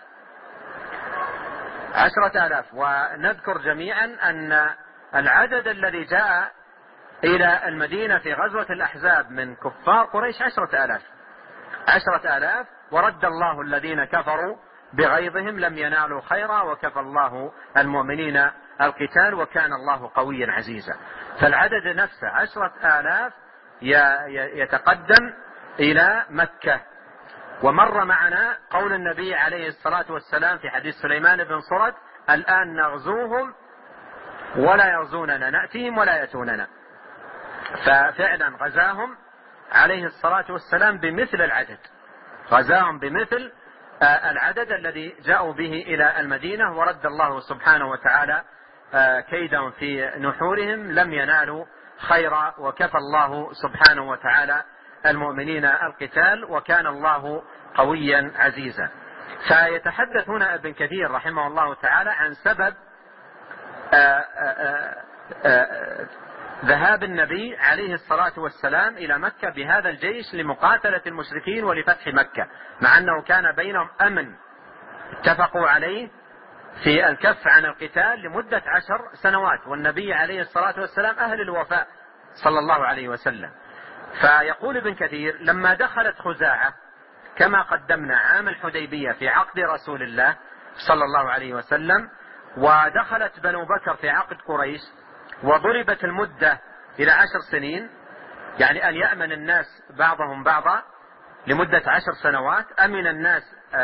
Speaker 2: عشرة آلاف ونذكر جميعا أن العدد الذي جاء إلى المدينة في غزوة الأحزاب من كفار قريش عشرة آلاف عشرة آلاف ورد الله الذين كفروا بغيظهم لم ينالوا خيرا وكفى الله المؤمنين القتال وكان الله قويا عزيزا. فالعدد نفسه عشرة آلاف يتقدم إلى مكة. ومر معنا قول النبي عليه الصلاة والسلام في حديث سليمان بن صرد: الآن نغزوهم ولا يغزوننا، نأتيهم ولا يأتوننا. ففعلا غزاهم عليه الصلاة والسلام بمثل العدد، غزاهم بمثل العدد الذي جاءوا به إلى المدينة، ورد الله سبحانه وتعالى كيدهم في نحورهم لم ينالوا خيرا، وكفى الله سبحانه وتعالى المؤمنين القتال، وكان الله قويا عزيزا. فيتحدث هنا ابن كثير رحمه الله تعالى عن سبب آآ آآ آآ ذهاب النبي عليه الصلاة والسلام إلى مكة بهذا الجيش لمقاتلة المشركين ولفتح مكة، مع أنه كان بينهم أمن اتفقوا عليه في الكف عن القتال لمدة عشر سنوات، والنبي عليه الصلاة والسلام أهل الوفاء صلى الله عليه وسلم. فيقول ابن كثير: لما دخلت خزاعة كما قدمنا عام الحديبية في عقد رسول الله صلى الله عليه وسلم، ودخلت بنو بكر في عقد قريش، وضربت المدة إلى عشر سنين، يعني أن يأمن الناس بعضهم بعضا لمدة عشر سنوات، أمن الناس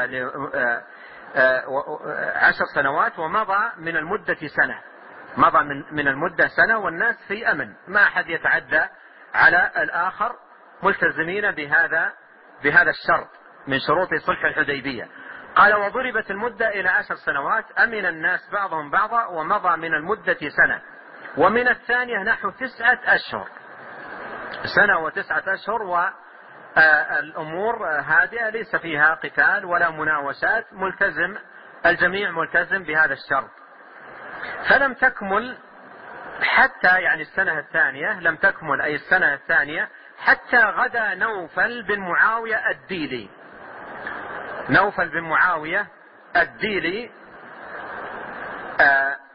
Speaker 2: عشر سنوات، ومضى من المدة سنة، مضى من المدة سنة والناس في أمن، ما أحد يتعدى على الآخر، ملتزمين بهذا بهذا الشرط من شروط صلح الحديبية. قال: وضربت المدة إلى عشر سنوات، أمن الناس بعضهم بعضا، ومضى من المدة سنة، ومن الثانية نحو تسعة أشهر، سنة وتسعة أشهر، والأمور هادئة ليس فيها قتال ولا مناوشات، ملتزم الجميع ملتزم بهذا الشرط. فلم تكمل حتى يعني السنة الثانية، لم تكمل أي السنة الثانية حتى غدا نوفل بن معاوية الديلي، نوفل بن معاوية الديلي آه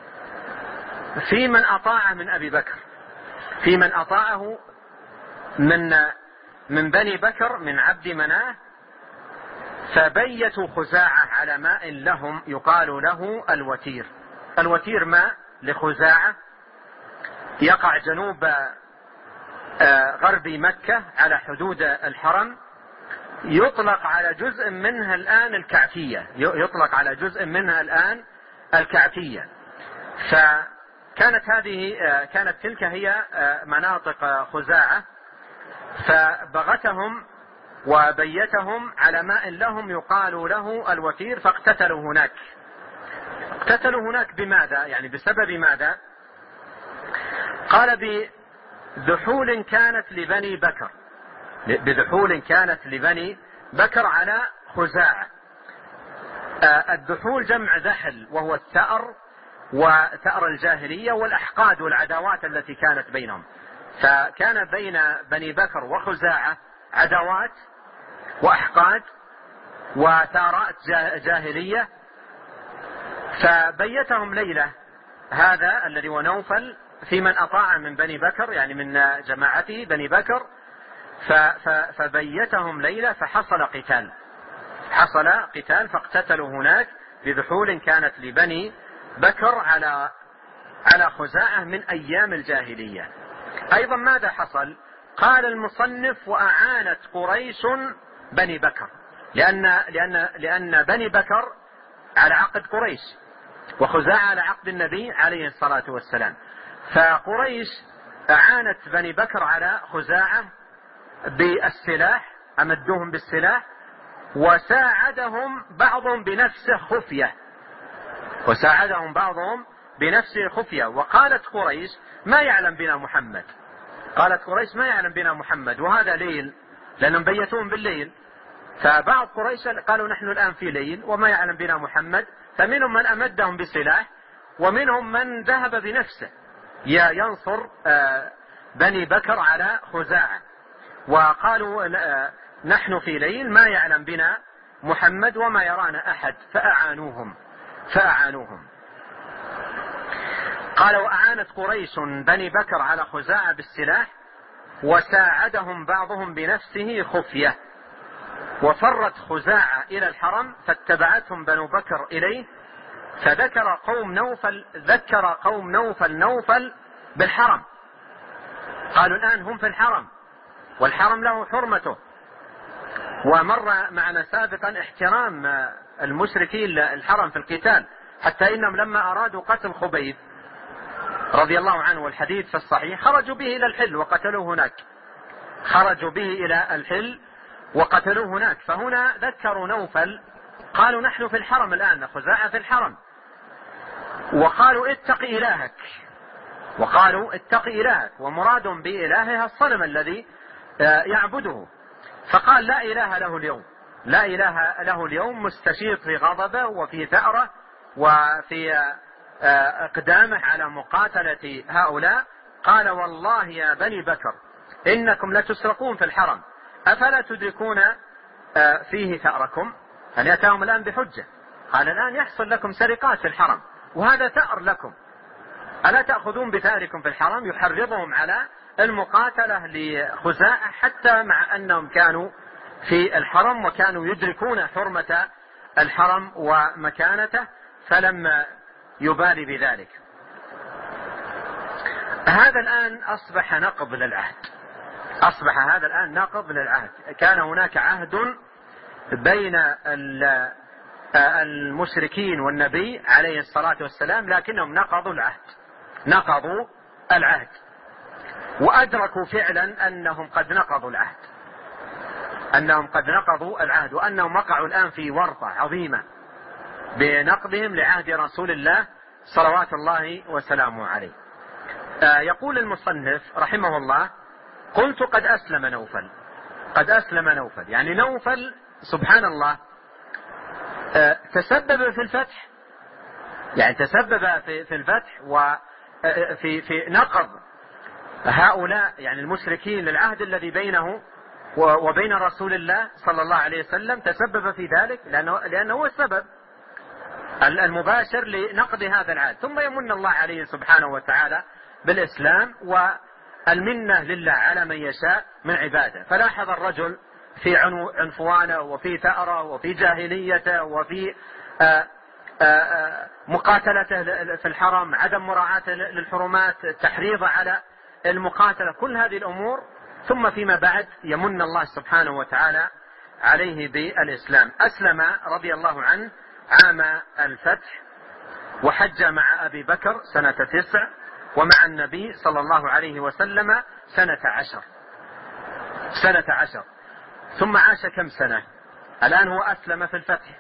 Speaker 2: في من أطاع من أبي بكر، في من أطاعه من من بني بكر من عبد مناه، فبيتوا خزاعة على ماء لهم يقال له الوتير. الوتير ماء لخزاعة يقع جنوب غرب مكة على حدود الحرم، يطلق على جزء منها الآن الكعفية، يطلق على جزء منها الآن الكعفية. فكانت هذه كانت تلك هي مناطق خزاعة، فبغتهم وبيتهم على ماء لهم يقال له الوتير، فاقتتلوا هناك. اقتتلوا هناك بماذا؟ يعني بسبب ماذا؟ قال: بذحول كانت لبني بكر، بذحول كانت لبني بكر على خزاعة. الذحول جمع ذحل، وهو الثأر وثأر الجاهلية والأحقاد والعداوات التي كانت بينهم. فكان بين بني بكر وخزاعة عداوات وأحقاد وثارات جاهلية. فبيتهم ليلة هذا الذي هو نوفل في من أطاع من بني بكر، يعني من جماعته بني بكر، فبيتهم ليلة، فحصل قتال، حصل قتال فاقتتلوا هناك بذحول كانت لبني بكر على على خزاعة من أيام الجاهلية. أيضا ماذا حصل؟ قال المصنف: وأعانت قريش بني بكر، لأن لأن لأن بني بكر على عقد قريش، وخزاعة على عقد النبي عليه الصلاة والسلام. فقريش أعانت بني بكر على خزاعة بالسلاح، أمدوهم بالسلاح، وساعدهم بعضهم بنفسه خفية، وساعدهم بعضهم بنفسه خفية. وقالت قريش: ما يعلم بنا محمد، قالت قريش: ما يعلم بنا محمد، وهذا ليل، لأنهم بيتون بالليل. فبعض قريش قالوا: نحن الآن في ليل وما يعلم بنا محمد. فمنهم من أمدهم بسلاح، ومنهم من ذهب بنفسه ينصر بني بكر على خزاعة، وقالوا: نحن في ليل ما يعلم بنا محمد وما يرانا أحد. فأعانوهم فأعانوهم قال: وأعانت قريش بني بكر على خزاعة بالسلاح، وساعدهم بعضهم بنفسه خفية. وفرت خزاعة إلى الحرم، فاتبعتهم بنو بكر إليه، فذكر قوم نوفل ذكر قوم نوفل نوفل بالحرم، قالوا: الآن هم في الحرم، والحرم له حرمته. ومر معنا سابقا احترام المشركين الحرم في القتال، حتى إنهم لما أرادوا قتل خبيب رضي الله عنه، والحديث في الصحيح، خرجوا به إلى الحل وقتلوه هناك، خرجوا به إلى الحل وقتلوه هناك. فهنا ذكروا نوفل، قالوا: نحن في الحرم الآن، خزاعة في الحرم. وقالوا اتق إلهك، وقالوا اتق إلهك، ومراد بإلهها الصنم الذي يعبده. فقال لا إله له اليوم، لا إله له اليوم، مستشيط في غضبه وفي ثأره وفي اقدامه على مقاتلة هؤلاء. قال والله يا بني بكر إنكم لتسرقون في الحرم أفلا تدركون فيه ثأركم؟ هل أتاهم الآن بحجة؟ قال الآن يحصل لكم سرقات في الحرم وهذا ثأر لكم، ألا تأخذون بثأركم في الحرم؟ يحرضهم على المقاتلة لخزاعة حتى مع أنهم كانوا في الحرم وكانوا يدركون حرمة الحرم ومكانته، فلم يبالي بذلك. هذا الآن أصبح نقض للعهد، أصبح هذا الآن نقض للعهد. كان هناك عهد بين المشركين والنبي عليه الصلاة والسلام، لكنهم نقضوا العهد، نقضوا العهد وأدركوا فعلا أنهم قد نقضوا العهد، أنهم قد نقضوا العهد وأنهم وقعوا الآن في ورطة عظيمة بنقضهم لعهد رسول الله صلوات الله وسلامه عليه. آه يقول المصنف رحمه الله: قلت قد أسلم نوفل، قد أسلم نوفل، يعني نوفل سبحان الله آه تسبب في الفتح، يعني تسبب في, في الفتح وفي في نقض هؤلاء يعني المشركين للعهد الذي بينه وبين رسول الله صلى الله عليه وسلم، تسبب في ذلك لأنه, لأنه هو السبب المباشر لنقض هذا العهد. ثم يمن الله عليه سبحانه وتعالى بالإسلام والمنة لله على من يشاء من عباده. فلاحظ الرجل في عنفوانه وفي ثأره وفي جاهليته وفي آآ آآ مقاتلته في الحرم، عدم مراعاته للحرمات، التحريض على المقاتلة، كل هذه الأمور. ثم فيما بعد يمن الله سبحانه وتعالى عليه بالإسلام. أسلم رضي الله عنه عام الفتح، وحج مع أبي بكر سنة تسع، ومع النبي صلى الله عليه وسلم سنة عشر سنة عشر ثم عاش كم سنة؟ الآن هو أسلم في الفتح،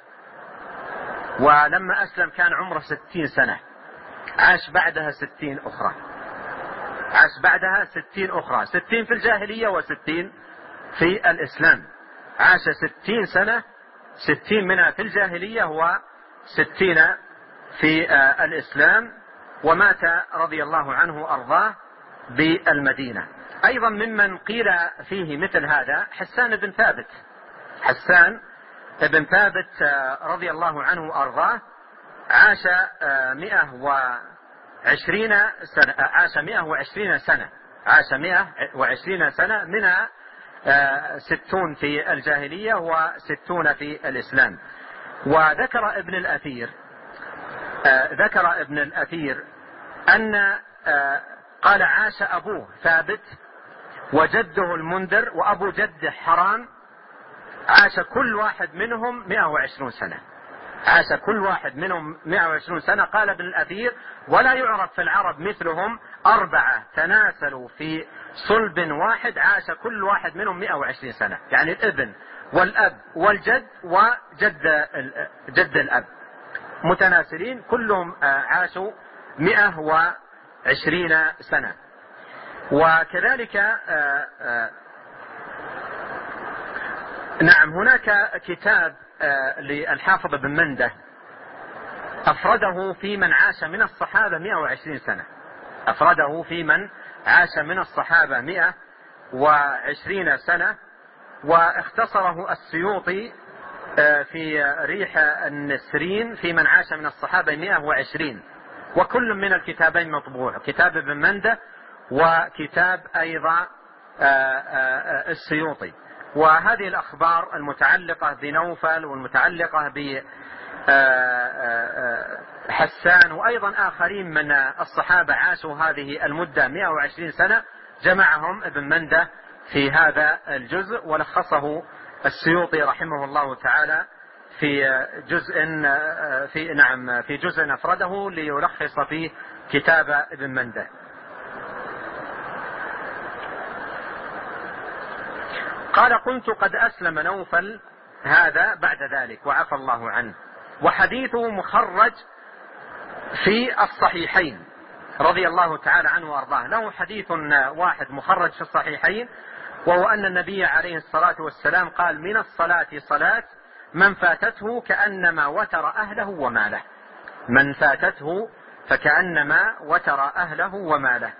Speaker 2: ولما أسلم كان عمره ستين سنة، عاش بعدها ستين أخرى، عاش بعدها ستين أخرى، ستين في الجاهلية وستين في الإسلام. عاش ستين سنة، ستين منها في الجاهلية وستين في الإسلام، ومات رضي الله عنه أرضاه بالمدينة. أيضا ممن قيل فيه مثل هذا حسان بن ثابت، حسان بن ثابت رضي الله عنه أرضاه، عاش مئة وعشرين سنة، عاش مئة وعشرين سنة، عاش مئة وعشرين سنة، منها ستون في الجاهلية وستون في الإسلام. وذكر ابن الأثير ذكر ابن الأثير أن قال عاش أبوه ثابت وجده المنذر وأبو جده حرام، عاش كل واحد منهم مئة وعشرين سنة، عاش كل واحد منهم مئة وعشرين سنة. قال ابن الأثير: ولا يعرف في العرب مثلهم أربعة تناسلوا في صلب واحد عاش كل واحد منهم مئة وعشرين سنة، يعني الابن والأب والجد وجد جد الأب متناسلين كلهم عاشوا مئة وعشرين سنة. وكذلك نعم هناك كتاب للحافظ بن منده أفرده في من عاش من الصحابة مئة وعشرين سنة، أفرده في من عاش من الصحابة مئة وعشرين سنة، واختصره السيوطي في ريح النسرين في من عاش من الصحابة مئة وعشرين، وكل من الكتابين مطبوع، كتاب ابن منده وكتاب أيضا السيوطي. وهذه الأخبار المتعلقة بنوفل والمتعلقة بحسان وأيضا آخرين من الصحابة عاشوا هذه المدة مئة وعشرين سنة جمعهم ابن منده في هذا الجزء، ولخصه السيوطي رحمه الله تعالى في جزء في نعم في جزء أفرده ليلخص فيه كتاب ابن منده. قال: قلت قد أسلم نوفل هذا بعد ذلك وعفى الله عنه، وحديثه مخرج في الصحيحين رضي الله تعالى عنه وأرضاه، له حديث واحد مخرج في الصحيحين، وهو أن النبي عليه الصلاة والسلام قال: من الصلاة صلاة من فاتته كأنما وتر أهله وماله. من فاتته فكأنما وتر أهله وماله.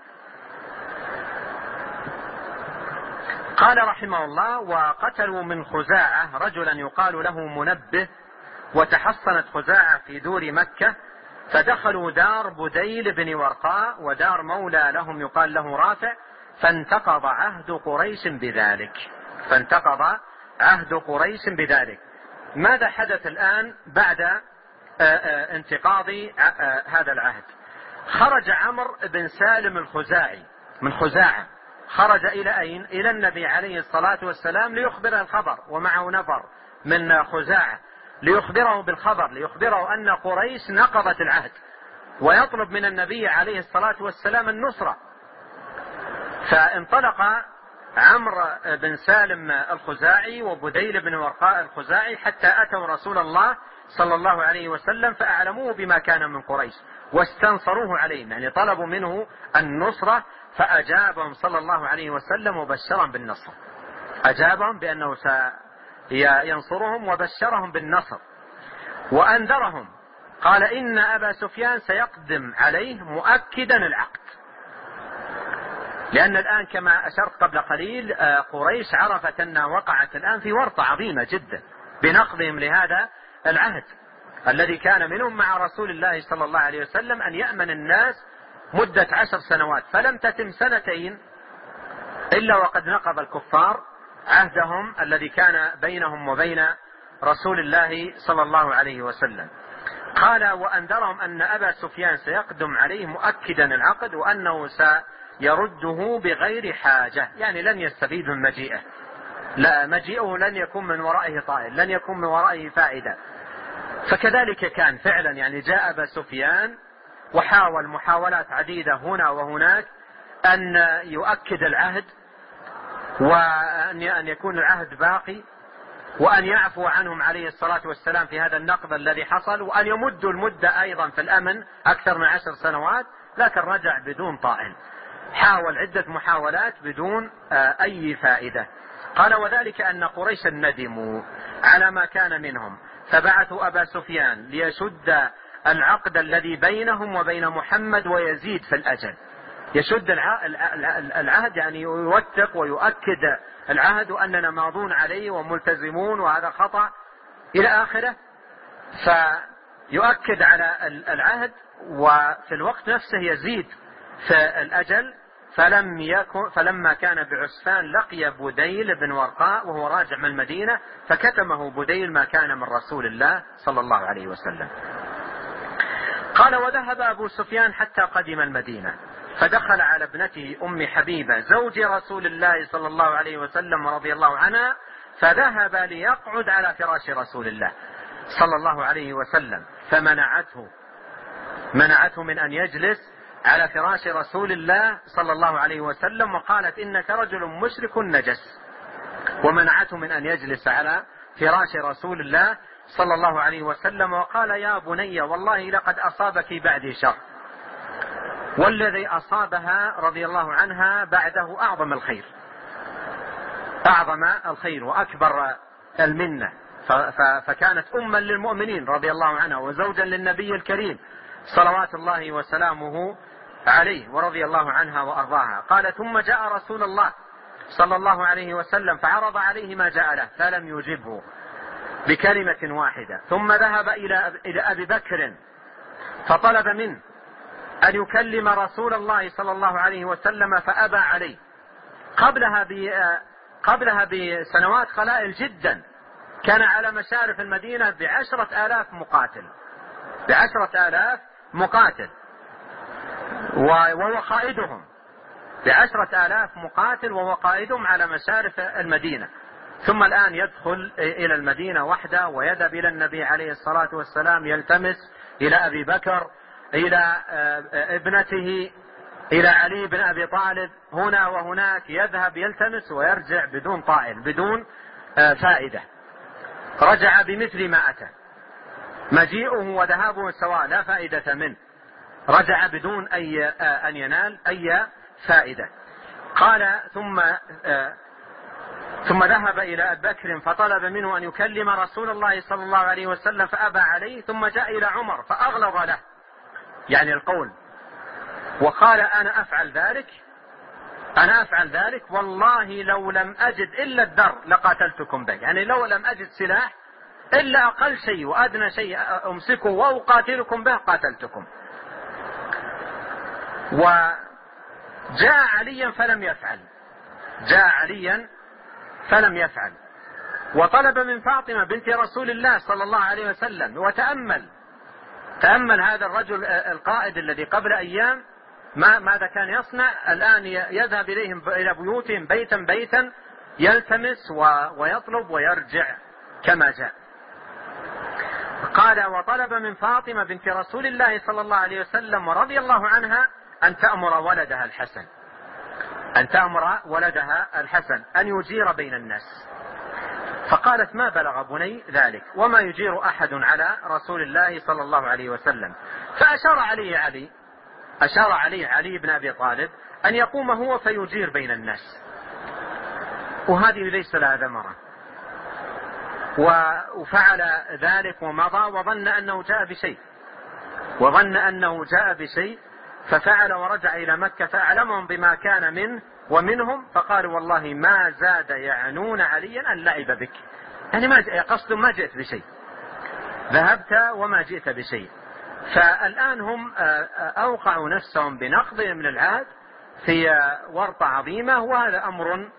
Speaker 2: قال رحمه الله: وقتلوا من خزاعة رجلا يقال له منبه، وتحصنت خزاعة في دور مكة، فدخلوا دار بديل بن ورقاء ودار مولى لهم يقال له رافع، فانتقض عهد قريش بذلك. فانتقض عهد قريش بذلك. ماذا حدث الآن بعد انتقاض هذا العهد؟ خرج عمرو بن سالم الخزاعي من خزاعة، خرج إلى أين؟ إلى النبي عليه الصلاة والسلام ليخبره الخبر، ومعه نفر من خزاعة ليخبره بالخبر، ليخبره أن قريش نقضت العهد، ويطلب من النبي عليه الصلاة والسلام النصرة. فانطلق عمرو بن سالم الخزاعي وبديل بن ورقاء الخزاعي حتى أتوا رسول الله صلى الله عليه وسلم، فأعلموه بما كان من قريش واستنصروه عليهم، يعني طلبوا منه النصرة، فأجابهم صلى الله عليه وسلم وبشرهم بالنصر. أجابهم بأنه سينصرهم وبشرهم بالنصر، وأنذرهم قال: إن أبا سفيان سيقدم عليه مؤكدا العقد. لأن الآن كما أشرت قبل قليل قريش عرفت أنها وقعت الآن في ورطة عظيمة جدا بنقضهم لهذا العهد الذي كان منهم مع رسول الله صلى الله عليه وسلم أن يأمن الناس مدة عشر سنوات، فلم تتم سنتين إلا وقد نقض الكفار عهدهم الذي كان بينهم وبين رسول الله صلى الله عليه وسلم. قال: وأنذرهم أن أبا سفيان سيقدم عليه مؤكدا العقد، وأنه سيرده بغير حاجة، يعني لن يستفيد من مجيئه، لا مجيئه لن يكون من ورائه طائل، لن يكون من ورائه فائدة. فكذلك كان فعلا، يعني جاء أبا سفيان وحاول محاولات عديدة هنا وهناك أن يؤكد العهد، وأن يكون العهد باقي، وأن يعفو عنهم عليه الصلاة والسلام في هذا النقض الذي حصل، وأن يمدوا المدة أيضا في الأمن أكثر من عشر سنوات، لكن رجع بدون طائل. حاول عدة محاولات بدون أي فائدة. قال: وذلك أن قريشا ندموا على ما كان منهم، فبعثوا أبا سفيان ليشد العقد الذي بينهم وبين محمد ويزيد في الأجل. يشد العهد يعني يوثق ويؤكد العهد وأننا ماضون عليه وملتزمون وهذا خطأ إلى آخره، فيؤكد على العهد وفي الوقت نفسه يزيد في الأجل. فلم يكن فلما كان بعسفان لقي بديل بن ورقاء وهو راجع من المدينة، فكتمه بديل ما كان من رسول الله صلى الله عليه وسلم. قال: وذهب أبو سفيان حتى قدم المدينة، فدخل على ابنته أم حبيبة زوج رسول الله صلى الله عليه وسلم رضي الله عنها، فذهب ليقعد على فراش رسول الله صلى الله عليه وسلم، فمنعته منعته من أن يجلس على فراش رسول الله صلى الله عليه وسلم، وقالت: إنك رجل مشرك نجس، ومنعته من أن يجلس على فراش رسول الله صلى الله عليه وسلم. وقال: يا بني والله لقد أصابك بعدي شر، والذي أصابها رضي الله عنها بعده أعظم الخير أعظم الخير وأكبر المنة، فكانت أما للمؤمنين رضي الله عنها وزوجا للنبي الكريم صلوات الله وسلامه عليه ورضي الله عنها وأرضاها. قال: ثم جاء رسول الله صلى الله عليه وسلم فعرض عليه ما جاء له، فلم يجبه بكلمة واحدة، ثم ذهب إلى أبي بكر فطلب منه أن يكلم رسول الله صلى الله عليه وسلم فأبى عليه. قبلها قبلها بسنوات قلائل جدا كان على مشارف المدينة بعشرة آلاف مقاتل بعشرة آلاف مقاتل وهو قائدهم بعشرة آلاف مقاتل وهو قائدهم على مشارف المدينة. ثم الآن يدخل إلى المدينة وحده ويذهب إلى النبي عليه الصلاة والسلام، يلتمس إلى أبي بكر، إلى ابنته، إلى علي بن أبي طالب، هنا وهناك يذهب يلتمس ويرجع بدون طائل بدون فائدة. رجع بمثل ما أتى، مجيئه وذهابه سواء لا فائدة منه، رجع بدون أي أن ينال أي فائدة. قال ثم ثم ذهب إلى أبي بكر فطلب منه أن يكلم رسول الله صلى الله عليه وسلم فأبى عليه، ثم جاء إلى عمر فأغلظ له يعني القول، وقال أنا أفعل ذلك أنا أفعل ذلك والله لو لم أجد إلا الدر لقاتلتكم به، يعني لو لم أجد سلاح إلا أقل شيء وأدنى شيء أمسكه وأقاتلكم به قاتلتكم. وجاء عليا فلم يفعل جاء عليا فلم يفعل وطلب من فاطمة بنت رسول الله صلى الله عليه وسلم. وتأمل تأمل هذا الرجل القائد الذي قبل أيام ما ماذا كان يصنع، الآن يذهب إليهم إلى بيوتهم بيتا بيتا يلتمس ويطلب ويرجع كما جاء. قال وطلب من فاطمة بنت رسول الله صلى الله عليه وسلم ورضي الله عنها أن تأمر ولدها الحسن أن تأمر ولدها الحسن أن يجير بين الناس. فقالت ما بلغ بني ذلك وما يجير أحد على رسول الله صلى الله عليه وسلم. فأشار عليه علي أشار عليه علي بن أبي طالب أن يقوم هو فيجير بين الناس، وهذه ليس لها ثمرة. وفعل ذلك ومضى وظن أنه جاء بشيء وظن أنه جاء بشيء ففعل ورجع إلى مكة فأعلمهم بما كان منه ومنهم، فقالوا والله ما زاد يعنون عليا أن لعب بك، يعني ما قصد ما جئت بشيء، ذهبت وما جئت بشيء. فالآن هم أوقعوا نفسهم بنقض من العهد في ورطة عظيمة، وهذا أمر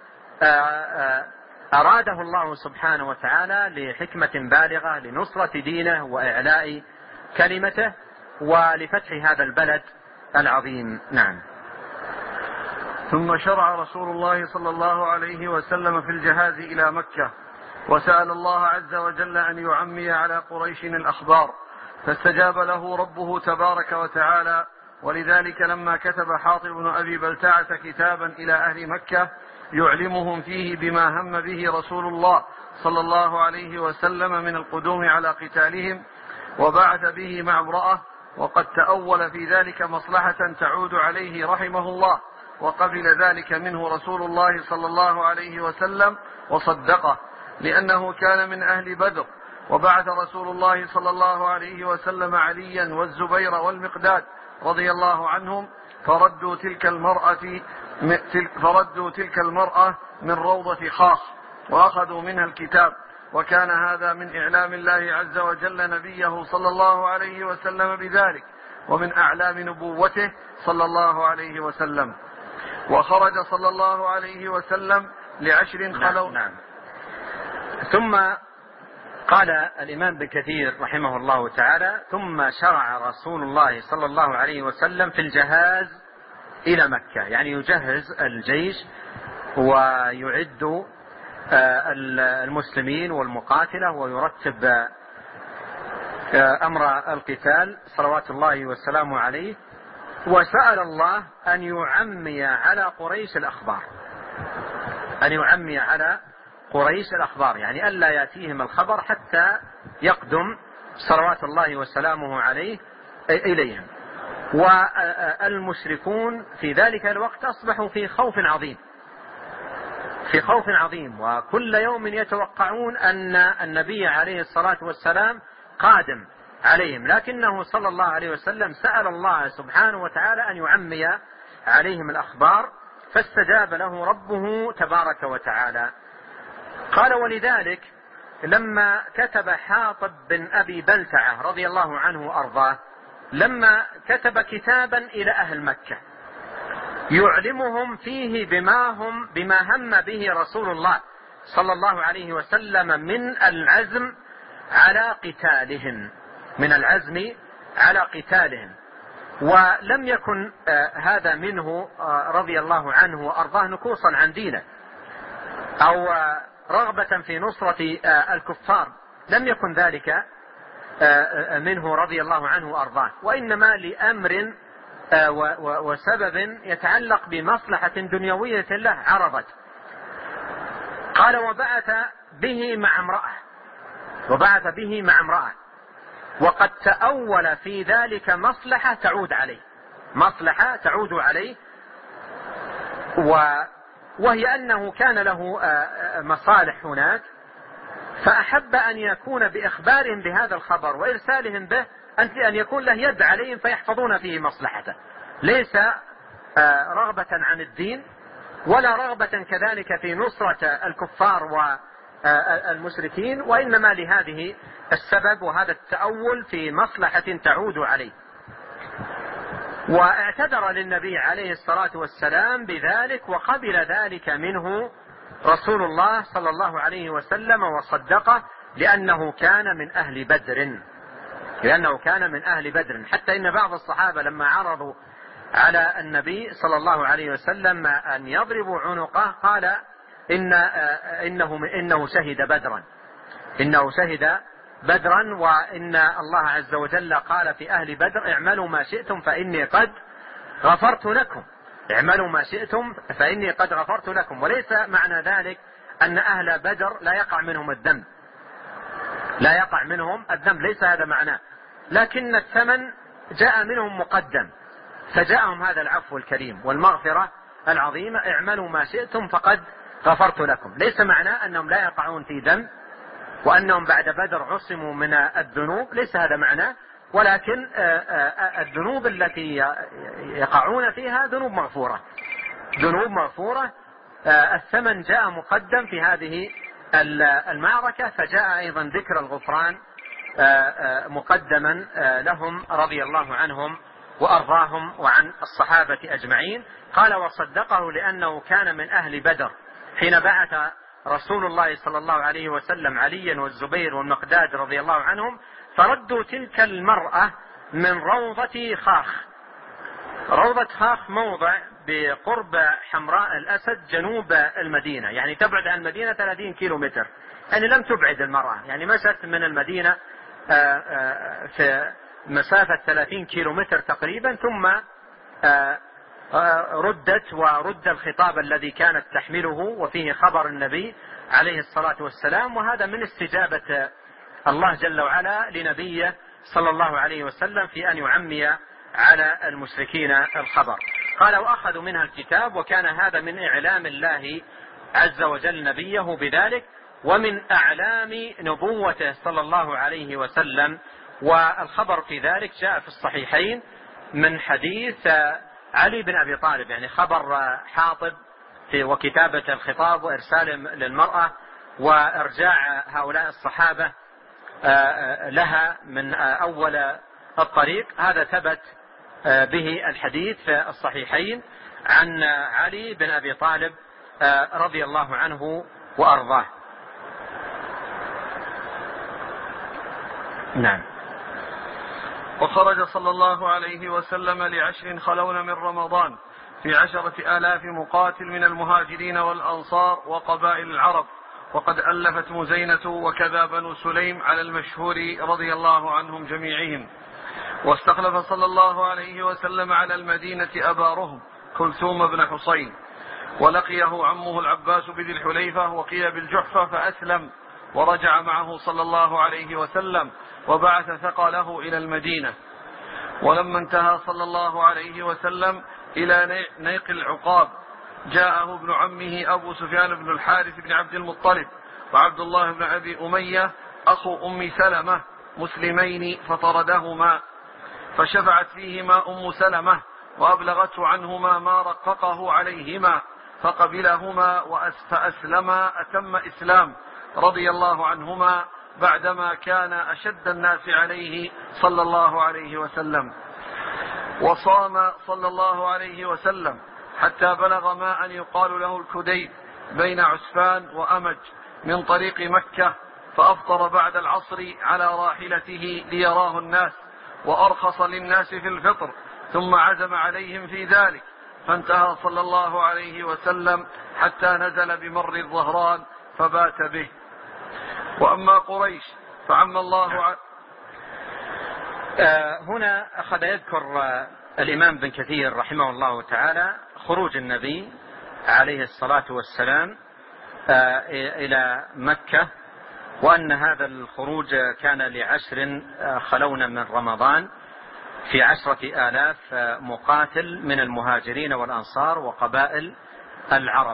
Speaker 2: أراده الله سبحانه وتعالى لحكمة بالغة لنصرة دينه وإعلاء كلمته ولفتح هذا البلد العظيم. نعم.
Speaker 1: ثم شرع رسول الله صلى الله عليه وسلم في الجهاز إلى مكة، وسأل الله عز وجل أن يعمي على قريش الأخبار، فاستجاب له ربه تبارك وتعالى. ولذلك لما كتب حاطب بن أبي بلتعة كتابا إلى أهل مكة يعلمهم فيه بما هم به رسول الله صلى الله عليه وسلم من القدوم على قتالهم، وبعث به مع امرأة، وقد تأول في ذلك مصلحة تعود عليه رحمه الله، وقبل ذلك منه رسول الله صلى الله عليه وسلم وصدقه، لأنه كان من أهل بدر. وبعث رسول الله صلى الله عليه وسلم عليا والزبير والمقداد رضي الله عنهم فردوا تلك المرأة فردوا تلك المرأة من روضة خاص وأخذوا منها الكتاب، وكان هذا من إعلام الله عز وجل نبيه صلى الله عليه وسلم بذلك، ومن أعلام نبوته صلى الله عليه وسلم. وخرج صلى الله عليه وسلم لعشر خلوا.
Speaker 2: نعم نعم. ثم قال الإمام ابن كثير رحمه الله تعالى ثم شرع رسول الله صلى الله عليه وسلم في الجهاز إلى مكة، يعني يجهز الجيش ويعد المسلمين والمقاتلة ويرتب أمر القتال صلوات الله والسلام عليه. وسأل الله أن يعمي على قريش الأخبار أن يعمي على قريش الأخبار يعني ألا يأتيهم الخبر حتى يقدم صلوات الله وسلامه عليه إليهم. والمشركون في ذلك الوقت أصبحوا في خوف عظيم في خوف عظيم وكل يوم يتوقعون أن النبي عليه الصلاة والسلام قادم عليهم، لكنه صلى الله عليه وسلم سأل الله سبحانه وتعالى أن يعمي عليهم الأخبار، فاستجاب له ربه تبارك وتعالى. قال ولذلك لما كتب حاطب بن أبي بلتعة رضي الله عنه وأرضاه لما كتب كتابا إلى أهل مكة يعلمهم فيه بما هم بما هم به رسول الله صلى الله عليه وسلم من العزم على قتالهم من العزم على قتالهم ولم يكن آه هذا منه آه رضي الله عنه وأرضاه نكوصا عن دينه أو آه رغبة في نصرة آه الكفار، لم يكن ذلك آه منه رضي الله عنه وأرضاه، وإنما لأمر آه وسبب يتعلق بمصلحة دنيوية له عرضت. قال وبعث به مع امرأة وبعث به مع امرأة وقد تأول في ذلك مصلحة تعود عليه، مصلحة تعود عليه، وهي أنه كان له مصالح هناك، فأحب أن يكون بإخبارهم بهذا الخبر وإرسالهم به أن يكون له يد عليهم فيحفظون فيه مصلحته، ليس رغبة عن الدين ولا رغبة كذلك في نصرة الكفار والمشركين، وإنما لهذه السبب وهذا التأول في مصلحة تعود عليه. واعتذر للنبي عليه الصلاة والسلام بذلك، وقبل ذلك منه رسول الله صلى الله عليه وسلم وصدقه، لأنه كان من أهل بدر، لأنه كان من أهل بدر. حتى إن بعض الصحابة لما عرضوا على النبي صلى الله عليه وسلم أن يضربوا عنقه قال إن إنه إنه شهد بدرا، إنه شهد بدرا، وإن الله عز وجل قال في أهل بدر: اعملوا ما شئتم فإني قد غفرت لكم، اعملوا ما شئتم فإني قد غفرت لكم. وليس معنى ذلك أن أهل بدر لا يقع منهم الذنب، لا يقع منهم الذنب، ليس هذا معناه، لكن الثمن جاء منهم مقدم، فجاءهم هذا العفو الكريم والمغفرة العظيمة: اعملوا ما شئتم فقد غفرت لكم. ليس معناه أنهم لا يقعون في ذنب وأنهم بعد بدر عصموا من الذنوب، ليس هذا معناه، ولكن الذنوب التي يقعون فيها ذنوب مغفورة، ذنوب مغفورة. الثمن جاء مقدم في هذه المعركة، فجاء أيضا ذكر الغفران مقدما لهم رضي الله عنهم وأرضاهم وعن الصحابة أجمعين. قال: وصدقه لأنه كان من أهل بدر حين بعث رسول الله صلى الله عليه وسلم عليا والزبير والمقداد رضي الله عنهم، فردوا تلك المرأة من روضة خاخ. روضة خاخ موضع بقرب حمراء الأسد جنوب المدينة، يعني تبعد عن المدينة ثلاثين كيلو متر، يعني لم تبعد المرأة، يعني مشت من المدينة في مسافة ثلاثين كيلو متر تقريبا، ثم ردت ورد الخطاب الذي كانت تحمله وفيه خبر النبي عليه الصلاة والسلام، وهذا من استجابة الله جل وعلا لنبيه صلى الله عليه وسلم في أن يعمي على المشركين الخبر. قال: وأخذوا منها الكتاب، وكان هذا من إعلام الله عز وجل نبيه بذلك، ومن أعلام نبوته صلى الله عليه وسلم. والخبر في ذلك جاء في الصحيحين من حديث علي بن أبي طالب، يعني خبر حاطب في وكتابة الخطاب وإرسال للمرأة وإرجاع هؤلاء الصحابة لها من أول الطريق، هذا ثبت به الحديث في الصحيحين عن علي بن أبي طالب رضي الله عنه وأرضاه.
Speaker 1: نعم. وخرج صلى الله عليه وسلم لعشر خلون من رمضان في عشرة آلاف مقاتل من المهاجرين والأنصار وقبائل العرب، وقد ألفت مزينة وكذا بنو سليم على المشهور رضي الله عنهم جميعهم. واستخلف صلى الله عليه وسلم على المدينة أبا رهم كلثوم بن حصين، ولقيه عمه العباس بذي الحليفة وقي بالجحفة فأسلم، ورجع معه صلى الله عليه وسلم وبعث ثقله إلى المدينة. ولما انتهى صلى الله عليه وسلم إلى نيق العقاب جاءه ابن عمه أبو سفيان بن الحارث بن عبد المطلب وعبد الله بن أبي أمية أخو أم سلمة مسلمين، فطردهما، فشفعت فيهما أم سلمة وأبلغته عنهما ما رققه عليهما، فقبلهما فأسلما أتم إسلام رضي الله عنهما، بعدما كان أشد الناس عليه صلى الله عليه وسلم. وصام صلى الله عليه وسلم حتى بلغ ما أن يقال له الكديد بين عسفان وأمج من طريق مكة، فأفطر بعد العصر على راحلته ليراه الناس، وأرخص للناس في الفطر، ثم عزم عليهم في ذلك، فانتهى صلى الله عليه وسلم حتى نزل بمر الظهران فبات به. وأما قريش فعم الله ع...
Speaker 2: آه هنا أخذ يذكر آه الإمام بن كثير رحمه الله تعالى خروج النبي عليه الصلاة والسلام آه إلى مكة وأن هذا الخروج كان لعشر خلون من رمضان في عشرة آلاف مقاتل من المهاجرين والأنصار وقبائل العرب.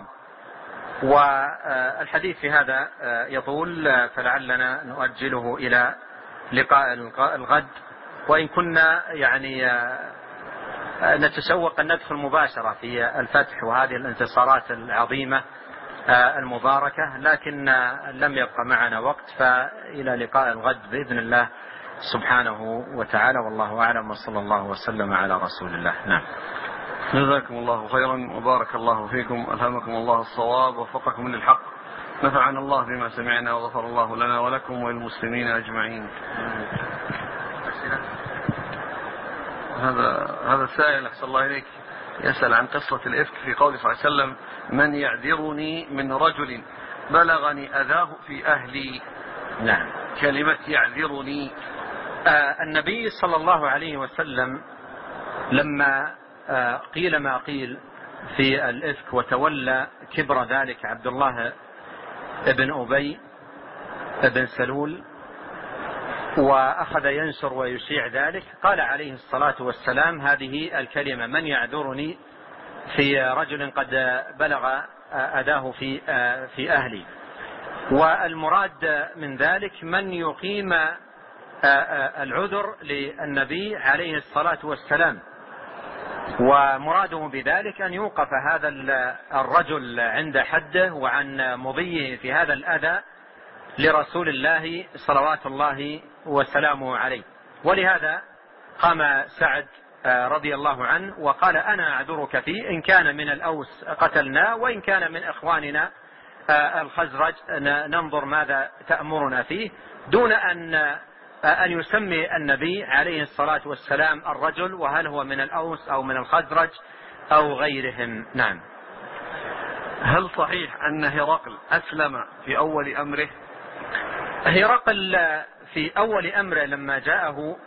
Speaker 2: والحديث في هذا يطول، فلعلنا نؤجله إلى لقاء الغد، وإن كنا يعني نتشوق أن ندخل مباشرة في الفتح وهذه الانتصارات العظيمة المباركة، لكن لم يبقى معنا وقت، فإلى لقاء الغد بإذن الله سبحانه وتعالى، والله أعلم، وصلى الله وسلم على رسول الله. نعم.
Speaker 1: جزاكم الله خيرا وبارك الله فيكم، ألهمكم الله الصواب ووفقكم للحق، نفعنا الله بما سمعنا وغفر الله لنا ولكم وللمسلمين أجمعين. هذا هذا السائل أحسن الله إليك يسأل عن قصة الإفك في قول صلى الله عليه وسلم: من يعذرني من رجل بلغني أذاه في أهلي.
Speaker 2: نعم.
Speaker 1: كلمة يعذرني،
Speaker 2: آه النبي صلى الله عليه وسلم لما آه قيل ما قيل في الإفك وتولى كبر ذلك عبد الله ابن أبي ابن سلول وأخذ ينشر ويشيع ذلك، قال عليه الصلاة والسلام هذه الكلمة: من يعذرني في رجل قد بلغ أذاه في في أهلي. والمراد من ذلك من يقيم العذر للنبي عليه الصلاة والسلام، ومراده بذلك أن يوقف هذا الرجل عند حده وعن مضيه في هذا الأذى لرسول الله صلوات الله وسلامه عليه. ولهذا قام سعد رضي الله عنه وقال: أنا أعذرك فيه، إن كان من الأوس قتلنا، وإن كان من إخواننا الخزرج ننظر ماذا تأمرنا فيه، دون أن أن يسمي النبي عليه الصلاة والسلام الرجل وهل هو من الأوس أو من الخزرج أو غيرهم. نعم.
Speaker 1: هل صحيح أن هرقل أسلم في أول أمره؟
Speaker 2: هرقل في أول أمره لما جاءه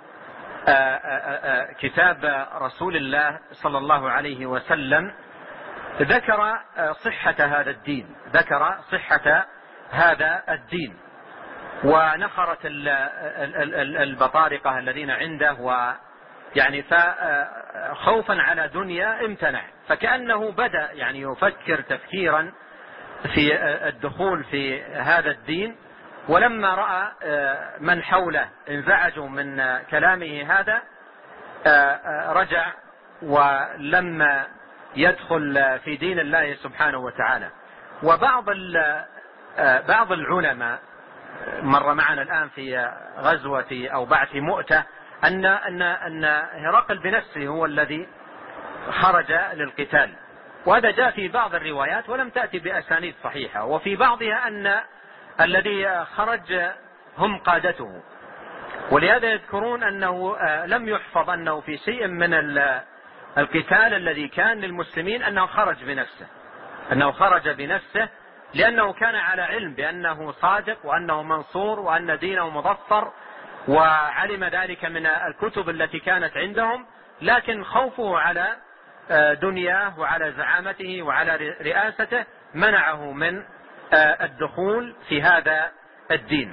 Speaker 2: كتاب رسول الله صلى الله عليه وسلم ذكر صحة هذا الدين، ذكر صحة هذا الدين، ونخرت البطارقة الذين عنده، ويعني خوفا على دنيا امتنع، فكأنه بدأ يعني يفكر تفكيرا في الدخول في هذا الدين. ولما رأى من حوله انزعجوا من كلامه هذا رجع ولما يدخل في دين الله سبحانه وتعالى. وبعض بعض العلماء مر معنا الآن في غزوة أو بعث مؤتة أن أن أن هرقل بنفسه هو الذي خرج للقتال، وهذا جاء في بعض الروايات ولم تأتي بأسانيد صحيحة، وفي بعضها أن الذي خرج هم قادته. ولهذا يذكرون أنه لم يحفظ أنه في شيء من القتال الذي كان للمسلمين أنه خرج بنفسه، أنه خرج بنفسه لأنه كان على علم بأنه صادق وأنه منصور وأن دينه مظفر، وعلم ذلك من الكتب التي كانت عندهم، لكن خوفه على دنياه وعلى زعامته وعلى رئاسته منعه من الدخول في هذا الدين.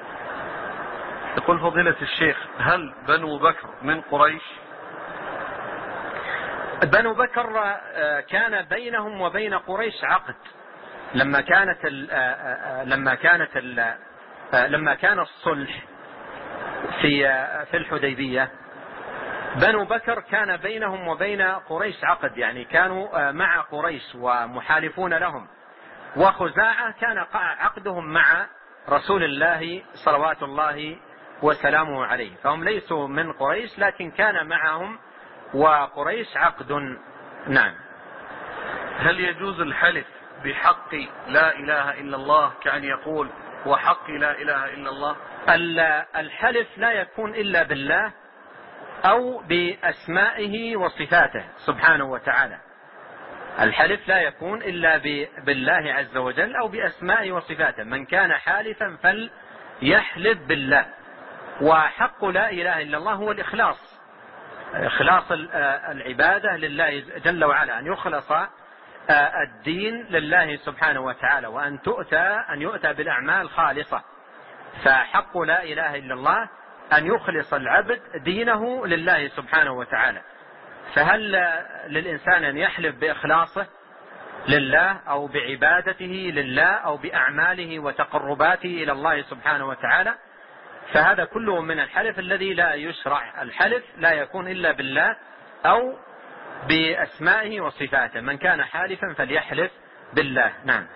Speaker 1: يقول فضيلة الشيخ: هل بنو بكر من قريش؟
Speaker 2: بنو بكر كان بينهم وبين قريش عقد لما كانت ال لما كانت ال لما كان الصلح في في الحديبية. بنو بكر كان بينهم وبين قريش عقد، يعني كانوا مع قريش ومحالفون لهم، وخزاعة كان عقدهم مع رسول الله صلوات الله وسلامه عليه، فهم ليسوا من قريش لكن كان معهم وقريش عقد. نعم.
Speaker 1: هل يجوز الحلف بحق لا إله إلا الله كأن يقول وحق لا إله إلا الله؟
Speaker 2: الحلف لا يكون إلا بالله أو بأسمائه وصفاته سبحانه وتعالى. الحلف لا يكون إلا بالله عز وجل أو بأسمائه وصفاته. من كان حالفا فليحلف بالله. وحق لا إله إلا الله هو الإخلاص، إخلاص العبادة لله جل وعلا، أن يخلص الدين لله سبحانه وتعالى، وأن تؤتى أن يؤتى بالأعمال خالصة. فحق لا إله إلا الله أن يخلص العبد دينه لله سبحانه وتعالى. فهل للإنسان أن يحلف بإخلاصه لله أو بعبادته لله أو بأعماله وتقرباته إلى الله سبحانه وتعالى؟ فهذا كله من الحلف الذي لا يشرع. الحلف لا يكون إلا بالله أو بأسمائه وصفاته. من كان حالفا فليحلف بالله. نعم.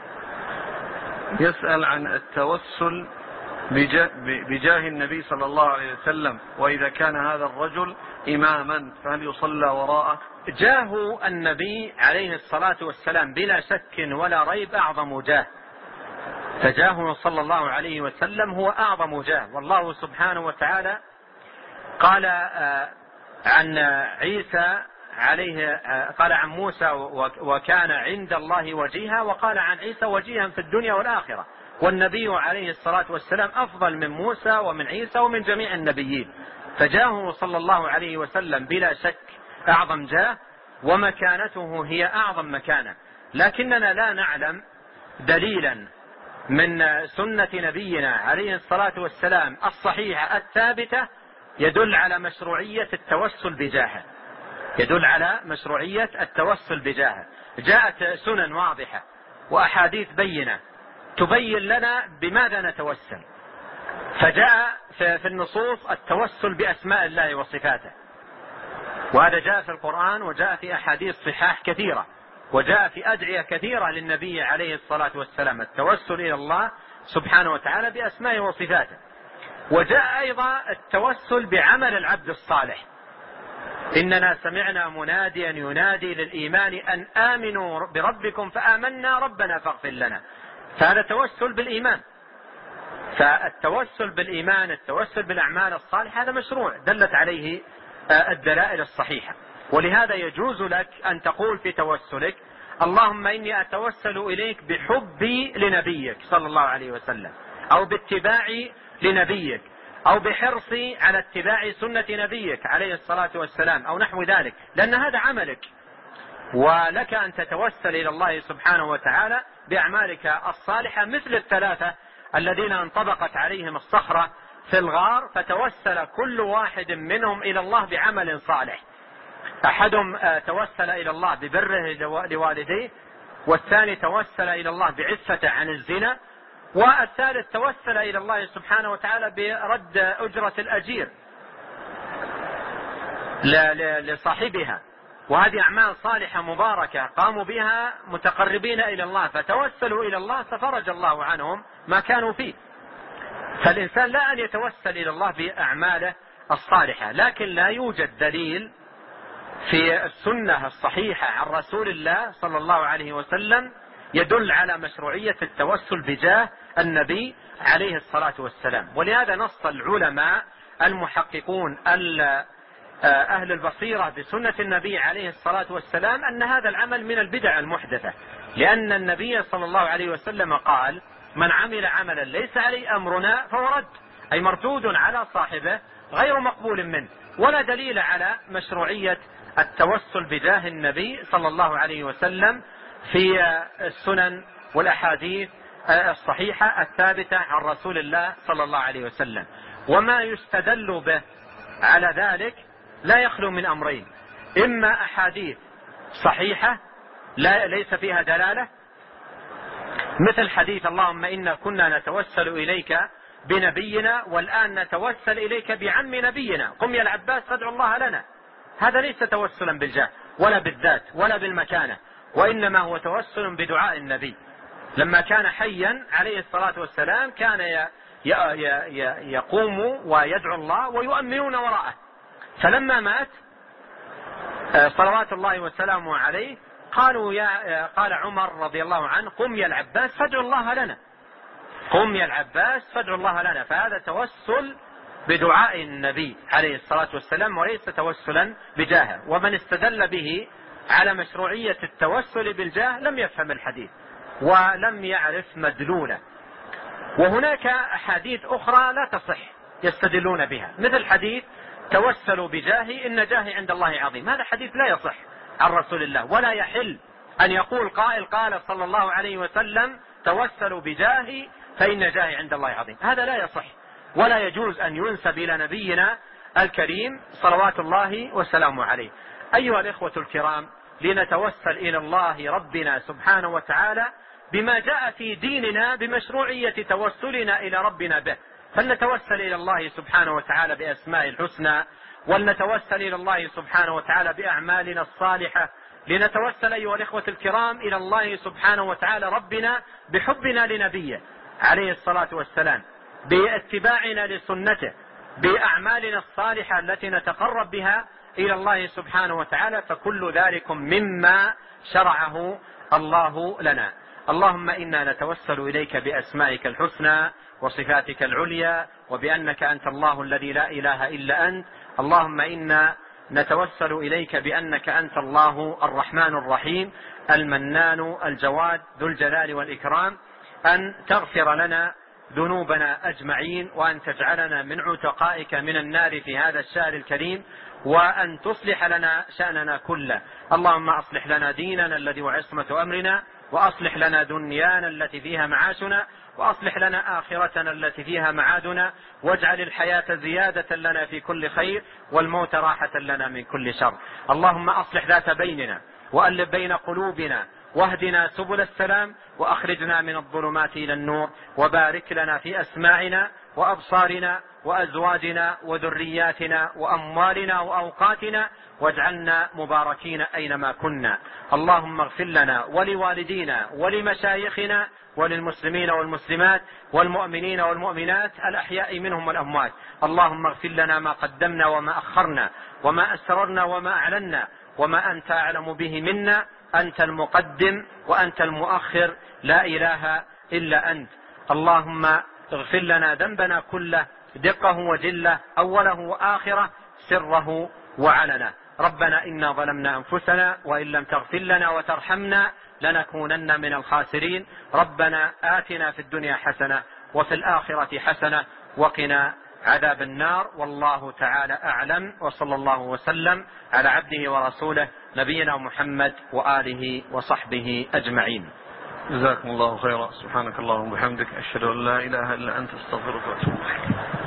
Speaker 1: يسأل عن التوسل بجاه النبي صلى الله عليه وسلم، وإذا كان هذا الرجل إماما فهل يصلى وراءه؟
Speaker 2: جاه النبي عليه الصلاة والسلام بلا شك ولا ريب أعظم جاه، فجاهه صلى الله عليه وسلم هو أعظم جاه. والله سبحانه وتعالى قال عن عيسى عليه قال عن موسى وكان عند الله وجيها، وقال عن عيسى وجيها في الدنيا والآخرة. والنبي عليه الصلاة والسلام أفضل من موسى ومن عيسى ومن جميع النبيين، فجاهه صلى الله عليه وسلم بلا شك أعظم جاه، ومكانته هي أعظم مكانة. لكننا لا نعلم دليلا من سنة نبينا عليه الصلاة والسلام الصحيحة الثابتة يدل على مشروعية التوسل بجاهه، يدل على مشروعية التوسل بجاهه. جاءت سنن واضحة وأحاديث بينة تبين لنا بماذا نتوسل. فجاء في النصوص التوسل بأسماء الله وصفاته، وهذا جاء في القرآن وجاء في أحاديث صحاح كثيرة، وجاء في أدعية كثيرة للنبي عليه الصلاة والسلام التوسل إلى الله سبحانه وتعالى بأسمائه وصفاته. وجاء أيضا التوسل بعمل العبد الصالح. إننا سمعنا مناديا ينادي للإيمان أن آمنوا بربكم فآمنا ربنا فاغفر لنا، فهذا توسل بالإيمان. فالتوسل بالإيمان، التوسل بالأعمال الصالحة، هذا مشروع دلت عليه الدلائل الصحيحة. ولهذا يجوز لك أن تقول في توسلك اللهم إني أتوسل إليك بحبي لنبيك صلى الله عليه وسلم، أو باتباعي لنبيك، أو بحرصي على اتباع سنة نبيك عليه الصلاة والسلام، أو نحو ذلك، لأن هذا عملك، ولك أن تتوسل إلى الله سبحانه وتعالى بأعمالك الصالحة، مثل الثلاثة الذين انطبقت عليهم الصخرة في الغار فتوسل كل واحد منهم إلى الله بعمل صالح. أحدهم توسل إلى الله ببره لوالديه، والثاني توسل إلى الله بعفته عن الزنا، والثالث توسل إلى الله سبحانه وتعالى برد أجرة الأجير لصاحبها. وهذه أعمال صالحة مباركة قاموا بها متقربين إلى الله، فتوسلوا إلى الله ففرج الله عنهم ما كانوا فيه. فالإنسان لا أن يتوسل إلى الله بأعماله الصالحة، لكن لا يوجد دليل في السنة الصحيحة عن رسول الله صلى الله عليه وسلم يدل على مشروعية التوسل بجاه النبي عليه الصلاة والسلام. ولهذا نص العلماء المحققون أهل البصيرة بسنة النبي عليه الصلاة والسلام أن هذا العمل من البدع المحدثة، لأن النبي صلى الله عليه وسلم قال من عمل عملا ليس عليه أمرنا فهو رد، أي مردود على صاحبه غير مقبول منه. ولا دليل على مشروعية التوسل بجاه النبي صلى الله عليه وسلم في السنن والأحاديث الصحيحة الثابتة عن رسول الله صلى الله عليه وسلم. وما يستدل به على ذلك لا يخلو من أمرين: إما أحاديث صحيحة لا ليس فيها دلالة، مثل حديث اللهم إنا كنا نتوسل إليك بنبينا والآن نتوسل إليك بعم نبينا قم يا العباس فادعو الله لنا. هذا ليس توسلا بالجاه ولا بالذات ولا بالمكانة، وإنما هو توسل بدعاء النبي. لما كان حيا عليه الصلاة والسلام كان يقوم ويدعو الله ويؤمنون وراءه، فلما مات صلوات الله وسلامه عليه قالوا يا قال عمر رضي الله عنه قم يا العباس فادعو الله لنا، قم يا العباس فادعو الله لنا. فهذا توسل بدعاء النبي عليه الصلاة والسلام وليس توسلا بجاهه. ومن استدل به على مشروعية التوسل بالجاه لم يفهم الحديث ولم يعرف مدلوله. وهناك أحاديث أخرى لا تصح يستدلون بها، مثل حديث توسلوا بجاهي إن جاهي عند الله عظيم. هذا حديث لا يصح عن رسول الله، ولا يحل أن يقول قائل قال صلى الله عليه وسلم توسلوا بجاهي فإن جاهي عند الله عظيم. هذا لا يصح ولا يجوز أن ينسب إلى نبينا الكريم صلوات الله وسلامه عليه. أيها الإخوة الكرام، لنتوسل إلى الله ربنا سبحانه وتعالى بما جاء في ديننا بمشروعية توسلنا إلى ربنا به. فلنتوسل إلى الله سبحانه وتعالى بأسماء الحسنى، ولنتوسل إلى الله سبحانه وتعالى بأعمالنا الصالحة. لنتوسل أيها الإخوة الكرام إلى الله سبحانه وتعالى ربنا بحبنا لنبيه عليه الصلاة والسلام، باتباعنا لسنته، بأعمالنا الصالحة التي نتقرب بها إلى الله سبحانه وتعالى. فكل ذلك مما شرعه الله لنا. اللهم إنا نتوسل إليك بأسمائك الحسنى وصفاتك العليا، وبأنك أنت الله الذي لا إله إلا أنت. اللهم إنا نتوسل إليك بأنك أنت الله الرحمن الرحيم المنان الجواد ذو الجلال والإكرام، أن تغفر لنا ذنوبنا أجمعين، وأن تجعلنا من عتقائك من النار في هذا الشهر الكريم، وأن تصلح لنا شأننا كله. اللهم أصلح لنا ديننا الذي هو عصمة أمرنا، وأصلح لنا دنيانا التي فيها معاشنا، وأصلح لنا آخرتنا التي فيها معادنا، واجعل الحياة زيادة لنا في كل خير، والموت راحة لنا من كل شر. اللهم أصلح ذات بيننا، وألف بين قلوبنا، واهدنا سبل السلام، وأخرجنا من الظلمات إلى النور، وبارك لنا في أسماعنا وأبصارنا وأزواجنا وذرياتنا وأموالنا وأوقاتنا، واجعلنا مباركين أينما كنا. اللهم اغفر لنا ولوالدينا ولمشايخنا وللمسلمين والمسلمات والمؤمنين والمؤمنات الأحياء منهم والأموات. اللهم اغفر لنا ما قدمنا وما أخرنا، وما أسررنا وما أعلنا، وما أنت أعلم به منا. أنت المقدم وأنت المؤخر، لا إله إلا أنت. اللهم اغفر لنا ذنبنا كله، دقه وجله، أوله وآخره، سره وعلنه. ربنا إنا ظلمنا أنفسنا، وإن لم تغفر لنا وترحمنا لنكونن من الخاسرين. ربنا آتنا في الدنيا حسنة وفي الآخرة حسنة وقنا عذاب النار. والله تعالى أعلم، وصلى الله وسلم على عبده ورسوله نبينا محمد وآله وصحبه أجمعين.
Speaker 1: جزاكم الله خيرا. سبحانك اللهم وبحمدك، أشهد أن لا إله إلا أنت، استغفرك وأتوب إليك.